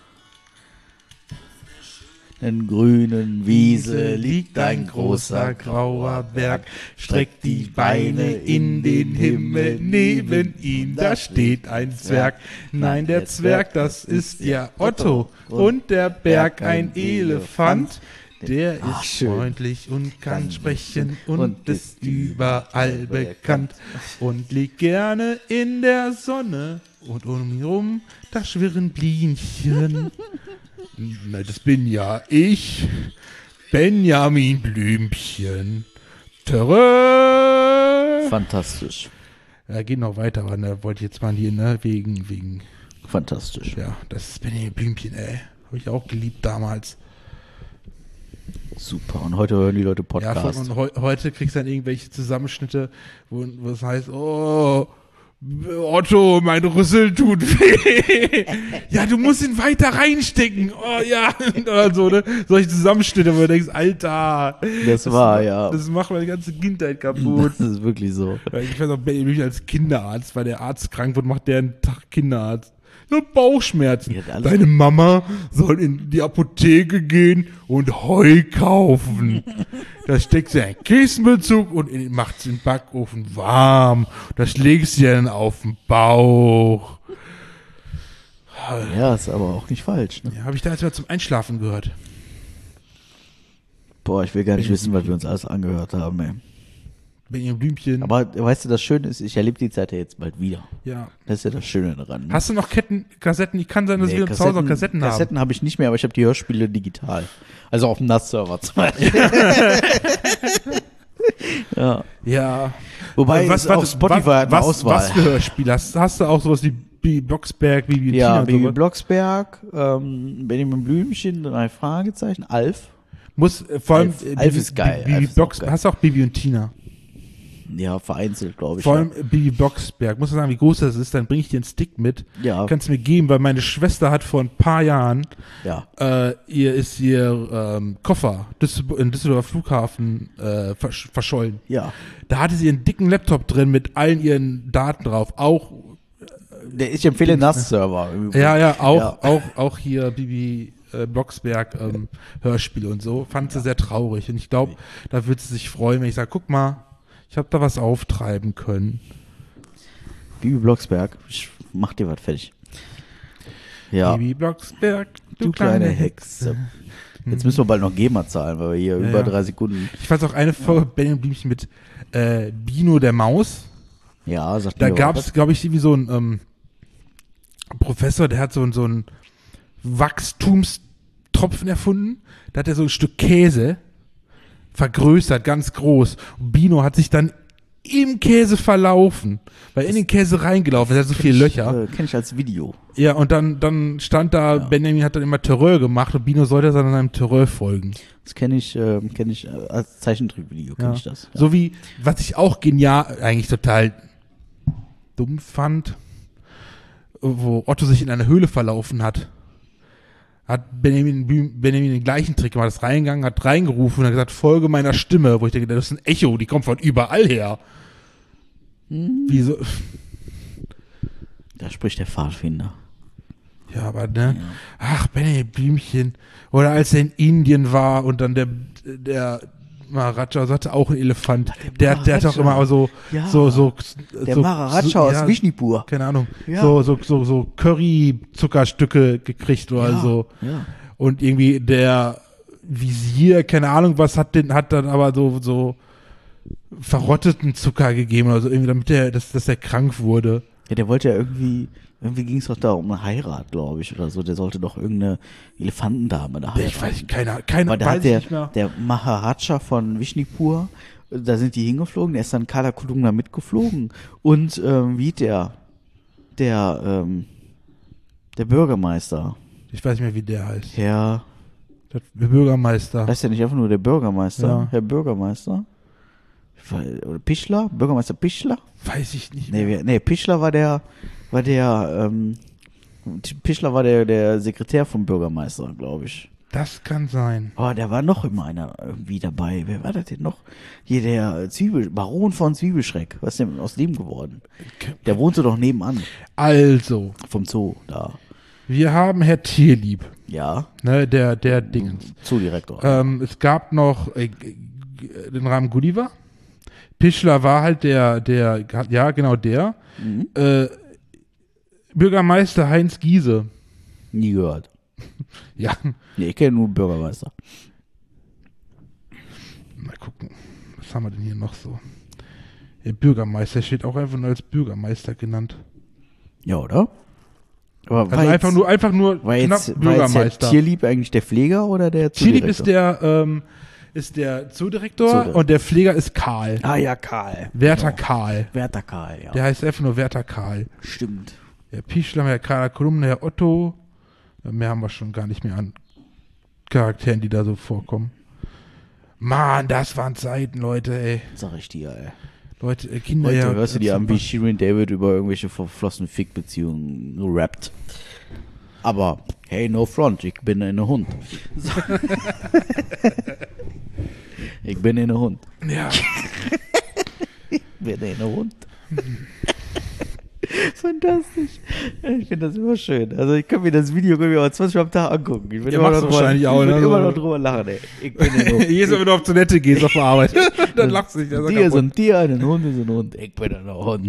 In grünen Wiese liegt ein großer grauer Berg, streckt die Beine in den Himmel, neben ihm da steht ein Zwerg. Nein, der Zwerg, das ist ja Otto und der Berg ein Elefant. Der ist Ach, schön. freundlich und kann sprechen und ist überall bekannt und liegt gerne in der Sonne und um ihn rum, da schwirren Bienchen. Na, das bin ja ich, Benjamin Blümchen. Törö! Fantastisch. Ja, geht noch weiter, aber da wollte ich jetzt mal hier, ne, wegen, wegen, Fantastisch. ja, das ist Benjamin Blümchen, ey. Habe ich auch geliebt damals. Super. Und heute hören die Leute Ja, Podcast. von, und heu, heute kriegst du dann irgendwelche Zusammenschnitte, wo, wo es heißt, oh, Otto, mein Rüssel tut weh. Ja, du musst ihn weiter reinstecken. Oh ja, oder so, ne? Solche Zusammenschnitte, wo du denkst, Alter. Das war, ja. Das macht meine ganze Kindheit kaputt. Das ist wirklich so. Ich weiß auch, Benjamin als Kinderarzt, weil der Arzt krank wird, macht der einen Tag Kinderarzt. Nur Bauchschmerzen. Ja, alles- Deine Mama soll in die Apotheke gehen und Heu kaufen. Da steckt sie einen Kissenbezug und macht sie den Backofen warm. Das legst du dann auf den Bauch. Ja, ist aber auch nicht falsch. Ne? Ja, habe ich da jetzt mal zum Einschlafen gehört. Boah, ich will gar nicht wissen, was wir uns alles angehört haben, ey. Benjamin Blümchen. Aber weißt du, das Schöne ist, ich erlebe die Zeit ja jetzt bald wieder. ja. Das ist ja das Schöne daran. Ne? Hast du noch Ketten, Kassetten? Ich kann sein, dass Nee, wir zu Hause noch Kassetten haben. Kassetten habe ich nicht mehr, aber ich habe die Hörspiele digital. Also auf dem N A S-Server zum Beispiel. Ja. Ja. Wobei was, es auf Spotify hat eine was, Auswahl. Was für Hörspiele? Hast, hast du auch sowas wie Bibi Blocksberg, Bibi und Ja, Tina und Baby sowas? Blocksberg, ähm, Benjamin Blümchen, drei Fragezeichen, Alf. Muss, äh, vor allem, Alf- äh, Alf Bibi- ist geil, Bibi Alf ist Blocks, auch geil. hast du auch Bibi und Tina? Ja, vereinzelt, glaube ich. Vor ja. allem äh, Bibi Blocksberg. Muss man sagen, wie groß das ist, dann bringe ich dir einen Stick mit. Ja. Kannst du mir geben, weil meine Schwester hat vor ein paar Jahren, Ja. äh, ihr ist ihr ähm, Koffer Düssel- in Düsseldorfer Flughafen äh, versch verschollen. Ja. Da hatte sie einen dicken Laptop drin mit allen ihren Daten drauf. Auch, Der, ich empfehle N A S-Server. im Übrigen. ja, ja, auch, Ja. auch, auch hier Bibi äh, Blocksberg ähm, Hörspiele und so. Fand sie sehr traurig. Und ich glaube, da würde sie sich freuen, wenn ich sage, guck mal, ich habe da was auftreiben können. Bibi Blocksberg, ich mach dir was fertig. Ja, Bibi Blocksberg, du kleine Hexe. Jetzt müssen wir bald noch GEMA zahlen, weil wir hier Ja, über ja. drei Sekunden. Ich fand auch eine Folge Benjamin Blümchen mit äh, Bino der Maus. Ja, sagt Da mir gab was. es, glaube ich, irgendwie so einen ähm, Professor, der hat so, so einen Wachstumstropfen erfunden. Da hat er so ein Stück Käse vergrößert, ganz groß. Und Bino hat sich dann im Käse verlaufen, weil in den Käse reingelaufen ist. Er hat so viele Löcher. Äh, Kenn ich als Video. Ja, und dann, dann stand da, Benjamin hat dann immer Terreur gemacht und Bino sollte dann seinem Terreur folgen. Das kenne ich, äh, kenn ich äh, als Zeichentrickvideo, kenne ich das. Ja. So wie, was ich auch genial, eigentlich total dumm fand, wo Otto sich in eine Höhle verlaufen hat, hat Benjamin, Blüm- Benjamin den gleichen Trick gemacht, ist reingegangen, hat reingerufen und hat gesagt, folge meiner Stimme, wo ich denke, das ist ein Echo, die kommt von überall her. Hm. Wieso? Da spricht der Pfadfinder. Ja, aber ne, ach, Benjamin Blümchen. Oder als er in Indien war und dann der, der Maharaja sagte auch ein Elefant. Der, der hat doch Maharaja. immer so, Ja. so, so, Der so, Maharaja so, aus ja, Vishnipur. keine Ahnung, Ja. so, so, so, so Curry-Zuckerstücke gekriegt oder Ja, so. ja. Und irgendwie der Visier, keine Ahnung was, hat den, hat dann aber so, so verrotteten Zucker gegeben oder so, irgendwie, damit der, dass, dass er krank wurde. Ja, der wollte ja irgendwie, irgendwie ging es doch da um eine Heirat, glaube ich, oder so. Der sollte doch irgendeine Elefantendame da heiraten. Ich weiß, keine, keine, Aber da weiß hat ich der, nicht mehr. der Maharaja von Vishnipur, äh, da sind die hingeflogen, der ist dann Kala Kulunga mitgeflogen. Und ähm, wie der, der, ähm, der Bürgermeister, Ich weiß nicht mehr, wie der heißt. Herr, Der Bürgermeister. heißt ja nicht einfach nur der Bürgermeister, Ja. Herr Bürgermeister. Ich weiß- Oder Pichler? Bürgermeister Pichler? Weiß ich nicht Nee, mehr. wer- nee, Pichler war der, war der, ähm, Pichler war der, der Sekretär vom Bürgermeister, glaube ich. Das kann sein. Oh, da war noch immer einer irgendwie dabei. Wer war das denn noch? Hier der Zwiebel, Baron von Zwiebelschreck. Was ist denn aus dem geworden? Der wohnte doch nebenan. Also, Vom Zoo, da. wir haben Herr Tierlieb, Ja, ne, der, der Dingens. Zoodirektor. Ähm, es gab noch äh, den Rahmen Gulliver. Pischler war halt der, der, ja, genau der. Mhm. Äh, Bürgermeister Heinz Giese. Nie gehört. Ja, Nee, ich kenne nur Bürgermeister. mal gucken. Was haben wir denn hier noch so? Der Bürgermeister steht auch einfach nur als Bürgermeister genannt. Ja, oder? Aber Also war jetzt, einfach nur, einfach nur war knapp jetzt, war jetzt der Bürgermeister. Tierlieb eigentlich der Pfleger oder der Tierlieb Zoodirektor? ist der, ähm, ist der Zoodirektor Zoodirektor. und der Pfleger ist Karl. Ah ja, Karl. Werter Genau. Karl. Werter Karl, ja. Der heißt einfach nur Werter Karl. Stimmt. Der Pischler, Herr Karl Kolumne, Herr Otto. Ja, mehr haben wir schon gar nicht mehr an Charakteren, die da so vorkommen. Mann, das waren Zeiten, Leute, ey. Sag ich dir, ey. Leute, äh, Kinder. Heute ja, hörst du dir an, wie Shirin David über irgendwelche verflossenen Fick-Beziehungen rappt. Aber, hey, no front, ich bin ein Hund. So. Ich bin ein Hund. Ja, Ich bin ein Hund. Fantastisch. Ich finde das immer schön. Also ich kann mir das Video können wir auch zwanzig Mal am Tag angucken. Ich bin Ja, immer, machst noch du drüber, wahrscheinlich ich auch, bin ne? immer So. noch drüber lachen, ey. Ich bin ein Hund. jedes Mal, wenn du auf Toilette gehst auf der Arbeit, dann lachst du dich. Das ist Tier kaputt. ist ein Tier, ein Hund ist ein Hund. Ich bin ein Hund.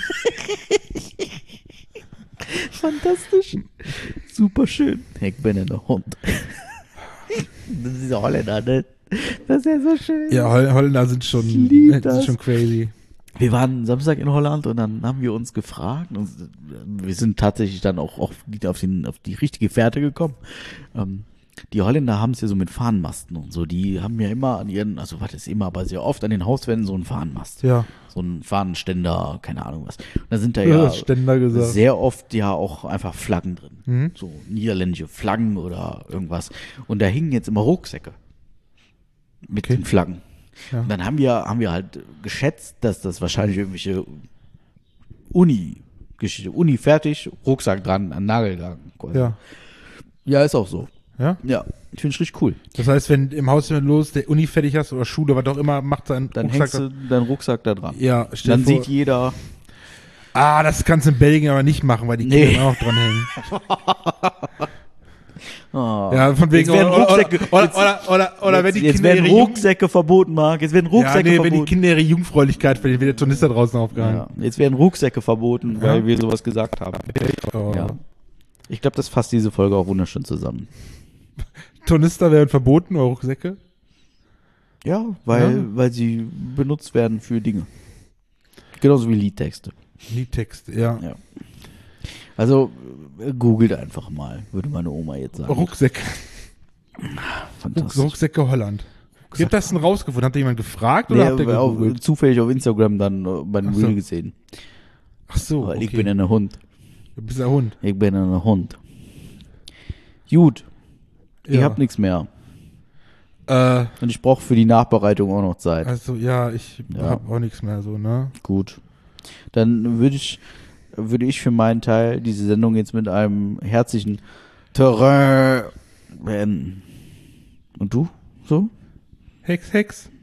Fantastisch. Super schön. Ich bin ein Hund. Das ist dieser Holländer, ne? Das ist ja so schön. Ja, Holl Holländer sind schon, lieb sind das. schon crazy. Wir waren Samstag in Holland und dann haben wir uns gefragt und wir sind tatsächlich dann auch auf die, auf den, auf die richtige Fährte gekommen. Ähm, die Holländer haben es ja so mit Fahnenmasten und so. Die haben ja immer an ihren, also was ist immer, aber sehr oft an den Hauswänden so einen Fahnenmast. Ja, So ein Fahnenständer, keine Ahnung was. Und da sind da du ja hast Ständer gesagt. sehr oft ja auch einfach Flaggen drin. Mhm. So niederländische Flaggen oder irgendwas. Und da hingen jetzt immer Rucksäcke mit Okay. den Flaggen. Ja. Und dann haben wir, haben wir halt geschätzt, dass das wahrscheinlich irgendwelche Uni-Geschichte, Uni fertig, Rucksack dran, an Nagelgang. quasi. Ja. Ja, ist auch so. Ja? Ja, ich finde es richtig cool. Das heißt, wenn im Haus jemand los, der Uni fertig hast oder Schule, was auch immer, macht sein Dann Rucksack. hängst du deinen Rucksack da dran. Ja, stell Dann dir vor, sieht jeder, ah, das kannst du in Belgien aber nicht machen, weil die Nee. Kinder auch dran hängen. oh, Ja, von wegen, jetzt werden oder, Rucksäcke, oder, jetzt, oder, oder, oder wenn jetzt, die jetzt Kinder werden ihre Jugend- Rucksäcke verboten, Marc. Jetzt werden ja, Rucksäcke nee, wenn die verboten. Kinder ihre Jungfräulichkeit verlieren, wird der Tornister draußen aufgehangen. Ja, jetzt werden Rucksäcke verboten, weil Ja. wir sowas gesagt haben. Oh. Ja. Ich glaube, das fasst diese Folge auch wunderschön zusammen. Tornister werden verboten, oder Rucksäcke? Ja, weil, Ja. weil sie benutzt werden für Dinge. Genauso wie Liedtexte. Liedtext, ja. Ja. Also äh, googelt einfach mal, würde meine Oma jetzt sagen. Rucksäcke. Fantastisch. Rucksäcke Holland. Wie habt ihr das denn rausgefunden? Hat da jemand gefragt Nee, oder habt ihr auf, gegoogelt? zufällig auf Instagram dann äh, bei dem Ach so. Reel gesehen. Ach so, Weil okay. ich bin ein Hund. Du bist ein Hund. Ich bin ein Hund. Gut, ich Ja. hab nichts mehr. Äh, Und ich brauche für die Nachbereitung auch noch Zeit. also, ja, ich Ja. hab auch nichts mehr so, ne? Gut. Dann würde ich, würde ich für meinen Teil diese Sendung jetzt mit einem herzlichen Terrain beenden. Und du? So? Hex, Hex.